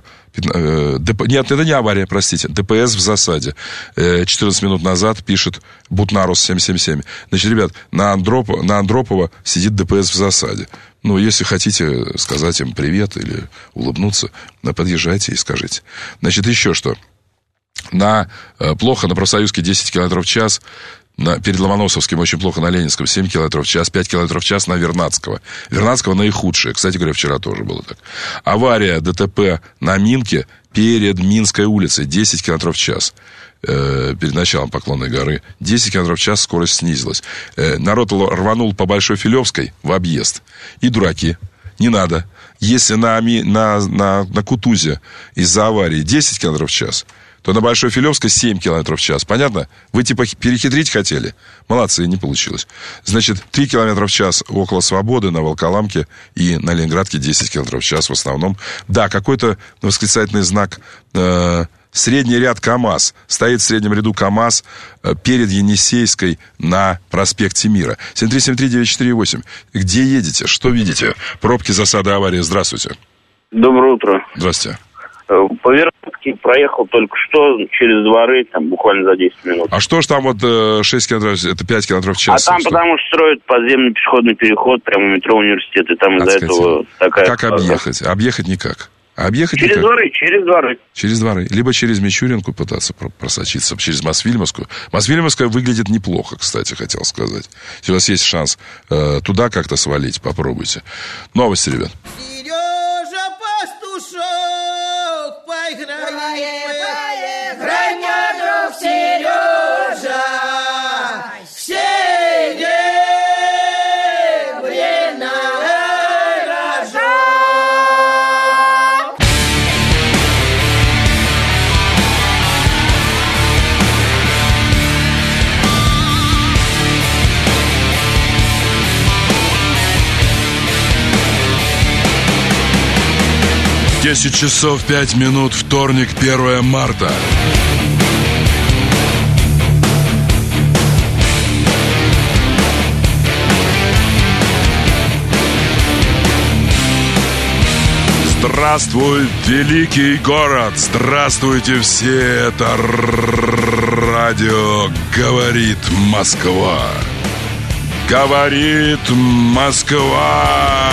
[SPEAKER 1] Нет, это не авария, простите. ДПС в засаде. четырнадцать минут назад пишет Бутнарус семь семь семь. Значит, ребят, на, Андроп, на Андропова сидит ДПС в засаде. Ну, если хотите сказать им привет или улыбнуться, подъезжайте и скажите. Значит, еще что. На, плохо на Профсоюзке десять километров в час. На, перед Ломоносовским очень плохо, на Ленинском семь километров в час, пять километров в час на Вернадского. Вернадского наихудшее. Кстати говоря, вчера тоже было так. Авария ДТП на Минке перед Минской улицей десять километров в час. Э, перед началом Поклонной горы. десять километров в час скорость снизилась. Э, народ рванул по Большой Филевской в объезд. И дураки. Не надо. Если на, на, на, на Кутузе из-за аварии десять километров в час, то на Большой Филевской семь километров в час. Понятно? Вы типа перехитрить хотели? Молодцы, не получилось. Значит, три километра в час около Свободы, на Волколамке и на Ленинградке десять километров в час в основном. Да, какой-то восклицательный знак. Э, средний ряд КАМАЗ. Стоит в среднем ряду КАМАЗ э, перед Енисейской на проспекте Мира. семь три семь три девять четыре восемь. Где едете? Что видите? Пробки, засады, аварии. Здравствуйте.
[SPEAKER 15] Доброе утро.
[SPEAKER 1] Здравствуйте.
[SPEAKER 15] По Вернадске проехал только что через дворы, там буквально за десять минут.
[SPEAKER 1] А что ж там вот шесть километров, это пять километров в час?
[SPEAKER 15] А там что? Потому что строят подземный пешеходный переход прямо в метро Университет, и там из-за этого такая...
[SPEAKER 1] Как объехать? Объехать никак. А объехать
[SPEAKER 15] через
[SPEAKER 1] никак.
[SPEAKER 15] дворы, через дворы.
[SPEAKER 1] Через дворы. Либо через Мичуринку пытаться просочиться, через Мосфильмовскую. Мосфильмовская выглядит неплохо, кстати, хотел сказать. Если у вас есть шанс э, туда как-то свалить, попробуйте. Новости, ребят.
[SPEAKER 7] Сережа Пастушок, поиграй, поиграй, мой друг Сережа, серебряный рожок.
[SPEAKER 1] десять часов пять минут, вторник, первое марта. Здравствуй, великий город! Здравствуйте все! Это радио «Говорит Москва». Говорит Москва.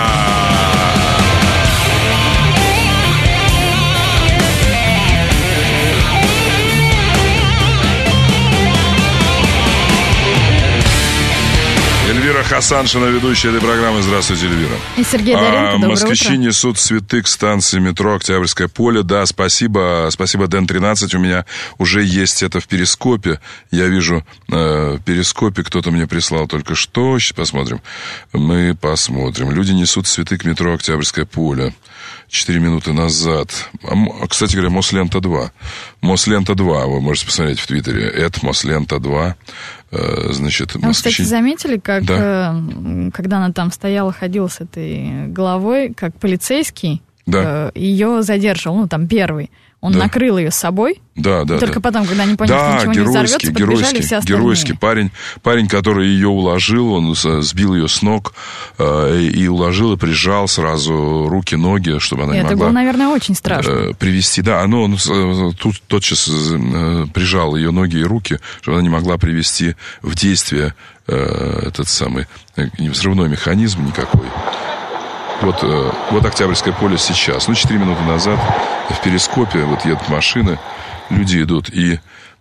[SPEAKER 1] Эльвира Хасаншина, ведущая этой программы. Здравствуйте, Эльвира.
[SPEAKER 2] И Сергей Доренко, доброе
[SPEAKER 1] Москвичи
[SPEAKER 2] утро.
[SPEAKER 1] несут цветы к станции метро Октябрьское поле. Да, спасибо, спасибо, Дэн тринадцать. У меня уже есть это в Перископе. Я вижу э, в Перископе, кто-то мне прислал только что. Сейчас посмотрим. Мы посмотрим. Люди несут цветы к метро Октябрьское поле. Четыре минуты назад. А, кстати говоря, Мослента два. Мослента два, вы можете посмотреть в Твиттере. Это Мослента два. Значит,
[SPEAKER 2] а вы, кстати, заметили, как
[SPEAKER 1] да.
[SPEAKER 2] когда она там стояла, ходила с этой головой, как полицейский
[SPEAKER 1] да.
[SPEAKER 2] ее задерживал, ну, там, первый. Он да. накрыл ее с собой.
[SPEAKER 1] Да, да,
[SPEAKER 2] Только
[SPEAKER 1] да.
[SPEAKER 2] потом, когда они поняли,
[SPEAKER 1] да,
[SPEAKER 2] что ничего не взорвется, подбежали все остальные.
[SPEAKER 1] Геройский парень, парень, который ее уложил, он сбил ее с ног э, и уложил, и прижал сразу руки, ноги, чтобы она
[SPEAKER 2] и
[SPEAKER 1] не
[SPEAKER 2] это
[SPEAKER 1] могла...
[SPEAKER 2] было, наверное, очень страшно.
[SPEAKER 1] Э, привести, да, ну, он тут тотчас э, прижал ее ноги и руки, чтобы она не могла привести в действие э, этот самый э, взрывной механизм никакой. Вот, вот Октябрьское поле сейчас. Ну, четыре минуты назад в Перископе вот едут машины, люди идут, и,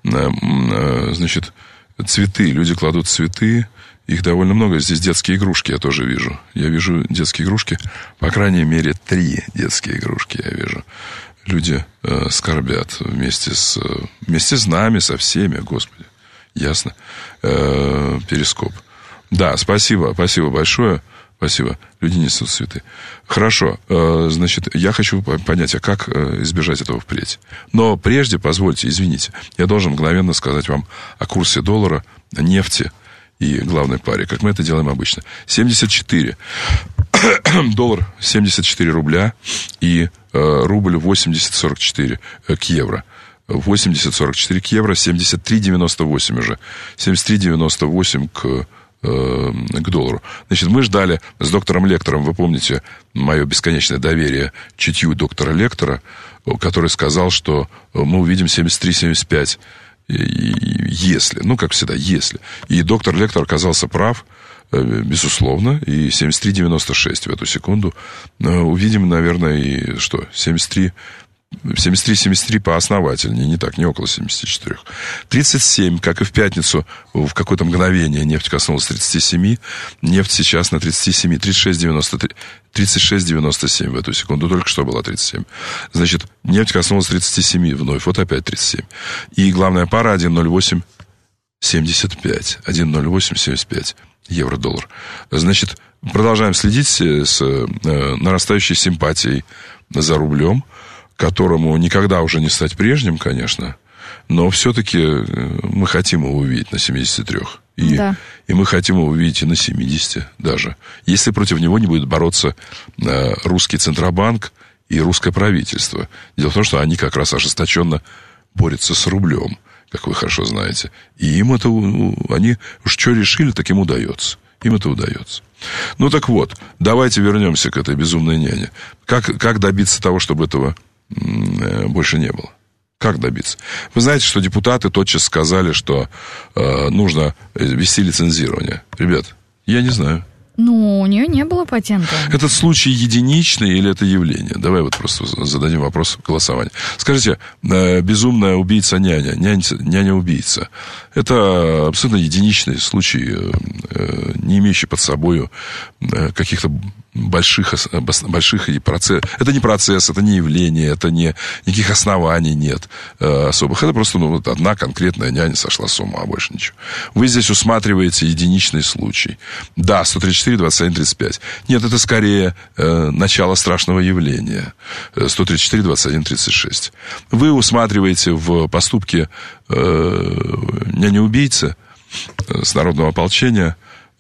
[SPEAKER 1] значит, цветы, люди кладут цветы, их довольно много. Здесь детские игрушки я тоже вижу. Я вижу детские игрушки, по крайней мере, три детские игрушки я вижу. Люди э, скорбят вместе с, вместе с нами, со всеми, Господи, ясно. Э, Перископ. Да, спасибо, спасибо большое. Спасибо. Люди несут цветы. Хорошо. Значит, я хочу понять, а как избежать этого впредь. Но прежде, позвольте, извините, я должен мгновенно сказать вам о курсе доллара, нефти и главной паре, как мы это делаем обычно. семьдесят четыре. Доллар семьдесят четыре рубля и рубль восемьдесят сорок четыре к евро. восемьдесят сорок четыре к евро, семьдесят три девяносто восемь уже. семьдесят три девяносто восемь к к доллару. Значит, мы ждали с доктором Лектором, вы помните мое бесконечное доверие чутью доктора Лектора, который сказал, что мы увидим семьдесят три семьдесят пять, если, ну, как всегда, если. И доктор Лектор оказался прав, безусловно, и семьдесят три девяносто шесть в эту секунду. Увидим, наверное, и что, семьдесят три семьдесят три семьдесят три поосновательнее, не так, не около семьдесят четыре. тридцать семь, как и в пятницу, в какое-то мгновение нефть коснулась тридцать семь, нефть сейчас на тридцать семь, тридцать шесть девяносто три, тридцать шесть девяносто семь в эту секунду, только что была тридцать семь. Значит, нефть коснулась тридцать семь вновь, вот опять тридцать семь. И главная пара один ноль восемь семьдесят пять, один ноль восемь семьдесят пять евро-доллар. Значит, продолжаем следить с э, нарастающей симпатией за рублем, которому никогда уже не стать прежним, конечно, но все-таки мы хотим его увидеть на семидесяти трёх. И, да. и мы хотим его увидеть и на семидесяти даже. Если против него не будет бороться э, русский Центробанк и русское правительство. Дело в том, что они как раз ожесточенно борются с рублем, как вы хорошо знаете. И им это, они уж что решили, так им удается. Им это удается. Ну так вот, давайте вернемся к этой безумной няне. Как, как добиться того, чтобы этого больше не было? Как добиться? Вы знаете, что депутаты тотчас сказали, что э, нужно вести лицензирование. Ребят, я не знаю.
[SPEAKER 2] Ну, у нее не было патента.
[SPEAKER 1] Этот случай единичный или это явление? Давай вот просто зададим вопрос голосования. Скажите, э, безумная убийца-няня, няня-убийца, это абсолютно единичный случай, э, э, не имеющий под собой э, каких-то больших, больших и процесс. Это не процесс, это не явление, это не никаких оснований нет э, особых. Это просто ну, вот одна конкретная няня сошла с ума, а больше ничего. Вы здесь усматриваете единичный случай. Да, сто тридцать четыре двадцать один тридцать пять. Нет, это скорее э, начало страшного явления. сто тридцать четыре двадцать один тридцать шесть. Вы усматриваете в поступке э, няни-убийцы э, с народного ополчения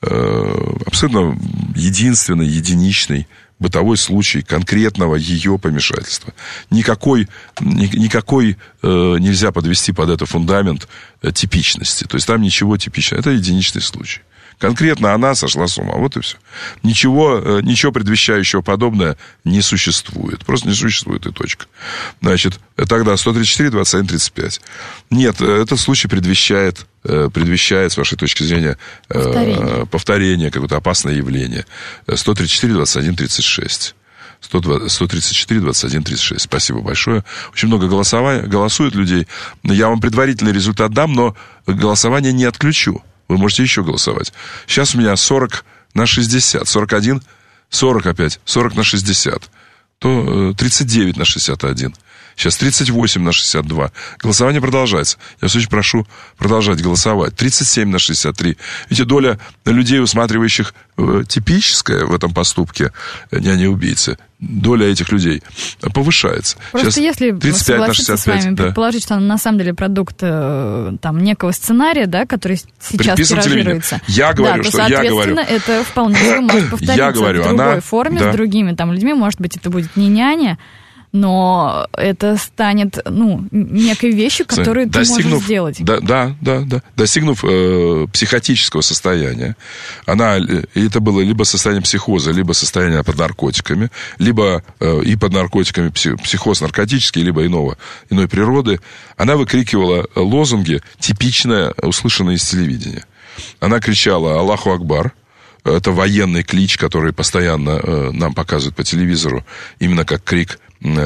[SPEAKER 1] абсолютно единственный, единичный бытовой случай конкретного ее помешательства. Никакой, никакой э, нельзя подвести под это фундамент э, типичности. То есть там ничего типичного. Это единичный случай. Конкретно она сошла с ума. Вот и все. Ничего, ничего предвещающего подобное не существует. Просто не существует, и точка. Значит, тогда сто тридцать четыре двадцать один тридцать пять. Нет, этот случай предвещает, предвещает, с вашей точки зрения, повторение, повторение какое-то опасное явление. сто тридцать четыре двадцать один тридцать шесть. сто тридцать четыре двадцать один тридцать шесть. Спасибо большое. Очень много голосования, голосуют людей. Я вам предварительный результат дам, но голосование не отключу. Вы можете еще голосовать. Сейчас у меня сорок на шестьдесят. сорок один, сорок опять. сорок на шестьдесят. То тридцать девять на шестьдесят один. Сейчас тридцать восемь на шестьдесят два. Голосование продолжается. Я все очень прошу продолжать голосовать. тридцать семь на шестьдесят три. Видите, доля людей, усматривающих э, типическое в этом поступке няни-убийцы, доля этих людей повышается.
[SPEAKER 2] Просто
[SPEAKER 1] сейчас
[SPEAKER 2] если
[SPEAKER 1] тридцать пять на шестьдесят пять,
[SPEAKER 2] с вами, да. предположить, что он на самом деле продукт э, там, некого сценария, да, который сейчас
[SPEAKER 1] Приписан
[SPEAKER 2] тиражируется.
[SPEAKER 1] Я говорю,
[SPEAKER 2] да,
[SPEAKER 1] что
[SPEAKER 2] то,
[SPEAKER 1] я говорю.
[SPEAKER 2] это вполне может повториться
[SPEAKER 1] я говорю,
[SPEAKER 2] в другой
[SPEAKER 1] она,
[SPEAKER 2] форме,
[SPEAKER 1] да.
[SPEAKER 2] с другими там людьми. Может быть, это будет не няня, но это станет, ну, некой вещью, которую
[SPEAKER 1] достигнув,
[SPEAKER 2] ты можешь сделать.
[SPEAKER 1] Да, да, да, да. Достигнув э, психотического состояния, она, это было либо состояние психоза, либо состояние под наркотиками, либо э, и под наркотиками психоз наркотический, либо иного, иной природы, она выкрикивала лозунги, типичные, услышанные из телевидения. Она кричала «Аллаху Акбар». Это военный клич, который постоянно э, нам показывают по телевизору, именно как крик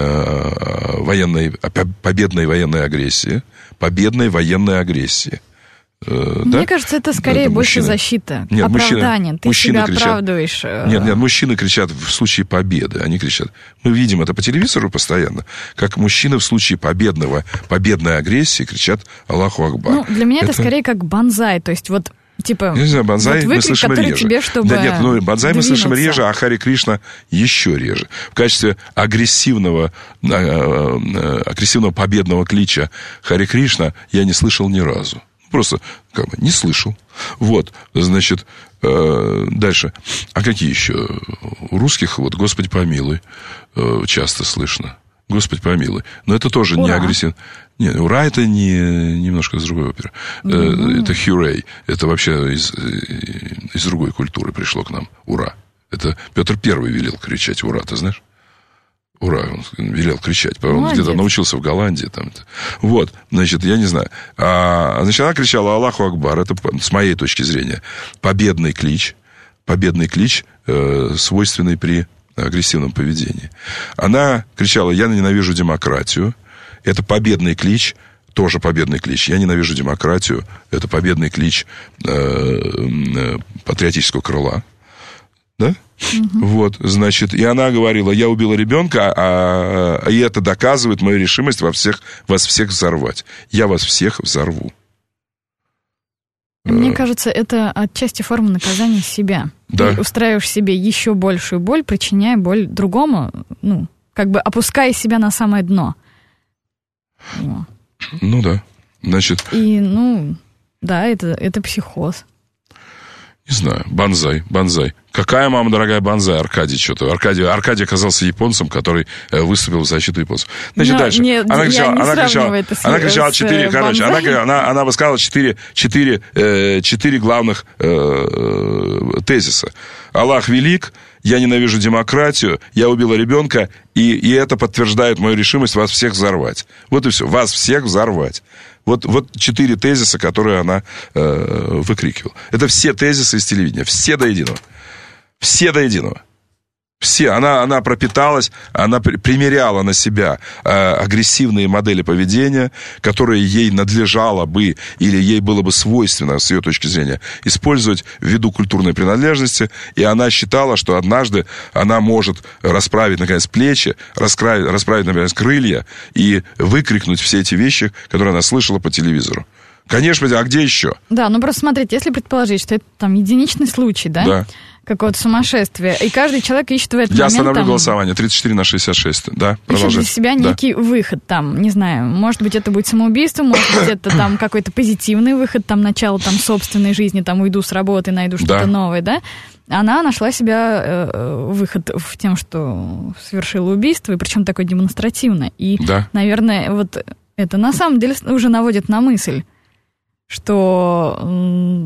[SPEAKER 1] военной, победной военной агрессии. Победной военной агрессии.
[SPEAKER 2] Мне да? кажется, это скорее это больше защита, нет, оправдание. Мужчины, Ты мужчины себя кричат, оправдываешь.
[SPEAKER 1] Нет, нет, мужчины кричат в случае победы. Они кричат. Мы видим это по телевизору постоянно, как мужчины в случае победного, победной агрессии кричат «Аллаху Акбар».
[SPEAKER 2] Ну, для меня это, это скорее как бонзай. То есть вот типа,
[SPEAKER 1] не знаю, бонзай вот выкрик, мы слышим реже.
[SPEAKER 2] Тебе, чтобы
[SPEAKER 1] да нет, ну, бонзай
[SPEAKER 2] двинуться.
[SPEAKER 1] Мы слышим реже, а Хари Кришна еще реже. В качестве агрессивного, агрессивного победного клича Хари Кришна я не слышал ни разу. Просто как бы не слышал. Вот, значит, дальше. А какие еще? У русских, вот, Господи помилуй, часто слышно. Господи помилуй. Но это тоже ура. Не агрессивно. Нет, ура это не, немножко из другой оперы. Mm-hmm. Это хюрей. Это вообще из, из другой культуры пришло к нам. Ура. Это Петр Первый велел кричать ура, ты знаешь? Ура, он велел кричать. Он где-то научился в Голландии. Там. Вот, значит, я не знаю. А, значит, она кричала Аллаху Акбар. Это, с моей точки зрения, победный клич. Победный клич, э, свойственный при агрессивном поведении. Она кричала «Я ненавижу демократию». Это победный клич, тоже победный клич. «Я ненавижу демократию». Это победный клич э, э, патриотического крыла. Да? Угу. Вот, значит, и она говорила, я убила ребенка, а, а, и это доказывает мою решимость во всех, вас всех взорвать. Я вас всех взорву.
[SPEAKER 2] Мне кажется, это отчасти форма наказания себя. Да. Ты устраиваешь себе еще большую боль, причиняя боль другому, ну, как бы опуская себя на самое дно. О.
[SPEAKER 1] Ну да, значит...
[SPEAKER 2] И, ну, да, это, это психоз.
[SPEAKER 1] Не знаю, бонзай, бонзай. Какая, мама дорогая, бонзай? Аркадий что-то. Аркадий, Аркадий оказался японцем, который выступил в защиту японцев. Значит, Но, дальше.
[SPEAKER 2] Нет,
[SPEAKER 1] она кричала,
[SPEAKER 2] не
[SPEAKER 1] она кричала,
[SPEAKER 2] с,
[SPEAKER 1] она кричала четыре, короче, она, она, она высказала четыре, четыре, э, четыре главных э, тезиса. Аллах велик, я ненавижу демократию, я убила ребенка, и, и это подтверждает мою решимость вас всех взорвать. Вот и все, вас всех взорвать. Вот, вот четыре тезиса, которые она э, выкрикивала. Это все тезисы из телевидения, все до единого. Все до единого. Все. Она, она пропиталась, она примеряла на себя э, агрессивные модели поведения, которые ей надлежало бы, или ей было бы свойственно, с ее точки зрения, использовать ввиду культурной принадлежности. И она считала, что однажды она может расправить, наконец, плечи, расправить, расправить, наконец, крылья и выкрикнуть все эти вещи, которые она слышала по телевизору. Конечно, а где еще?
[SPEAKER 2] Да, ну просто смотрите, если предположить, что это там единичный случай, да?
[SPEAKER 1] Да.
[SPEAKER 2] Какое-то сумасшествие. И каждый человек ищет в этот
[SPEAKER 1] Я
[SPEAKER 2] момент...
[SPEAKER 1] Я остановлю
[SPEAKER 2] там,
[SPEAKER 1] голосование. тридцать четыре на шестьдесят шесть. Да,
[SPEAKER 2] ищет для себя некий да. выход там, не знаю, может быть, это будет самоубийство, может быть, это там какой-то позитивный выход, там, начало там собственной жизни, там, уйду с работы, найду что-то да. новое, да? Она нашла себя э, выход в тем, что совершила убийство, и причем такое демонстративно. И, да. наверное, вот это на самом деле уже наводит на мысль, что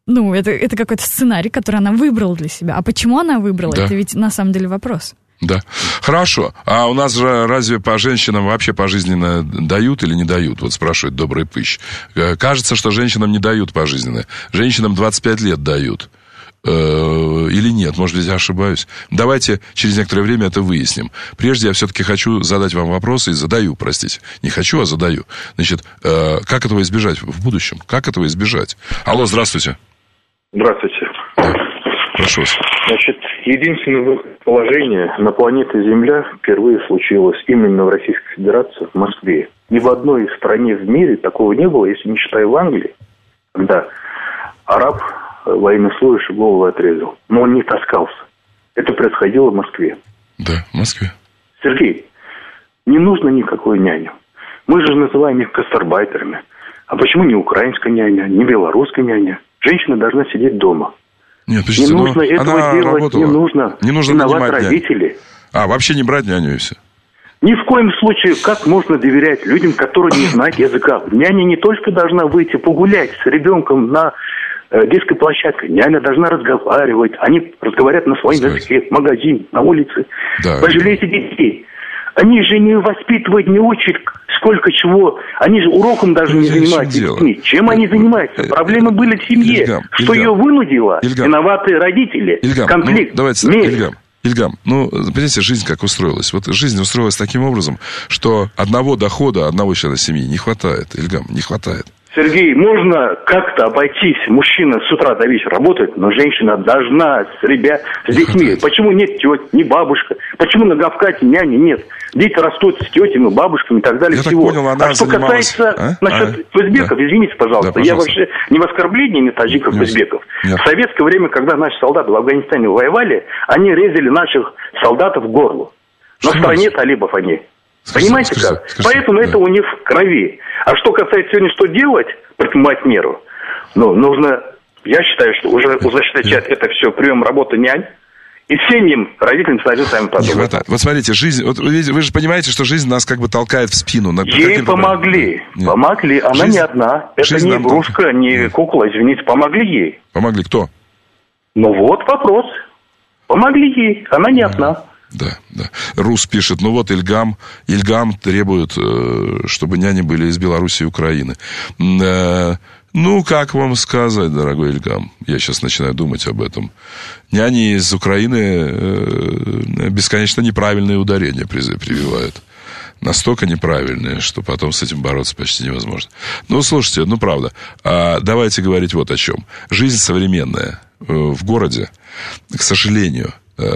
[SPEAKER 2] Ну, это, это какой-то сценарий, который она выбрала для себя. А почему она выбрала? Да. Это ведь на самом деле вопрос.
[SPEAKER 1] Да. Хорошо. А у нас же разве по женщинам вообще пожизненно дают или не дают? Вот спрашивает Добрый Пыщ. Кажется, что женщинам не дают пожизненно. Женщинам двадцать пять лет дают. Или нет, может быть, я ошибаюсь. Давайте через некоторое время это выясним. Прежде я все-таки хочу задать вам вопросы, и задаю, простите. Не хочу, а задаю. Значит, как этого избежать в будущем? Как этого избежать? Алло, здравствуйте.
[SPEAKER 16] Здравствуйте.
[SPEAKER 1] Прошу вас.
[SPEAKER 16] Значит, единственное положение на планете Земля впервые случилось именно в Российской Федерации, в Москве. Ни в одной стране в мире такого не было, если не считая в Англии, когда араб военнослужащий голову отрезал. Но он не таскался. Это происходило в Москве.
[SPEAKER 1] Да, в Москве.
[SPEAKER 16] Сергей, не нужно никакой няни. Мы же называем их гастарбайтерами. А почему не украинская няня, не белорусская няня? Женщина должна сидеть дома.
[SPEAKER 1] Нет,
[SPEAKER 16] не нужно этого делать,
[SPEAKER 1] работала.
[SPEAKER 16] не нужно.
[SPEAKER 1] Не нужно
[SPEAKER 16] виноват родители.
[SPEAKER 1] Няню. А, вообще не брать няню и все.
[SPEAKER 16] Ни в коем случае, как можно доверять людям, которые не знают языка? Няня не только должна выйти погулять с ребенком на э, детской площадке. Няня должна разговаривать. Они разговаривают на своем языке, в магазине, на улице.
[SPEAKER 1] Да,
[SPEAKER 16] пожалейте это... детей. Они же не воспитывают, не учат сколько чего. Они же уроком даже не занимаются детьми. Чем они занимаются? Проблемы были в семье.
[SPEAKER 1] Ильгам,
[SPEAKER 16] Что
[SPEAKER 1] Ильгам,
[SPEAKER 16] ее вынудило?
[SPEAKER 1] Ильгам,
[SPEAKER 16] виноватые родители.
[SPEAKER 1] Ильгам,
[SPEAKER 16] конфликт.
[SPEAKER 1] Ну, давайте так, Ильгам. Ильгам, ну, понимаете, жизнь как устроилась. Вот жизнь устроилась таким образом, что одного дохода, одного члена семьи не хватает. Ильгам, не хватает.
[SPEAKER 16] Сергей, можно как-то обойтись. Мужчина с утра до вечера работает, но женщина должна с ребят, с детьми. Почему нет теть, не бабушка? Почему на Кавказе няни нет? Дети растут с тетями, бабушками и так далее.
[SPEAKER 1] Я
[SPEAKER 16] всего.
[SPEAKER 1] так понял, она
[SPEAKER 16] а что
[SPEAKER 1] занималась...
[SPEAKER 16] касается
[SPEAKER 1] а?
[SPEAKER 16] насчет
[SPEAKER 1] а?
[SPEAKER 16] узбеков,
[SPEAKER 1] да.
[SPEAKER 16] извините, пожалуйста,
[SPEAKER 1] да, пожалуйста,
[SPEAKER 16] я вообще не в оскорблении не таджиков,
[SPEAKER 1] нет.
[SPEAKER 16] узбеков.
[SPEAKER 1] Нет.
[SPEAKER 16] В советское время, когда наши солдаты в Афганистане воевали, они резали наших солдатов в горло. На
[SPEAKER 1] что
[SPEAKER 16] стороне талибов они.
[SPEAKER 1] Скажи,
[SPEAKER 16] Понимаете
[SPEAKER 1] скажи,
[SPEAKER 16] как?
[SPEAKER 1] скажи,
[SPEAKER 16] Поэтому
[SPEAKER 1] да.
[SPEAKER 16] это у них в крови. А что касается сегодня, что делать, предпринимать меру, ну, нужно, я считаю, что уже ужесточать это все, прием работы нянь, и семьям, родителям сами сами подумать.
[SPEAKER 1] Вот смотрите, жизнь, вот вы, вы же понимаете, что жизнь нас как бы толкает в спину. На,
[SPEAKER 16] Ей помогли,
[SPEAKER 1] Нет.
[SPEAKER 16] помогли, она
[SPEAKER 1] жизнь,
[SPEAKER 16] не одна, это не игрушка, толкает. не кукла, извините, помогли ей.
[SPEAKER 1] Помогли кто?
[SPEAKER 16] Ну вот вопрос, помогли ей, она не одна.
[SPEAKER 1] Да, да. Рус пишет, ну вот Ильгам, Ильгам требует, чтобы няни были из Беларуси и Украины. Ну, как вам сказать, дорогой Ильгам? Я сейчас начинаю думать об этом. Няни из Украины бесконечно неправильные ударения прививают. Настолько неправильные, что потом с этим бороться почти невозможно. Ну, слушайте, ну, правда. А давайте говорить вот о чем. Жизнь современная в городе, к сожалению,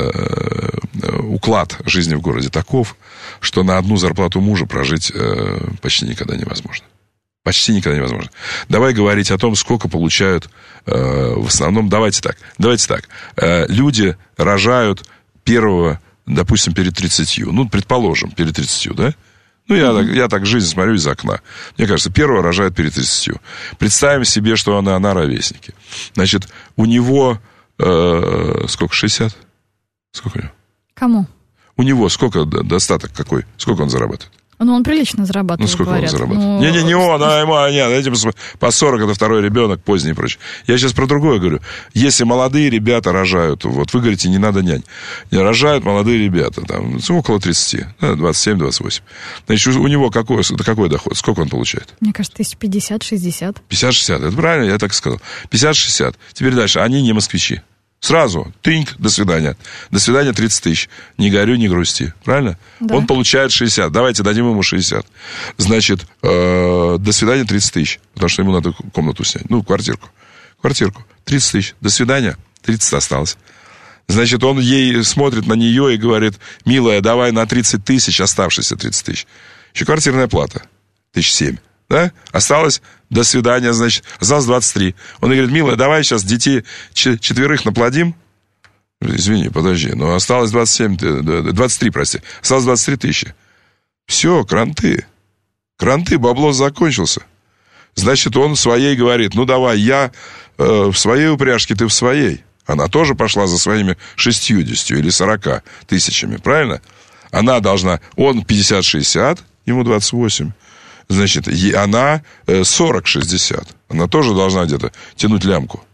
[SPEAKER 1] уклад жизни в городе таков, что на одну зарплату мужа прожить почти никогда невозможно. Почти никогда невозможно. Давай говорить о том, сколько получают в основном. Давайте так. Давайте так. Люди рожают первого, допустим, перед тридцатью. Ну, предположим, перед тридцатью, да? Ну, я, mm-hmm. так, я так жизнь смотрю из окна. Мне кажется, первого рожают перед тридцатью. Представим себе, что она, она ровесники. Значит, у него э, сколько, шестьдесят? Сколько у него?
[SPEAKER 2] Кому?
[SPEAKER 1] У него сколько достаток какой? Сколько он зарабатывает?
[SPEAKER 2] Ну, он прилично зарабатывает,
[SPEAKER 1] Ну, сколько
[SPEAKER 2] говорят.
[SPEAKER 1] он зарабатывает?
[SPEAKER 2] Ну...
[SPEAKER 1] Не-не, не он, а ему, а нет, этим по сорок, это второй ребенок, поздний и прочее. Я сейчас про другое говорю. Если молодые ребята рожают, вот вы говорите, не надо нянь. Рожают молодые ребята, там, около тридцати, двадцать семь двадцать восемь. Значит, у него какой, какой доход? Сколько он получает?
[SPEAKER 2] Мне кажется, тысяч пятьдесят шестьдесят.
[SPEAKER 1] пятьдесят шестьдесят, это правильно? Я так сказал. пятьдесят шестьдесят. Теперь дальше. Они не москвичи. Сразу, тыньк, до свидания. До свидания, тридцать тысяч. Не горю, не грусти. Правильно?
[SPEAKER 2] Да.
[SPEAKER 1] Он получает шестьдесят. Давайте дадим ему шестьдесят. Значит, э, до свидания, тридцать тысяч. Потому что ему надо комнату снять. Ну, квартирку. Квартирку. тридцать тысяч. До свидания. тридцать осталось. Значит, он ей смотрит на нее и говорит: милая, давай на тридцать тысяч, оставшиеся тридцать тысяч. Еще квартирная плата. Тысяч семь. Да? Осталось, до свидания, значит, осталось двадцать три. Он говорит: милая, давай сейчас детей четверых наплодим. Извини, подожди, но осталось двадцать семь, двадцать три, прости. Осталось двадцать три тысячи. Все, кранты. Кранты, бабло закончился. Значит, он своей говорит: ну давай, я э, в своей упряжке, ты в своей. Она тоже пошла за своими шестьюдесятью или сорока тысячами, правильно? Она должна, он пятьдесят шестьдесят, ему двадцать восемь. Значит, она сорок шестьдесят. Она тоже должна где-то тянуть лямку.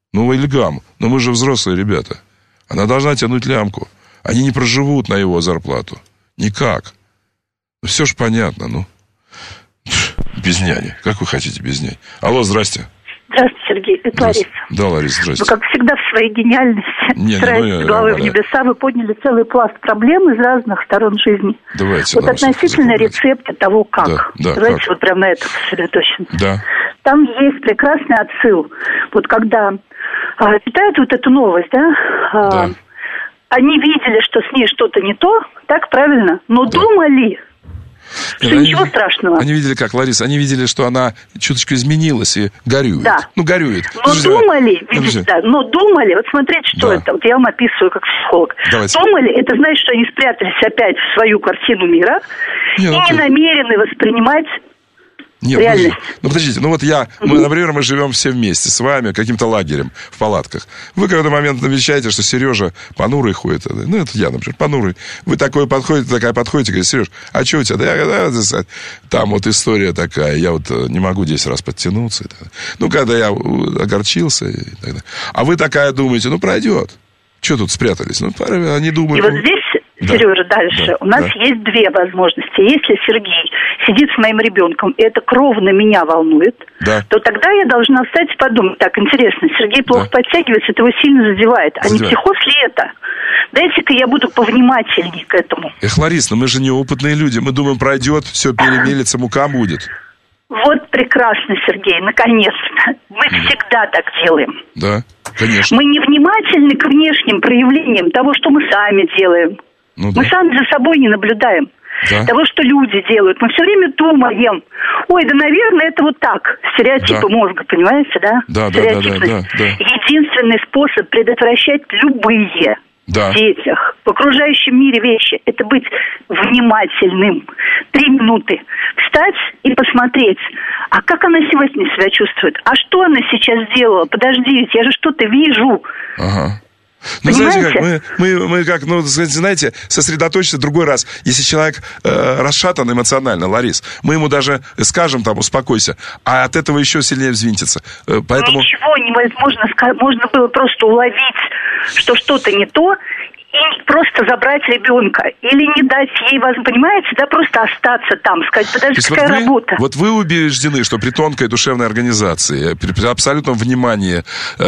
[SPEAKER 1] Ну, или гамму. Но мы же взрослые ребята. Она должна тянуть лямку. Они не проживут на его зарплату. Никак. Ну, все же понятно, ну. Без няни. Как вы хотите без няни? Алло, здрасте.
[SPEAKER 17] Здравствуйте, Сергей. Это Лариса.
[SPEAKER 1] Да, Лариса, здрасте.
[SPEAKER 17] Вы, как всегда, в своей гениальности,
[SPEAKER 1] не,
[SPEAKER 17] стираете
[SPEAKER 1] ну,
[SPEAKER 17] с головы
[SPEAKER 1] я,
[SPEAKER 17] в небеса, вы подняли целый пласт проблем из разных сторон жизни.
[SPEAKER 1] Давайте.
[SPEAKER 17] Вот относительно рецепта того, как.
[SPEAKER 1] Да, да,
[SPEAKER 17] Давайте
[SPEAKER 1] как?
[SPEAKER 17] вот прямо на этом сосредоточимся.
[SPEAKER 1] Да.
[SPEAKER 17] Там есть прекрасный отсыл. Вот когда а, читают вот эту новость, да, а,
[SPEAKER 1] да.
[SPEAKER 17] Они видели, что с ней что-то не то, так правильно, но
[SPEAKER 1] да.
[SPEAKER 17] думали... Что
[SPEAKER 1] они,
[SPEAKER 17] ничего страшного.
[SPEAKER 1] Они видели как, Лариса? Они видели, что она чуточку изменилась и горюет.
[SPEAKER 17] Да.
[SPEAKER 1] Ну, горюет.
[SPEAKER 17] Но
[SPEAKER 1] Слушайте,
[SPEAKER 17] думали,
[SPEAKER 1] ну,
[SPEAKER 17] видите, да, но думали, вот смотрите, что
[SPEAKER 1] да.
[SPEAKER 17] это, вот я вам описываю как психолог.
[SPEAKER 1] Давайте.
[SPEAKER 17] Думали, это значит, что они спрятались опять в свою картину мира
[SPEAKER 1] не,
[SPEAKER 17] и
[SPEAKER 1] ну,
[SPEAKER 17] не намерены воспринимать
[SPEAKER 1] Нет,
[SPEAKER 17] реальность.
[SPEAKER 1] Ну, ну, подождите, ну вот я, мы, например, мы живем все вместе с вами, каким-то лагерем в палатках. Вы в какой-то момент намечаете, что Сережа понурый ходит. Ну, это я, например, понурый. Вы такой подходите, такая подходите, говорите: Сереж, а что у тебя? Да, я, да, там вот история такая, я вот не могу десять раз подтянуться. Ну, когда я огорчился и так далее. А вы такая думаете: ну, пройдет. Что тут спрятались? Ну, они думают...
[SPEAKER 17] И вот здесь...
[SPEAKER 1] Да.
[SPEAKER 17] Сережа, дальше.
[SPEAKER 1] Да.
[SPEAKER 17] У нас
[SPEAKER 1] да.
[SPEAKER 17] есть две возможности. Если Сергей сидит с моим ребенком, и это кровно меня волнует,
[SPEAKER 1] да.
[SPEAKER 17] то тогда я должна встать и подумать: так, интересно, Сергей плохо да. подтягивается, это его сильно задевает. А задевает. Не психоз ли это? Дайте-ка я буду повнимательнее к этому.
[SPEAKER 1] Эх, Ларис, ну мы же неопытные люди. Мы думаем, пройдет, все перемелится, мука будет.
[SPEAKER 17] Вот прекрасно, Сергей, наконец-то. Мы mm. всегда так делаем.
[SPEAKER 1] Да, конечно.
[SPEAKER 17] Мы невнимательны к внешним проявлениям того, что мы сами делаем.
[SPEAKER 1] Ну, да.
[SPEAKER 17] Мы сами за собой не наблюдаем.
[SPEAKER 1] Да.
[SPEAKER 17] Того, что люди делают. Мы все время думаем: ой, да, наверное, это вот так. Стереотипы да. мозга, понимаете, да?
[SPEAKER 1] Да, да, да, да, да, да.
[SPEAKER 17] Единственный способ предотвращать любые
[SPEAKER 1] да.
[SPEAKER 17] в детях, в окружающем мире вещи, это быть внимательным. Три минуты. Встать и посмотреть. А как она сегодня себя чувствует? А что она сейчас сделала? Подожди, я же что-то вижу.
[SPEAKER 1] Ага. Ну, знаете, как, мы, мы, мы как, ну, знаете, сосредоточиться в другой раз. Если человек э, расшатан эмоционально, Ларис, мы ему даже скажем там: успокойся, а от этого еще сильнее взвинтится. Э, поэтому...
[SPEAKER 17] Ничего невозможно, можно было просто уловить, что что-то не то, и просто забрать ребенка. Или не дать ей возможность, понимаете, да, просто остаться там, сказать: подожди, какая
[SPEAKER 1] вот вы,
[SPEAKER 17] работа.
[SPEAKER 1] Вот вы убеждены, что при тонкой душевной организации, при, при абсолютном внимании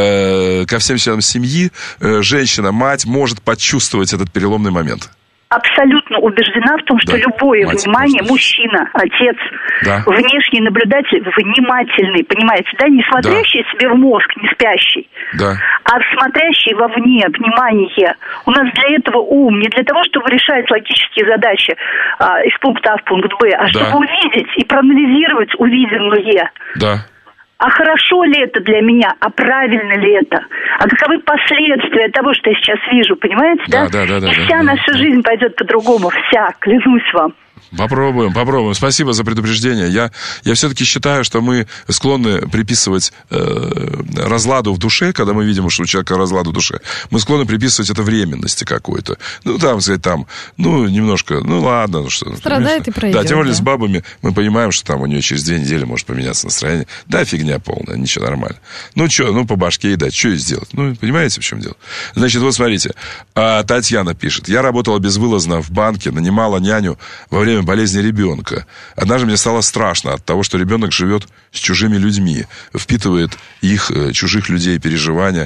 [SPEAKER 1] э, ко всем членам семьи, э, женщина, мать может почувствовать этот переломный момент?
[SPEAKER 17] Абсолютно убеждена в том, что да, любое мать, внимание, просто... мужчина, отец, да. внешний наблюдатель, внимательный, понимаете, да, не смотрящий да. себе в мозг, не спящий,
[SPEAKER 1] да.
[SPEAKER 17] а смотрящий вовне, внимание. У нас для этого ум, не для того, чтобы решать логические задачи а, из пункта А в пункт Б, а да. чтобы увидеть и проанализировать увиденное.
[SPEAKER 1] Да.
[SPEAKER 17] А хорошо ли это для меня? А правильно ли это? А каковы последствия того, что я сейчас вижу? Понимаете, да?
[SPEAKER 1] Да, да, да.
[SPEAKER 17] И
[SPEAKER 1] да,
[SPEAKER 17] вся
[SPEAKER 1] да,
[SPEAKER 17] наша
[SPEAKER 1] да.
[SPEAKER 17] жизнь пойдет по-другому. Вся, клянусь вам.
[SPEAKER 1] Попробуем, попробуем. Спасибо за предупреждение. Я, я все-таки считаю, что мы склонны приписывать э, разладу в душе, когда мы видим, что у человека разлад в душе, мы склонны приписывать это временности какой-то. Ну, там, сказать, там, ну, немножко, ну, ладно. Ну, что,
[SPEAKER 2] страдает и пройдет.
[SPEAKER 1] Да, тем более
[SPEAKER 2] да.
[SPEAKER 1] с бабами мы понимаем, что там у нее через две недели может поменяться настроение. Да, фигня полная, ничего, нормально. Ну, что, ну, по башке и дать, что ей сделать? Ну, понимаете, в чем дело? Значит, вот смотрите, Татьяна пишет: я работала безвылазно в банке, нанимала няню во время болезни ребенка. Однажды мне стало страшно от того, что ребенок живет с чужими людьми, впитывает их, чужих людей, переживания,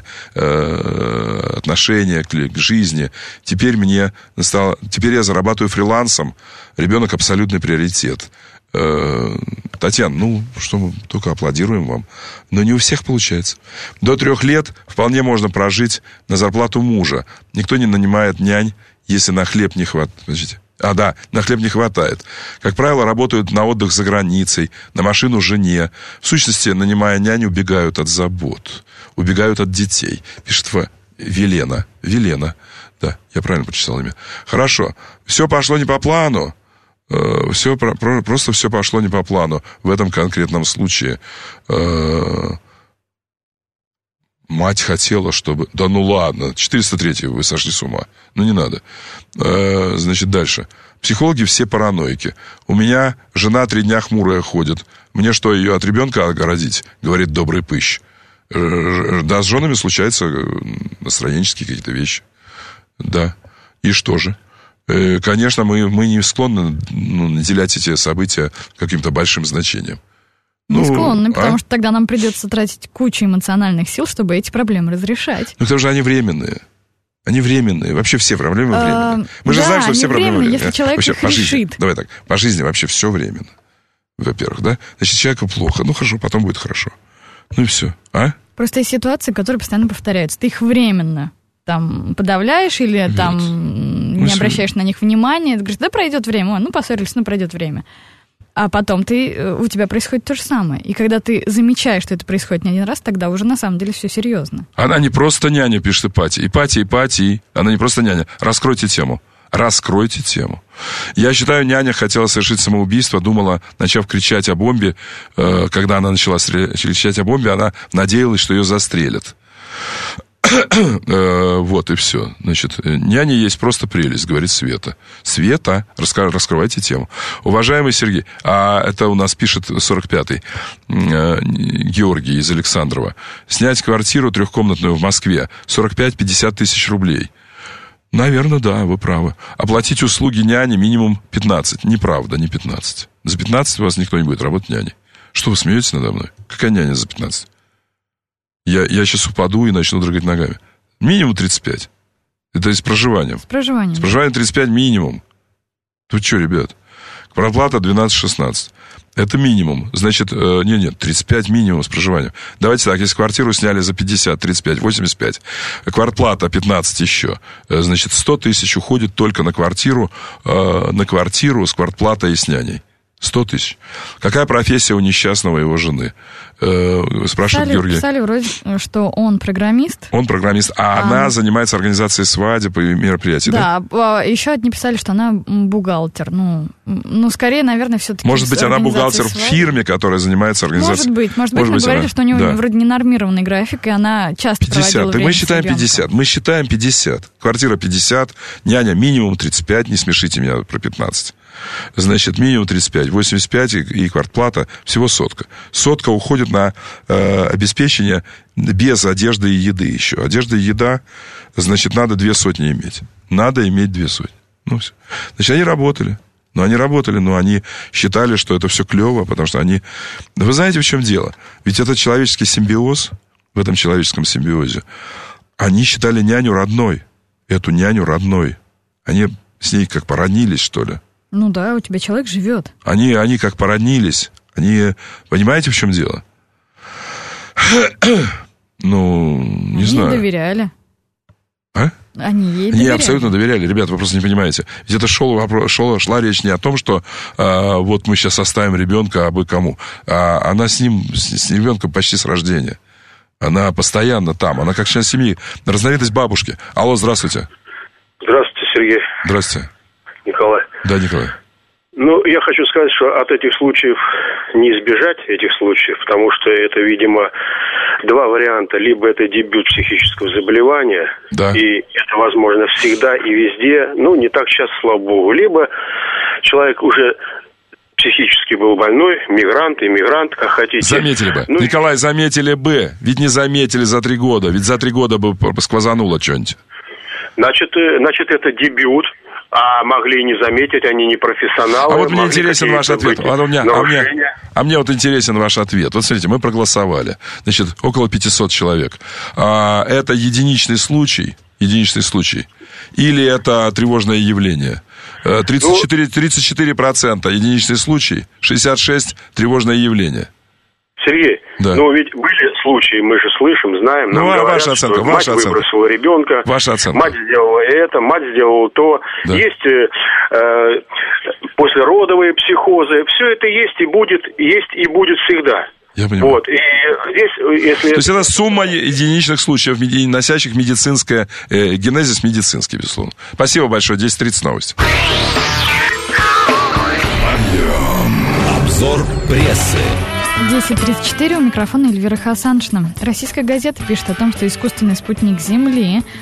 [SPEAKER 1] э, отношения к, к жизни. Теперь мне стало, теперь я зарабатываю фрилансом, ребенок абсолютный приоритет. Э, Татьяна, ну, что мы только аплодируем вам. Но не у всех получается. До трех лет вполне можно прожить на зарплату мужа. Никто не нанимает нянь, если на хлеб не хватает. Подождите. А, да, на хлеб не хватает. Как правило, работают на отдых за границей, на машину жене. В сущности, нанимая няню, убегают от забот, убегают от детей. Пишет В. Велена. Велена. Да, я правильно прочитал имя. Хорошо. Все пошло не по плану. Все, просто все пошло не по плану. В этом конкретном случае мать хотела, чтобы... Да ну ладно, четыреста третий вы сошли с ума. Ну не надо. Э, значит, дальше. Психологи все параноики. У меня жена три дня хмурая ходит. Мне что, ее от ребенка огородить? Говорит добрый пыщ. Да, с женами случаются настроенческие какие-то вещи. Да. И что же? Конечно, мы, мы не склонны ну, наделять эти события каким-то большим значением.
[SPEAKER 2] Не
[SPEAKER 1] ну,
[SPEAKER 2] склонны, потому
[SPEAKER 1] а?
[SPEAKER 2] что тогда нам придется тратить кучу эмоциональных сил, чтобы эти проблемы разрешать.
[SPEAKER 1] Ну, потому что они временные. Они временные. Вообще все проблемы временные. Мы же
[SPEAKER 2] да,
[SPEAKER 1] знаем, что все проблемы временные.
[SPEAKER 2] Если человек
[SPEAKER 1] вообще,
[SPEAKER 2] их
[SPEAKER 1] по жизни,
[SPEAKER 2] решит.
[SPEAKER 1] Давай так, по жизни вообще все временно. Во-первых, да? Значит, человеку плохо. Ну, хорошо, потом будет хорошо. Ну и все. А?
[SPEAKER 2] Просто есть ситуации, которые постоянно повторяются. Ты их временно там подавляешь или вот. там не ну, обращаешь все. на них внимания. Ты говоришь, да пройдет время. Ой, ну поссорились, ну пройдет время. А потом ты, у тебя происходит то же самое. И когда ты замечаешь, что это происходит не один раз, тогда уже на самом деле все серьезно.
[SPEAKER 1] Она не просто няня, пишет Ипатия. Ипатия, Ипатия. Она не просто няня. Раскройте тему. Раскройте тему. Я считаю, няня хотела совершить самоубийство, думала, начав кричать о бомбе, э, когда она начала стрелять, кричать о бомбе, она надеялась, что ее застрелят. Вот и все. Значит, няня есть просто прелесть, говорит Света. Света, раска- раскрывайте тему. Уважаемый Сергей, а это у нас пишет сорок пятый Георгий из Александрова. Снять квартиру трехкомнатную в Москве сорок пять - пятьдесят тысяч рублей. Наверное, да, вы правы. Оплатить услуги няни минимум пятнадцать. Неправда, не пятнадцать. За пятнадцать у вас никто не будет работать няней. Что вы смеетесь надо мной? Какая няня за пятнадцать? Я, я сейчас упаду и начну дрыгать ногами. Минимум тридцать пять. Это с проживанием.
[SPEAKER 2] С проживанием.
[SPEAKER 1] С проживанием тридцать пять минимум. Тут что, ребят? Проплата двенадцать - шестнадцать. Это минимум. Значит, э, нет, нет, тридцать пять минимум с проживанием. Давайте так, если квартиру сняли за пятьдесят, тридцать пять, восемьдесят пять, квартплата пятнадцать еще, э, значит, сто тысяч уходит только на квартиру, э, на квартиру с квартплатой и с няней. сто тысяч. Какая профессия у несчастного его жены? Э, спрашивает
[SPEAKER 2] писали,
[SPEAKER 1] Георгий.
[SPEAKER 2] Писали вроде, что он программист.
[SPEAKER 1] Он программист, а, а она занимается организацией свадеб и мероприятий, да?
[SPEAKER 2] Да, еще одни писали, что она бухгалтер. Ну, ну скорее, наверное, все-таки...
[SPEAKER 1] Может быть, она бухгалтер свадеб. В фирме, которая занимается организацией...
[SPEAKER 2] Может быть, может быть, может мы быть, говорили, она... что у нее да. вроде ненормированный график, и она часто
[SPEAKER 1] пятьдесят.
[SPEAKER 2] проводила время
[SPEAKER 1] Мы считаем пятьдесят. Мы считаем пятьдесят. Квартира пятьдесят, няня минимум тридцать пять, не смешите меня про пятнадцать. Значит, минимум тридцать пять, восемьдесят пять и, и квартплата всего сотка. Сотка уходит на э, обеспечение без одежды и еды еще. Одежда и еда, значит, надо две сотни иметь. Надо иметь две сотни. Ну, все. Значит, они работали. Но они работали, но они считали, что это все клево, потому что они... Вы знаете, в чем дело? Ведь это человеческий симбиоз, в этом человеческом симбиозе. Они считали няню родной. Эту няню родной. Они с ней как породнились, что ли.
[SPEAKER 2] Ну да, у тебя человек живет.
[SPEAKER 1] Они, они как породнились. Они, понимаете, в чем дело? Ну, не
[SPEAKER 2] они
[SPEAKER 1] знаю.
[SPEAKER 2] Они доверяли.
[SPEAKER 1] А?
[SPEAKER 2] Они ей
[SPEAKER 1] доверяли.
[SPEAKER 2] Они
[SPEAKER 1] абсолютно доверяли. Ребята, вы просто не понимаете. Ведь это шел, шел, шла речь не о том, что а, вот мы сейчас оставим ребенка, а бы кому. А она с ним, с, с ребенком почти с рождения. Она постоянно там. Она как член семьи. Разновидность бабушки. Алло, здравствуйте.
[SPEAKER 18] Здравствуйте, Сергей.
[SPEAKER 1] Здравствуйте.
[SPEAKER 18] Николай.
[SPEAKER 1] Да, Николай.
[SPEAKER 18] Ну, я хочу сказать, что от этих случаев не избежать этих случаев, потому что это, видимо, два варианта. Либо это дебют психического заболевания,
[SPEAKER 1] да.
[SPEAKER 18] и это возможно всегда и везде, ну, не так часто, слава богу. Либо человек уже психически был больной, мигрант, иммигрант, как хотите.
[SPEAKER 1] Заметили бы.
[SPEAKER 18] Ну,
[SPEAKER 1] Николай, заметили бы. Ведь не заметили за три года. Ведь за три года бы сквозануло что-нибудь.
[SPEAKER 18] Значит, значит, это дебют. А могли и не заметить, они не профессионалы.
[SPEAKER 1] А вот мне интересен ваш ответ. А, у меня, а, мне, а мне вот интересен ваш ответ. Вот смотрите, мы проголосовали. Значит, около пятьсот человек. А, это единичный случай, единичный случай. Или это тревожное явление? тридцать четыре, тридцать четыре процента единичный случай, шестьдесят шесть процентов тревожное явление.
[SPEAKER 18] Сергей,
[SPEAKER 1] да.
[SPEAKER 18] ну ведь были случаи, мы же слышим, знаем, нам
[SPEAKER 1] ну, а
[SPEAKER 18] говорят,
[SPEAKER 1] ваша оценка,
[SPEAKER 18] что
[SPEAKER 1] ваша
[SPEAKER 18] мать
[SPEAKER 1] оценка.
[SPEAKER 18] выбросила ребенка,
[SPEAKER 1] ваша оценка.
[SPEAKER 18] Мать сделала это, мать сделала то. Да. Есть э, э, послеродовые психозы, все это есть и будет, есть и будет всегда.
[SPEAKER 1] Я понимаю.
[SPEAKER 18] Вот, и здесь, если...
[SPEAKER 1] То есть это сумма единичных случаев, носящих медицинское, э, генезис медицинский, безусловно. Спасибо большое, десять тридцать новости.
[SPEAKER 6] Обзор прессы.
[SPEAKER 2] десять тридцать четыре, у микрофона Эльвира Хасаншина. Российская газета пишет о том, что искусственный спутник Земли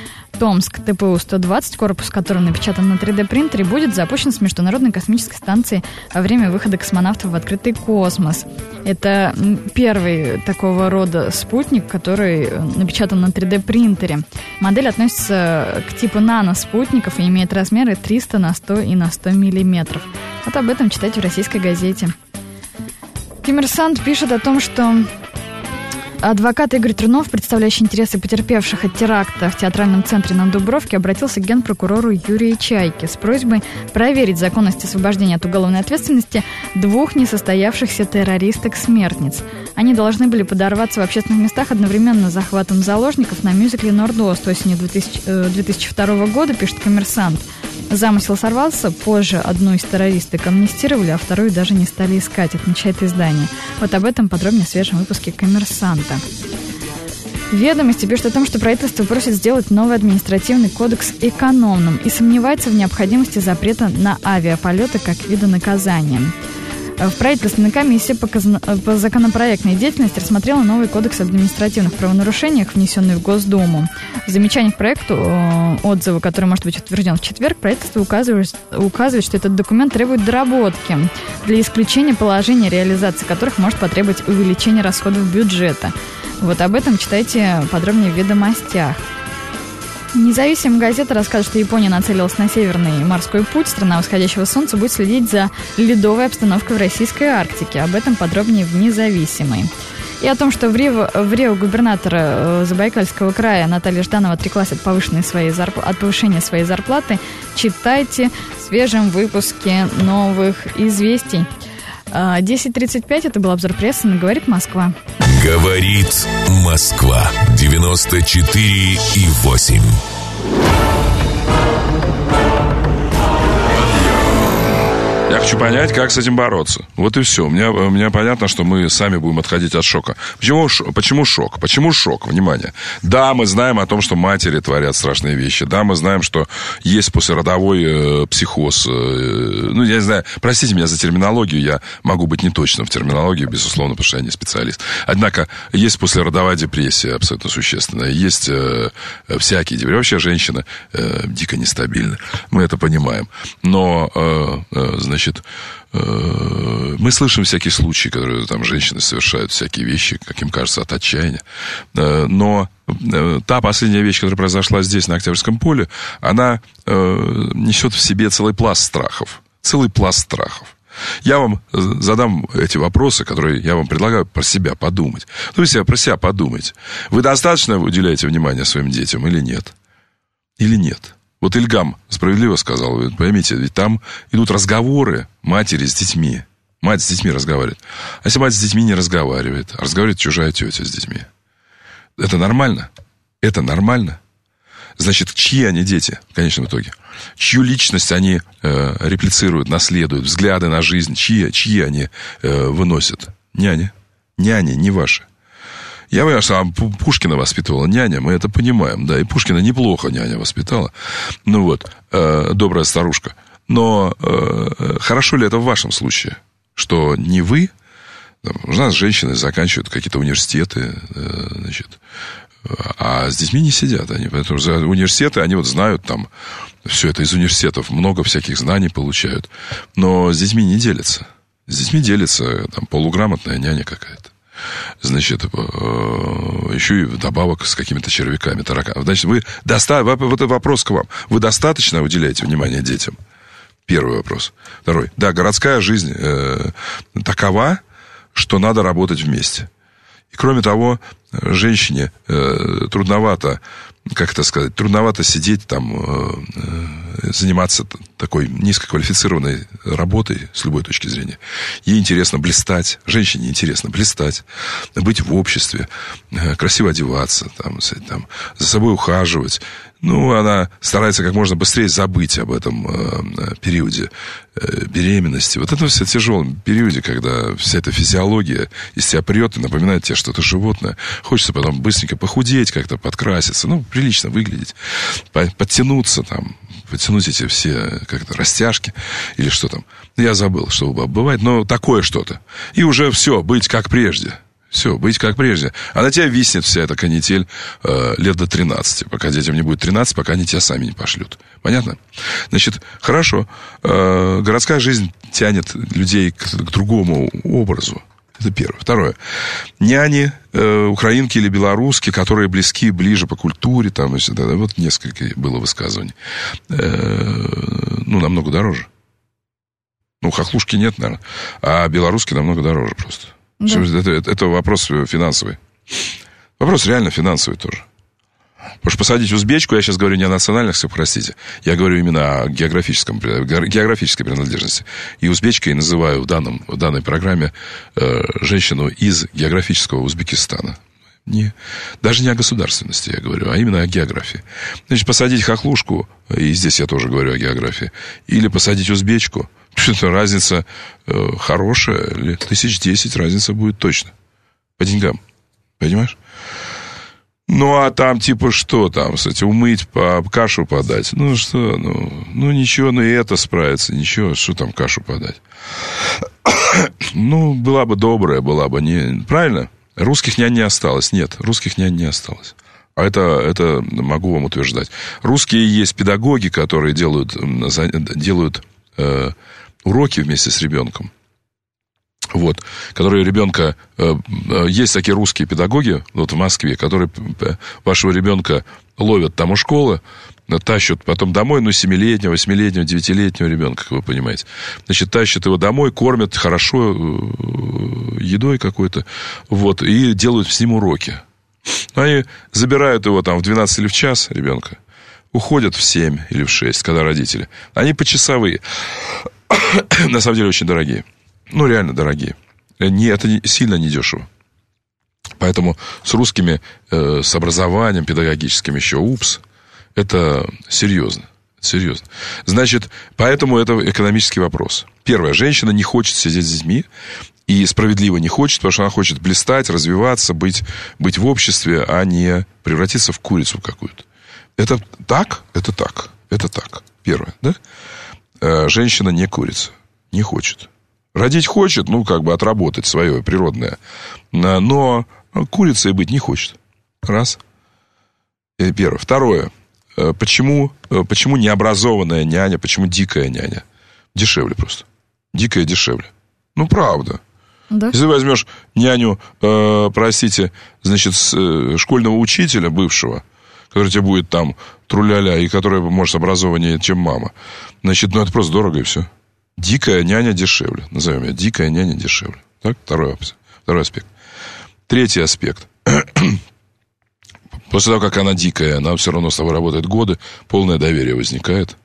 [SPEAKER 2] Томск Тэ Пэ У сто двадцать, корпус которого напечатан на три дэ принтере, будет запущен с Международной космической станции во время выхода космонавтов в открытый космос. Это первый такого рода спутник, который напечатан на три дэ принтере. Модель относится к типу нано-спутников и имеет размеры триста на сто и на сто миллиметров. Вот об этом читайте в российской газете. Коммерсант пишет о том, что адвокат Игорь Трунов, представляющий интересы потерпевших от теракта в театральном центре на Дубровке, обратился к генпрокурору Юрию Чайке с просьбой проверить законность освобождения от уголовной ответственности двух несостоявшихся террористок-смертниц. Они должны были подорваться в общественных местах одновременно с захватом заложников на мюзикле «Норд-Ост» осенью две тысячи второго года, пишет «Коммерсант». Замысел сорвался, позже одну из террористок амнистировали, а вторую даже не стали искать, отмечает издание. Вот об этом подробнее в свежем выпуске «Коммерсанта». Ведомости пишут о том, что правительство просит сделать новый административный кодекс экономным и сомневается в необходимости запрета на авиаполеты как вида наказания. В правительственной комиссии по, казна... по законопроектной деятельности рассмотрела новый кодекс об административных правонарушениях, внесенный в Госдуму. В замечаниях к проекту э, отзыва, который может быть утвержден в четверг, правительство указывает, указывает, что этот документ требует доработки для исключения положений, реализации которых может потребовать увеличения расходов бюджета. Вот об этом читайте подробнее в «Ведомостях». Независимая газета рассказывает, что Япония нацелилась на Северный морской путь. Страна восходящего солнца будет следить за ледовой обстановкой в российской Арктике. Об этом подробнее в «Независимой». И о том, что в Рио, в Рио губернатора Забайкальского края Наталья Жданова отреклась от, повышенной своей зарп... от повышения своей зарплаты, читайте в свежем выпуске «Новых известий». десять тридцать пять, это был обзор прессы на «Говорит Москва».
[SPEAKER 6] Говорит Москва. девяносто четыре и восемь.
[SPEAKER 1] Я хочу понять, как с этим бороться. Вот и все. У меня, у меня понятно, что мы сами будем отходить от шока. Почему, почему шок? Почему шок? Внимание. Да, мы знаем о том, что матери творят страшные вещи. Да, мы знаем, что есть послеродовой э, психоз. Э, ну, я не знаю, простите меня за терминологию. Я могу быть неточным в терминологии, безусловно, потому что я не специалист. Однако, есть послеродовая депрессия абсолютно существенная. Есть э, всякие депрессии. Вообще, женщины э, дико нестабильны. Мы это понимаем. Но, э, э, значит, Значит, мы слышим всякие случаи, которые там женщины совершают всякие вещи, как им кажется, от отчаяния. Но та последняя вещь, которая произошла здесь, на Октябрьском поле, она несет в себе целый пласт страхов. Целый пласт страхов. Я вам задам эти вопросы, которые я вам предлагаю про себя подумать. Ну, вы про себя подумайте. Вы достаточно уделяете внимание своим детям или нет? Или нет? Вот Ильгам справедливо сказал, вы поймите, ведь там идут разговоры матери с детьми. Мать с детьми разговаривает. А если мать с детьми не разговаривает, а разговаривает чужая тетя с детьми? Это нормально? Это нормально? Значит, чьи они дети в конечном итоге? Чью личность они э, реплицируют, наследуют, взгляды на жизнь, чьи, чьи они э, выносят? Няни. Няни, не ваши. Я, понимаю, что Пушкина воспитывала няня, мы это понимаем, да, и Пушкина неплохо няня воспитала, ну вот, э, добрая старушка. Но э, хорошо ли это в вашем случае, что не вы, там, у нас женщины заканчивают какие-то университеты, э, значит, а с детьми не сидят они, потому что университеты, они вот знают там, все это из университетов, много всяких знаний получают, но с детьми не делятся, с детьми делится там полуграмотная няня какая-то. Значит, еще и вдобавок с какими-то червяками, тараканами. Значит, вы доста... вот этот вопрос к вам. Вы достаточно уделяете внимание детям? Первый вопрос. Второй. Да, городская жизнь э, такова, что надо работать вместе. И кроме того, женщине э, трудновато, как это сказать, трудновато сидеть там, э, заниматься такой низкоквалифицированной работой с любой точки зрения. Ей интересно блистать, женщине интересно блистать, быть в обществе, э, красиво одеваться, там, там, за собой ухаживать. Ну, она старается как можно быстрее забыть об этом э, периоде э, беременности. Вот это все в тяжелом периоде, когда вся эта физиология из тебя прет и напоминает тебе, что ты животное. Хочется потом быстренько похудеть, как-то подкраситься, ну, прилично выглядеть, подтянуться там, подтянуть эти все как-то растяжки или что там. Я забыл, что бывает, но такое что-то. И уже все, быть как прежде. Все, быть как прежде. А на тебя виснет вся эта канитель э, лет до тринадцати. Пока детям не будет тринадцать, пока они тебя сами не пошлют. Понятно? Значит, хорошо. Э, городская жизнь тянет людей к, к другому образу. Это первое. Второе. Няни, э, украинки или белорусские, которые близки, ближе по культуре, там и сюда. Вот несколько было высказываний. Э, ну, намного дороже. Ну, хохлушки нет, наверное. А белорусские намного дороже просто. Да. Это, это, это вопрос финансовый. Вопрос реально финансовый тоже. Потому что посадить узбечку, я сейчас говорю не о национальности, простите. Я говорю именно о географическом, географической принадлежности. И узбечкой называю в, данном, в данной программе э, женщину из географического Узбекистана. Не, даже не о государственности я говорю, а именно о географии. Значит, посадить хохлушку, и здесь я тоже говорю о географии, или посадить узбечку, что-то разница э, хорошая, тысяч десять разница будет точно. По деньгам. Понимаешь? Ну, а там типа что там, кстати, умыть, по, кашу подать. Ну, что, ну, ну, ничего, ну, и это справится, ничего, что там кашу подать. Ну, была бы добрая, была бы не... Правильно? Русских нянь не осталось. Нет, русских нянь не осталось. А это, это могу вам утверждать. Русские есть педагоги, которые делают, делают э, уроки вместе с ребенком. Вот, которые ребенка... Э, есть такие русские педагоги вот в Москве, которые вашего ребенка ловят там у школы, тащат потом домой, ну, семилетнего, восьмилетнего, девятилетнего ребенка, как вы понимаете. Значит, тащат его домой, кормят хорошо едой какой-то, вот, и делают с ним уроки. Они забирают его там в двенадцать или в час, ребенка, уходят в семь или в шесть, когда родители. Они почасовые. На самом деле, очень дорогие. Ну, реально дорогие. Не, это не, сильно недешево. Поэтому с русскими, э, с образованием педагогическим еще, упс, это серьезно. Серьезно. Значит, поэтому это экономический вопрос. Первое. Женщина не хочет сидеть с детьми. И справедливо не хочет, потому что она хочет блистать, развиваться, быть, быть в обществе, а не превратиться в курицу какую-то. Это так? Это так. Это так. Первое. Да? Э, женщина не курица. Не хочет. Родить хочет, ну, как бы отработать свое природное. Но курицей быть не хочет. Раз. Первое. Второе. Почему, почему необразованная няня, почему дикая няня? Дешевле просто. Дикая дешевле. Ну, правда. Да. Если возьмешь няню, э, простите, значит, с, э, школьного учителя бывшего, который тебе будет там труляля, и который, может, образованнее, чем мама, значит, ну, это просто дорого, и все. Дикая няня дешевле. Назовем ее. Дикая няня дешевле. Так? Второй, второй аспект. Третий аспект. После того, как она дикая, она все равно с тобой работает годы, полное доверие возникает.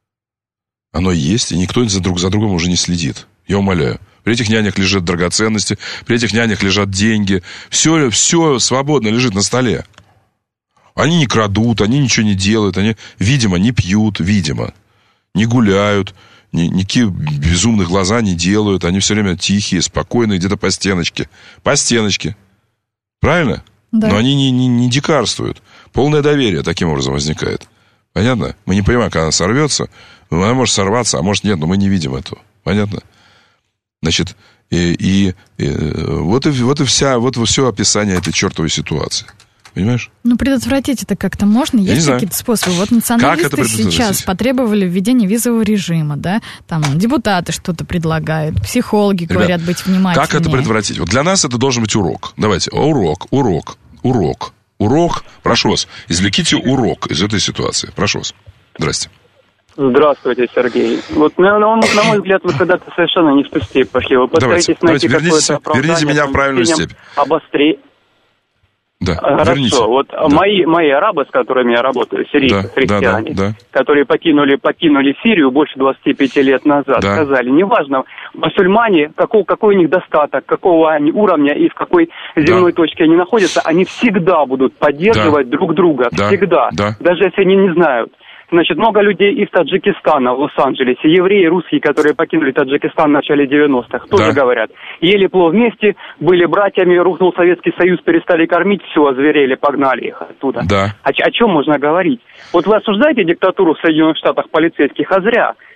[SPEAKER 1] Оно есть, и никто за друг за другом уже не следит. Я умоляю. При этих нянях лежат драгоценности, при этих нянях лежат деньги. Все, все свободно лежит на столе. Они не крадут, они ничего не делают, они, видимо, не пьют, видимо, не гуляют, ни, никакие безумные глаза не делают, они все время тихие, спокойные, где-то по стеночке. По стеночке. Правильно? Да. Но они не, не, не дикарствуют. Полное доверие таким образом возникает. Понятно? Мы не понимаем, когда она сорвется. Она может сорваться, а может нет, но мы не видим этого. Понятно? Значит, и, и, и, вот, и, вот и вся, вот все описание этой чертовой ситуации. Понимаешь?
[SPEAKER 2] Ну, предотвратить это как-то можно?
[SPEAKER 1] Я
[SPEAKER 2] Есть какие-то способы? Вот националисты сейчас потребовали введения визового режима, да? Там депутаты что-то предлагают, психологи Ребят, говорят быть внимательнее.
[SPEAKER 1] Как это предотвратить? Вот для нас это должен быть урок. Давайте, урок, урок, урок, урок. Прошу вас, извлеките урок из этой ситуации. Прошу вас. Здрасте.
[SPEAKER 19] Здравствуйте, Сергей. Вот, на, на, на мой взгляд, вы когда-то совершенно не в ту степь пошли. Вы
[SPEAKER 1] давайте, давайте верните, верните меня в правильную степь.
[SPEAKER 19] Обострить.
[SPEAKER 1] Да,
[SPEAKER 19] Хорошо,
[SPEAKER 1] верните.
[SPEAKER 19] вот
[SPEAKER 1] да.
[SPEAKER 19] мои, мои арабы, с которыми я работаю, сирийцы,
[SPEAKER 1] да,
[SPEAKER 19] христиане,
[SPEAKER 1] да, да, да.
[SPEAKER 19] которые покинули, покинули Сирию больше двадцати пяти лет назад, да. сказали, неважно, мусульмане, какого, какой у них достаток, какого они уровня и в какой земной да. точке они находятся, они всегда будут поддерживать да. друг друга, да. всегда, да. даже если они не знают. Значит, много людей из Таджикистана в Лос-Анджелесе, евреи, русские, которые покинули Таджикистан в начале девяностых, тоже да. говорят. Ели плов вместе, были братьями, рухнул Советский Союз, перестали кормить, все, озверели, погнали их оттуда.
[SPEAKER 1] Да.
[SPEAKER 19] О, о чем можно говорить? Вот вы осуждаете диктатуру в Соединенных Штатах полицейских, а зря.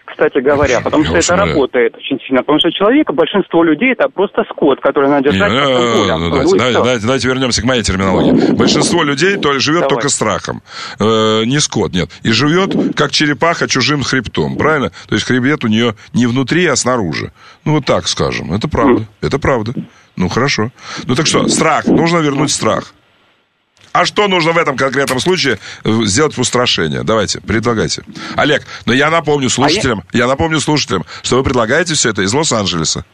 [SPEAKER 19] кстати говоря, потому что это работает очень сильно. Потому что человек, большинство людей, это просто скот, который надо держать под контролем.
[SPEAKER 1] Давайте вернемся к моей терминологии. Большинство людей живет только страхом. Не скот, нет. И живет, как черепаха, чужим хребтом. Правильно? То есть хребет у нее не внутри, а снаружи. Ну, вот так скажем. Это правда. Это правда. Ну, хорошо. Ну, так что, страх. Нужно вернуть страх. А что нужно в этом конкретном случае сделать в устрашение? Давайте, предлагайте. Олег, но я напомню слушателям, а я... я напомню слушателям, что вы предлагаете все это из Лос-Анджелеса.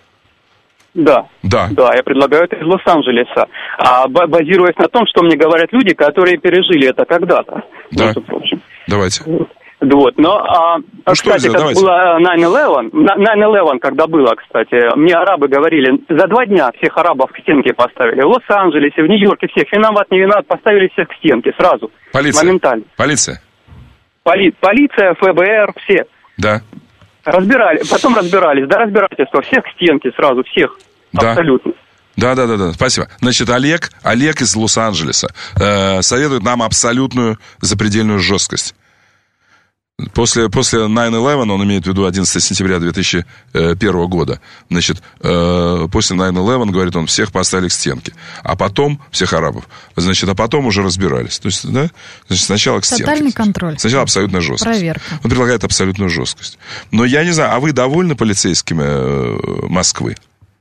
[SPEAKER 19] Да.
[SPEAKER 1] Да.
[SPEAKER 19] Да, я предлагаю это из Лос-Анджелеса. А базируясь на том, что мне говорят люди, которые пережили это когда-то.
[SPEAKER 1] Да. Давайте.
[SPEAKER 19] Вот, но, а, ну, кстати, как давайте. Было найн элевен, найн элевен, когда было, кстати, мне арабы говорили, за два дня всех арабов к стенке поставили. В Лос-Анджелесе, в Нью-Йорке всех, виноват, не виноват, поставили всех к стенке сразу.
[SPEAKER 1] Полиция.
[SPEAKER 19] Моментально.
[SPEAKER 1] Полиция.
[SPEAKER 19] Поли, полиция, эф бэ эр, все.
[SPEAKER 1] Да.
[SPEAKER 19] Разбирали, потом разбирались, до разбирательства, всех к стенке сразу, всех. Да. Абсолютно.
[SPEAKER 1] Да, да, да, да, спасибо. Значит, Олег, Олег из Лос-Анджелеса э, советует нам абсолютную запредельную жесткость. После, после найн элевен, он имеет в виду одиннадцатого сентября две тысячи первого года, значит, э, после найн элевен, говорит он, всех поставили к стенке, а потом, всех арабов, значит, а потом уже разбирались. То есть, да, значит, сначала к стенке.
[SPEAKER 2] Тотальный контроль.
[SPEAKER 1] Сначала абсолютная жесткость.
[SPEAKER 2] Проверка.
[SPEAKER 1] Он предлагает абсолютную жесткость. Но я не знаю, а вы довольны полицейскими Москвы?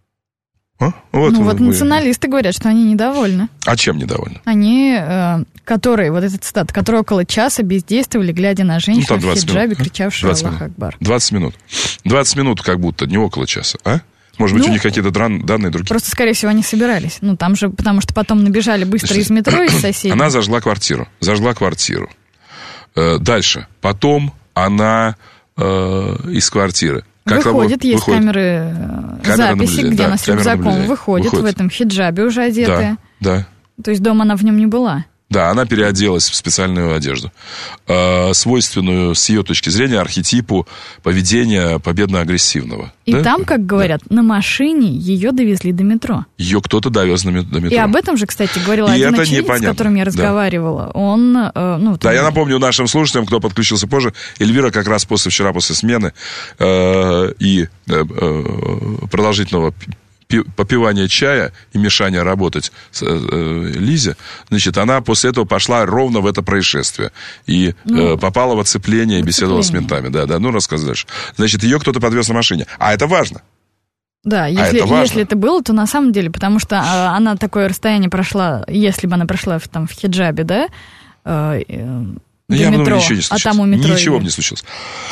[SPEAKER 1] А? Вот,
[SPEAKER 2] ну, вот
[SPEAKER 1] вы...
[SPEAKER 2] националисты говорят, что они недовольны.
[SPEAKER 1] А чем недовольны?
[SPEAKER 2] Они, э, которые, вот этот цитат, которые около часа бездействовали, глядя на женщину ну, в хиджабе,
[SPEAKER 1] минут,
[SPEAKER 2] кричавшую «Аллах Акбар».
[SPEAKER 1] двадцать минут. двадцать минут как будто, не около часа, а? Может быть, ну, у них какие-то дран, данные другие?
[SPEAKER 2] Просто, скорее всего, они собирались. Ну, там же, потому что потом набежали быстро Значит, из метро, из соседей.
[SPEAKER 1] Она зажгла квартиру. Зажгла квартиру. Э, дальше. Потом она э, из квартиры. Как
[SPEAKER 2] выходит, есть выходит. камеры, камеры записи, где да, она с рюкзаком выходит, выходит, в этом хиджабе уже одетая.
[SPEAKER 1] Да, да.
[SPEAKER 2] То есть дома она в нем не была.
[SPEAKER 1] Да, она переоделась в специальную одежду, э, свойственную, с ее точки зрения, архетипу поведения победно-агрессивного.
[SPEAKER 2] И
[SPEAKER 1] да?
[SPEAKER 2] там, как говорят, да. на машине ее довезли до метро.
[SPEAKER 1] Ее кто-то довез до метро.
[SPEAKER 2] И об этом же, кстати, говорил
[SPEAKER 1] И
[SPEAKER 2] один
[SPEAKER 1] это
[SPEAKER 2] очевидец,
[SPEAKER 1] непонятно.
[SPEAKER 2] с которым я разговаривала. Да. Он, э, ну,
[SPEAKER 1] да, я напомню нашим слушателям, кто подключился позже, Эльвира как раз после вчера, после смены э, и э, продолжительного попивание чая и мешание работать с, э, Лизе, значит, она после этого пошла ровно в это происшествие. И ну, э, попала в оцепление и беседовала с ментами. Да, да, ну, рассказывай дальше. Значит, ее кто-то подвез на машине. А это важно.
[SPEAKER 2] Да, если, а это если это было, то на самом деле, потому что э, она такое расстояние прошла, если бы она прошла в, там, в хиджабе, да, э, э, до
[SPEAKER 1] Я
[SPEAKER 2] метро,
[SPEAKER 1] думаю, ничего не случилось.
[SPEAKER 2] А там у метро
[SPEAKER 1] ничего
[SPEAKER 2] или...
[SPEAKER 1] бы не случилось.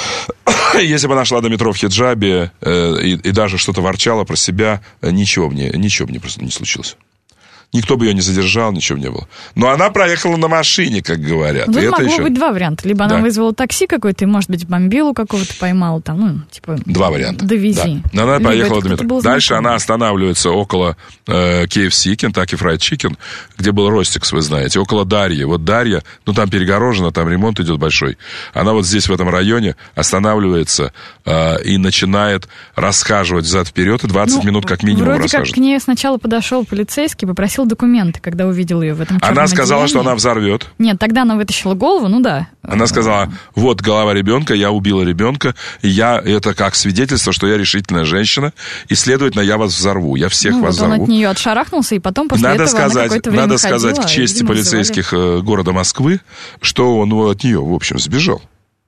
[SPEAKER 1] Если бы она шла до метро в хиджабе э, и, и даже что-то ворчала про себя, ничего бы не, ничего бы не, не случилось. Никто бы ее не задержал, ничего бы не было. Но она проехала на машине, как говорят.
[SPEAKER 2] Тут
[SPEAKER 1] и
[SPEAKER 2] могло
[SPEAKER 1] это еще...
[SPEAKER 2] быть два варианта. Либо да. она вызвала такси какое-то, и, может быть, бомбилу какого-то поймала, там, ну, типа...
[SPEAKER 1] Два варианта.
[SPEAKER 2] Довези.
[SPEAKER 1] Да. Но она Либо поехала до метро. Дальше она останавливается около э, кей эф си, Kentucky Fried Chicken, где был Ростикс, вы знаете, около Дарьи. Вот Дарья, ну, там перегорожено, там ремонт идет большой. Она вот здесь, в этом районе, останавливается э, и начинает расхаживать взад-вперед, и двадцать ну, минут как минимум
[SPEAKER 2] вроде
[SPEAKER 1] расхаживает.
[SPEAKER 2] Как к ней сначала подошел полицейский, попросил документы, когда увидел ее в этом черном
[SPEAKER 1] Она сказала,
[SPEAKER 2] одеянии.
[SPEAKER 1] что она взорвет.
[SPEAKER 2] Нет, тогда она вытащила голову, ну да.
[SPEAKER 1] Она сказала, вот голова ребенка, я убила ребенка, и я, это как свидетельство, что я решительная женщина, и, следовательно, я вас взорву, я всех
[SPEAKER 2] ну,
[SPEAKER 1] вас
[SPEAKER 2] вот
[SPEAKER 1] взорву.
[SPEAKER 2] Он от нее отшарахнулся, и потом после
[SPEAKER 1] надо
[SPEAKER 2] этого
[SPEAKER 1] сказать,
[SPEAKER 2] она какое-то время
[SPEAKER 1] Надо
[SPEAKER 2] ходила,
[SPEAKER 1] сказать к чести
[SPEAKER 2] видимо,
[SPEAKER 1] полицейских
[SPEAKER 2] называли...
[SPEAKER 1] города Москвы, что он ну, от нее, в общем, сбежал.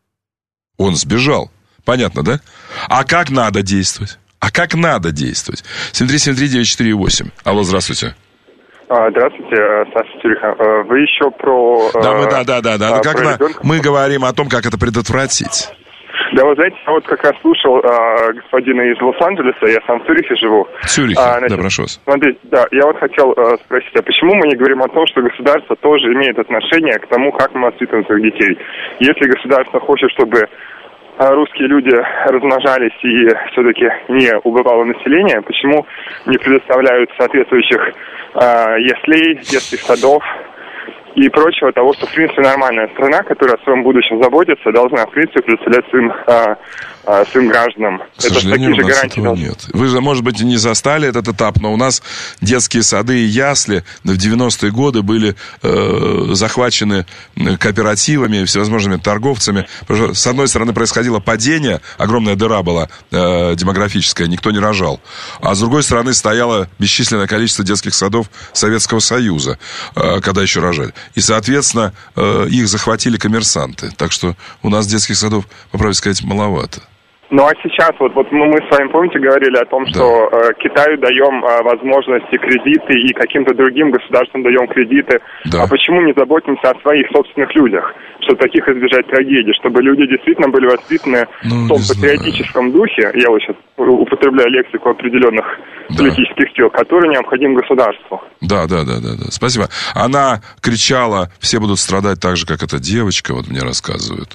[SPEAKER 1] Он сбежал. Понятно, да? А как надо действовать? А как надо действовать? семь три семь три девять четыре восемь. Алло, здравствуйте.
[SPEAKER 20] Здравствуйте, Саша Тюриха. Вы еще про...
[SPEAKER 1] Да, мы, да, да, да, да. Как на... Мы говорим о том, как это предотвратить.
[SPEAKER 20] Да, вы знаете, я вот как раз слушал а, господина из Лос-Анджелеса, я сам в Цюрихе живу.
[SPEAKER 1] Цюрихе, а, значит, да, прошу вас.
[SPEAKER 20] Смотрите, да, я вот хотел а, спросить, а почему мы не говорим о том, что государство тоже имеет отношение к тому, как мы воспитываем своих детей? Если государство хочет, чтобы русские люди размножались и все-таки не убывало население, почему не предоставляют соответствующих а, яслей, детских садов и прочего того, что, в принципе, нормальная страна, которая о своем будущем заботится, должна, в принципе, предоставлять своим а, своим гражданам.
[SPEAKER 1] К сожалению, у нас этого нет. Вы, может быть, не застали этот этап, но у нас детские сады и ясли в девяностые годы были э, захвачены кооперативами, всевозможными торговцами. Потому что, с одной стороны, происходило падение, огромная дыра была э, демографическая, никто не рожал. А с другой стороны, стояло бесчисленное количество детских садов Советского Союза, э, когда еще рожали. И, соответственно, э, их захватили коммерсанты. Так что у нас детских садов, по правде сказать, маловато.
[SPEAKER 20] Ну а сейчас, вот, вот мы с вами, помните, говорили о том, что да. э, Китаю даем э, возможности кредиты и каким-то другим государствам даем кредиты. Да. А почему не заботимся о своих собственных людях, чтобы таких избежать трагедий, чтобы люди действительно были воспитаны ну, в том патриотическом знаю. духе, я вот сейчас употребляю лексику определенных да. политических сил, который необходим государству.
[SPEAKER 1] Да, да, да, да, да. Спасибо. Она кричала, все будут страдать так же, как эта девочка, вот мне рассказывают.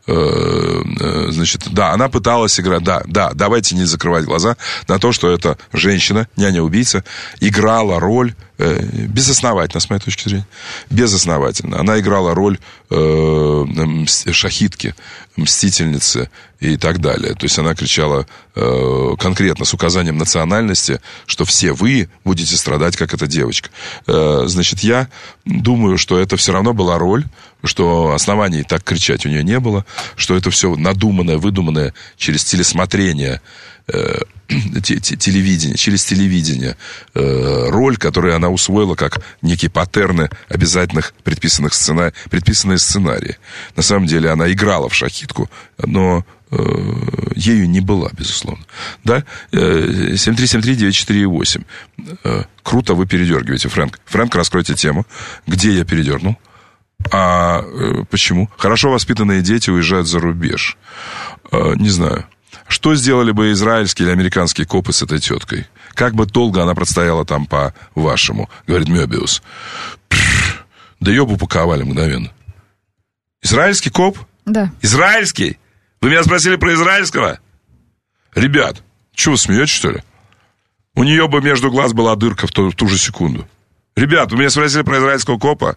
[SPEAKER 1] Значит, да, она пыталась играть, да, да, давайте не закрывать глаза на то, что эта женщина, няня-убийца, играла роль, э, безосновательно, с моей точки зрения, безосновательно. Она играла роль э, шахидки, мстительницы и так далее. То есть она кричала э, конкретно с указанием национальности, что все вы будете страдать, как эта девочка. Э, значит, я думаю, что это все равно была роль, что оснований так кричать у нее не было, что это все надуманное, выдуманное через телесмотрение, э, телевидение, через телевидение э, роль, которую она усвоила как некие паттерны обязательных предписанных сцена... предписанные сценарии. На самом деле она играла в шахидку, но э, ею не была, безусловно. Да? семь три семь три девять четыре восемь. Э, круто вы передергиваете, Фрэнк. Фрэнк, раскройте тему. Где я передернул? А э, почему? Хорошо воспитанные дети уезжают за рубеж. Э, не знаю. Что сделали бы израильские или американские копы с этой теткой? Как бы долго она простояла там по-вашему? Говорит Мёбиус. Да ее бы упаковали мгновенно. Израильский коп?
[SPEAKER 2] Да.
[SPEAKER 1] Израильский? Вы меня спросили про израильского? Ребят, что вы смеетесь, что ли? У нее бы между глаз была дырка в ту, в ту же секунду. Ребят, вы меня спросили про израильского копа?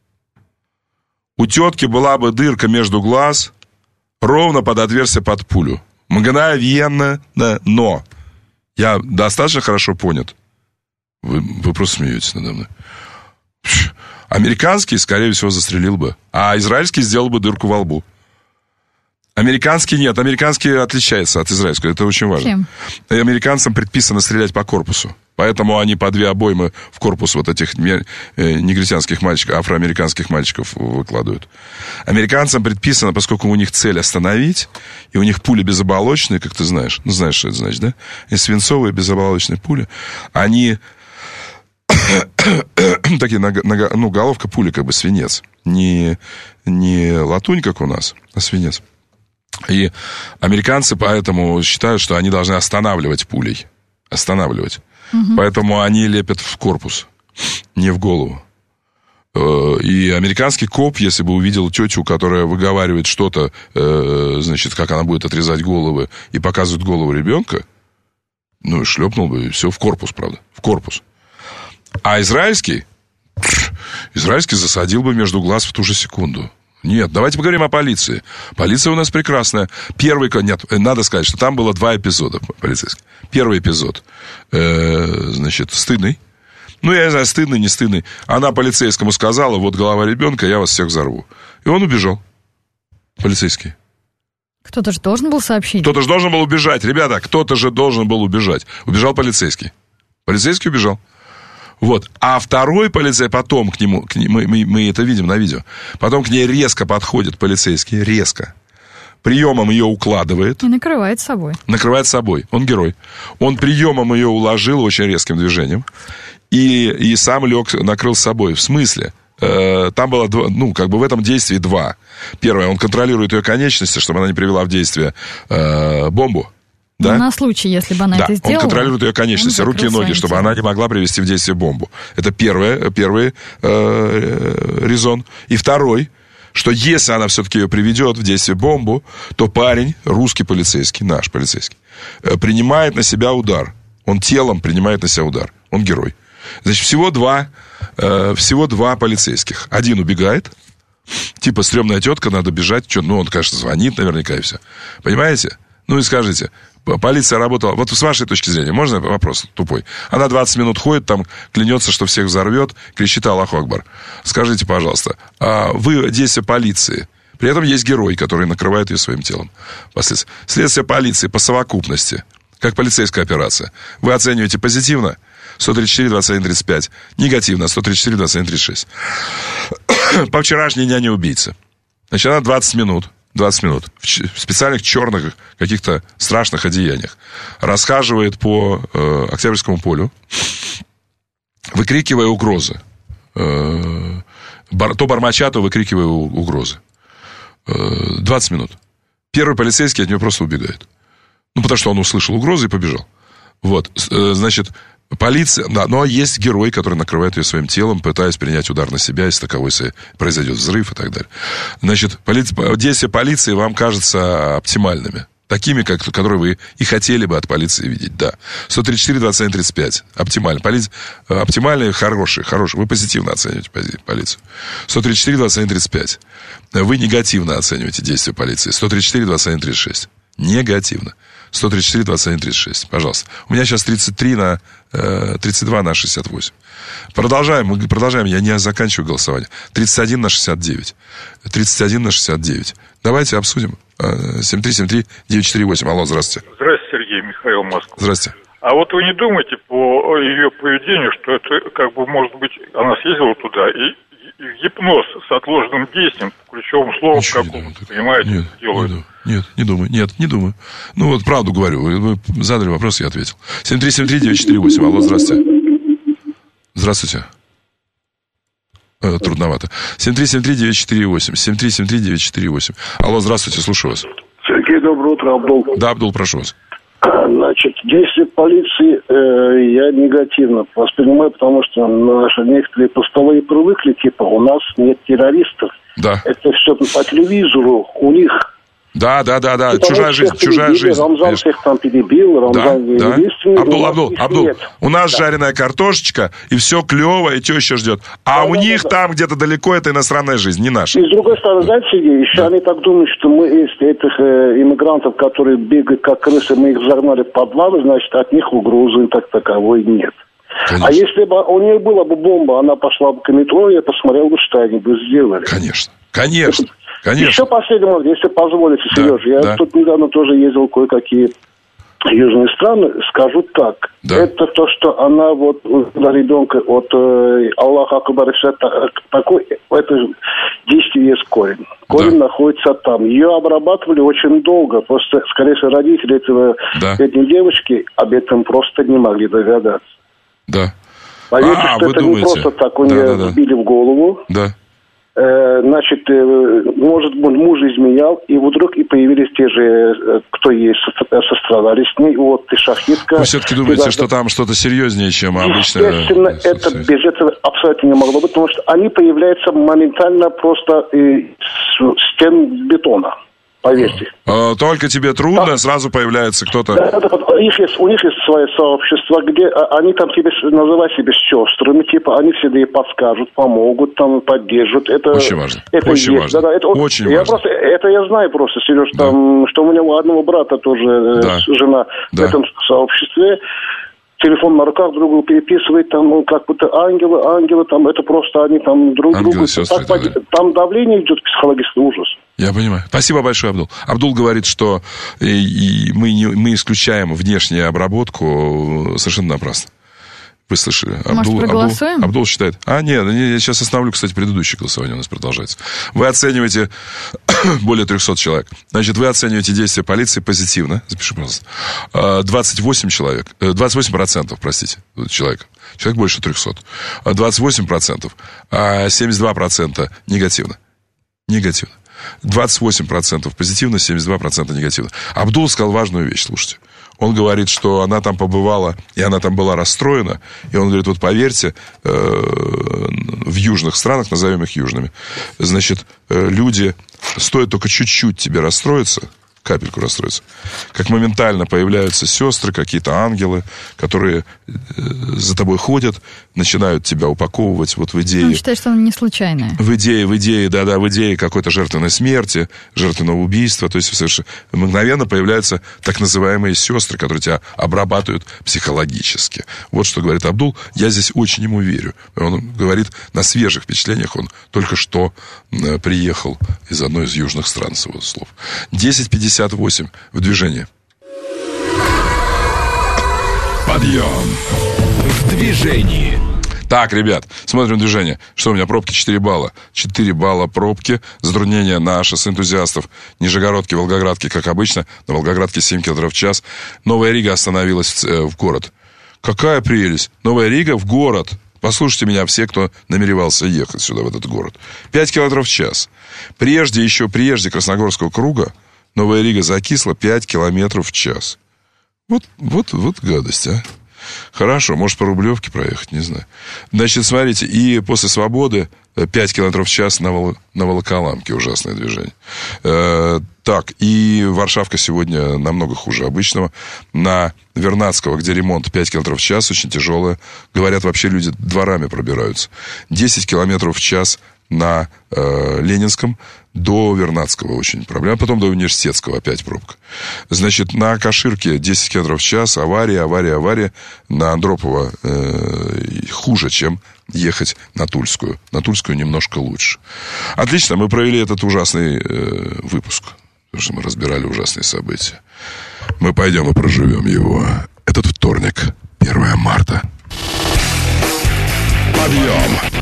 [SPEAKER 1] У тетки была бы дырка между глаз ровно под отверстие под пулю. Мгновенно, да, но я достаточно хорошо понят. Вы, вы просто смеетесь надо мной. Американский, скорее всего, застрелил бы, а израильский сделал бы дырку во лбу. Американский нет, американский отличается от израильского, это очень важно. Чем? Американцам предписано стрелять по корпусу. Поэтому они по две обоймы в корпус вот этих негритянских мальчиков, афроамериканских мальчиков выкладывают. Американцам предписано, поскольку у них цель остановить, и у них пули безоболочные, как ты знаешь, ну знаешь, что это значит, да? И свинцовые безоболочные пули, они такие, ну, головка пули, как бы свинец. Не, не латунь, как у нас, а свинец. И американцы поэтому считают, что они должны останавливать пулей. Останавливать. Угу. Поэтому они лепят в корпус, не в голову. И американский коп, если бы увидел тетю, которая выговаривает что-то, значит, как она будет отрезать головы, и показывает голову ребенка, ну, шлепнул бы, и все, в корпус, правда, в корпус. А израильский, израильский засадил бы между глаз в ту же секунду. Нет, давайте поговорим о полиции. Полиция у нас прекрасная. Первый, нет, надо сказать, что там было два эпизода полицейских. Первый эпизод, э, значит, стыдный. Ну, я не знаю, стыдный, не стыдный. Она полицейскому сказала, вот голова ребенка, я вас всех взорву. И он убежал. Полицейский.
[SPEAKER 2] Кто-то же должен был сообщить.
[SPEAKER 1] Кто-то же должен был убежать. Ребята, кто-то же должен был убежать. Убежал полицейский. Полицейский убежал. Вот. А второй полицей потом к нему, к нему мы, мы, мы это видим на видео, потом к ней резко подходит полицейский, резко. Приемом ее укладывает.
[SPEAKER 2] И накрывает собой.
[SPEAKER 1] Накрывает собой. Он герой. Он приемом ее уложил очень резким движением. И, и сам лег, накрыл собой. В смысле? Э, там было, два, ну, как бы в этом действии два. Первое, он контролирует ее конечности, чтобы она не привела в действие э, бомбу. Да?
[SPEAKER 2] На случай, если бы она
[SPEAKER 1] да,
[SPEAKER 2] это сделала.
[SPEAKER 1] Он контролирует ее конечности, руки и ноги, чтобы телом. Она не могла привести в действие бомбу. Это первое, первый э, резон. И второй, что если она все-таки ее приведет в действие бомбу, то парень, русский полицейский, наш полицейский, э, принимает на себя удар. Он телом принимает на себя удар. Он герой. Значит, всего два, э, всего два полицейских. Один убегает, типа стрёмная тетка, надо бежать. Что, ну, он, конечно, звонит наверняка и все. Понимаете? Ну и скажите, полиция работала... Вот с вашей точки зрения, можно вопрос тупой? Она двадцать минут ходит, там клянется, что всех взорвет, кричит Аллаху Акбар. Скажите, пожалуйста, а вы действия полиции... При этом есть герой, который накрывает ее своим телом. Последствия. Следствие полиции по совокупности, как полицейская операция, вы оцениваете позитивно? сто тридцать четыре двадцать один тридцать пять. Негативно. сто тридцать четыре двадцать один тридцать шесть. По вчерашней няне-убийце. Значит, она двадцать минут, двадцать минут в специальных черных каких-то страшных одеяниях расхаживает по э, Октябрьскому полю, выкрикивая угрозы. Э, бар, то бормоча, то выкрикивая угрозы. Э, двадцать минут. Первый полицейский от нее просто убегает. Ну, потому что он услышал угрозы и побежал. Вот, э, значит... Полиция, да, но есть герой, который накрывает ее своим телом, пытаясь принять удар на себя, если таковой произойдет взрыв и так далее. Значит, поли... действия полиции вам кажутся оптимальными. Такими, как, которые вы и хотели бы от полиции видеть, да. сто тридцать четыре двадцать один тридцать пять. Оптимально. Поли... Оптимальные, хорошие, хорошие. Вы позитивно оцениваете полицию. сто тридцать четыре двадцать один тридцать пять. Вы негативно оцениваете действия полиции. сто тридцать четыре двадцать один тридцать шесть. Негативно. сто тридцать четыре двадцать один тридцать шесть. Пожалуйста. У меня сейчас тридцать три на... тридцать два на шестьдесят восемь. Продолжаем, мы продолжаем, я не заканчиваю голосование. тридцать один на шестьдесят девять. тридцать один на шестьдесят девять. Давайте обсудим. семь три семь три девять четыре восемь. Алло, здравствуйте.
[SPEAKER 21] Здравствуйте, Сергей, Михаил, Москва.
[SPEAKER 1] Здравствуйте.
[SPEAKER 21] А вот вы не думаете по ее поведению, что это как бы может быть, она съездила туда и гипноз с отложенным действием, ключевым словом каком-то, понимаете,
[SPEAKER 1] нет,
[SPEAKER 21] делают.
[SPEAKER 1] Не нет, не думаю, нет, не думаю. Ну вот правду говорю, вы задали вопрос, я ответил. семь три семь три девять четыре восемь. Алло, здравствуйте. Здравствуйте. Э, трудновато. семь три семь три девять четыре восемь. семь три семь три девять четыре восемь. Алло, здравствуйте, слушаю вас.
[SPEAKER 22] Сергей, доброе утро, Абдул.
[SPEAKER 1] Да, Абдул, прошу вас.
[SPEAKER 22] Значит, действия полиции э, я негативно воспринимаю, потому что наши некоторые постовые привыкли, типа, у нас нет террористов.
[SPEAKER 1] Да.
[SPEAKER 22] Это все по телевизору, у них...
[SPEAKER 1] Да, да, да, да, чужая жизнь, чужая жизнь.
[SPEAKER 22] Рамзан всех там перебил, Рамзан
[SPEAKER 1] да,
[SPEAKER 22] единственный.
[SPEAKER 1] да. Абдул, Абдул, Абдул,
[SPEAKER 22] нет.
[SPEAKER 1] у нас
[SPEAKER 22] да.
[SPEAKER 1] жареная картошечка, и все клево, и теща ждет. А да, у да, них да, там да. где-то далеко это иностранная жизнь, не наша.
[SPEAKER 22] И с другой стороны, знаете, Сергей, еще да. они так думают, что мы из этих э, иммигрантов, которые бегают как крысы, мы их загнали в подвалы, значит, от них угрозы так таковой нет. Конечно. А если бы у нее была бы бомба, она пошла бы к метро, я посмотрел бы, что они бы сделали.
[SPEAKER 1] Конечно, конечно. Конечно.
[SPEAKER 22] Еще последний момент, если позволите, Сереж, да, я да. тут недавно тоже ездил кое-какие южные страны, скажу так, да. это то, что она вот на ребенка от э, Аллаха Акбар, такой, это действие есть корень. Корень да. находится там. Ее обрабатывали очень долго, просто, скорее всего, родители этого, да. этой девочки об этом просто не могли догадаться.
[SPEAKER 1] Да.
[SPEAKER 22] Поверьте,
[SPEAKER 1] а,
[SPEAKER 22] что это
[SPEAKER 1] думаете?
[SPEAKER 22] Не просто так, у
[SPEAKER 1] да,
[SPEAKER 22] нее
[SPEAKER 1] да, да.
[SPEAKER 22] вбили в голову.
[SPEAKER 1] Да.
[SPEAKER 22] Значит, может быть, муж изменял, и вдруг и появились те же, кто есть, сострадали с ней. Вот, ты шахидка.
[SPEAKER 1] Вы все-таки думаете, даже... что там что-то серьезнее, чем обычно?
[SPEAKER 22] Естественно, это без этого абсолютно не могло быть, потому что они появляются моментально просто из стен бетона. Поверьте.
[SPEAKER 1] Только тебе трудно, да. сразу появляется кто-то...
[SPEAKER 22] Да, да, у, них есть, у них есть свое сообщество, где они там тебе называют себя сестрами, типа, они всегда ей подскажут, помогут, там, поддержат. Это,
[SPEAKER 1] очень важно.
[SPEAKER 22] Это
[SPEAKER 1] очень
[SPEAKER 22] есть,
[SPEAKER 1] важно.
[SPEAKER 22] Да, да, это,
[SPEAKER 1] очень
[SPEAKER 22] я
[SPEAKER 1] важно.
[SPEAKER 22] Просто, это я знаю просто, Сереж, да. там, что у меня у одного брата тоже да. жена да. в этом сообществе. Телефон на руках друг другу переписывает, там, ну, как будто ангелы, ангелы, там, это просто они там друг другу... Там давление идет, психологический ужас.
[SPEAKER 1] Я понимаю. Спасибо большое, Абдул. Абдул говорит, что и, и мы, не, мы исключаем внешнюю обработку совершенно напрасно. Вы слышали?
[SPEAKER 2] Может,
[SPEAKER 1] Абдул,
[SPEAKER 2] проголосуем?
[SPEAKER 1] Абдул, Абдул считает... А, нет, я сейчас остановлю, кстати, предыдущее голосование у нас продолжается. Вы оцениваете более трехсот человек. Значит, вы оцениваете действия полиции позитивно. Запиши, пожалуйста. двадцать восемь человек... двадцать восемь процентов, простите, человек. Человек больше трехсот. двадцать восемь процентов. А семьдесят два процента негативно. Негативно. двадцать восемь процентов позитивно, семьдесят два процента негативно. Абдул сказал важную вещь, слушайте. Он говорит, что она там побывала, и она там была расстроена. И он говорит, вот поверьте, э, в южных странах, назовем их южными, значит, э, люди, стоит только чуть-чуть тебе расстроиться, капельку расстроиться. Как моментально появляются сестры, какие-то ангелы, которые э, за тобой ходят, начинают тебя упаковывать вот в идее...
[SPEAKER 2] Он считает, что он не случайное.
[SPEAKER 1] В идее, в идее, да-да, в идее какой-то жертвенной смерти, жертвенного убийства. То есть совершенно мгновенно появляются так называемые сестры, которые тебя обрабатывают психологически. Вот что говорит Абдул. Я здесь очень ему верю. Он говорит, на свежих впечатлениях он только что э, приехал из одной из южных стран, с его слов. десять пятьдесят восемь в движении.
[SPEAKER 6] Подъем в движении.
[SPEAKER 1] Так, ребят, смотрим движение. Что у меня? Пробки четыре балла. четыре балла пробки. Затруднения на шоссе энтузиастов. Нижегородки, Волгоградки, как обычно. На Волгоградке семь километров в час. Новая Рига остановилась в, в город. Какая прелесть. Новая Рига в город. Послушайте меня все, кто намеревался ехать сюда, в этот город. пять километров в час. Прежде, еще прежде Красногорского круга, Новая Рига закисла пять километров в час. Вот, вот, вот гадость, а. Хорошо, может, по Рублевке проехать, не знаю. Значит, смотрите, и после Свободы пять километров в час на, Вол... на Волоколамке. Ужасное движение. Э, так, и Варшавка сегодня намного хуже обычного. На Вернадского, где ремонт, пять километров в час, очень тяжелая. Говорят, вообще люди дворами пробираются. десять километров в час на э, Ленинском до Вернадского очень проблема. Потом до Университетского опять пробка. Значит, на Каширке десять километров в час. Авария, авария, авария. На Андропова э, хуже, чем ехать на Тульскую. На Тульскую немножко лучше. Отлично, мы провели этот ужасный э, выпуск. Потому что мы разбирали ужасные события. Мы пойдем и проживем его. Этот вторник, первое марта. Подъем!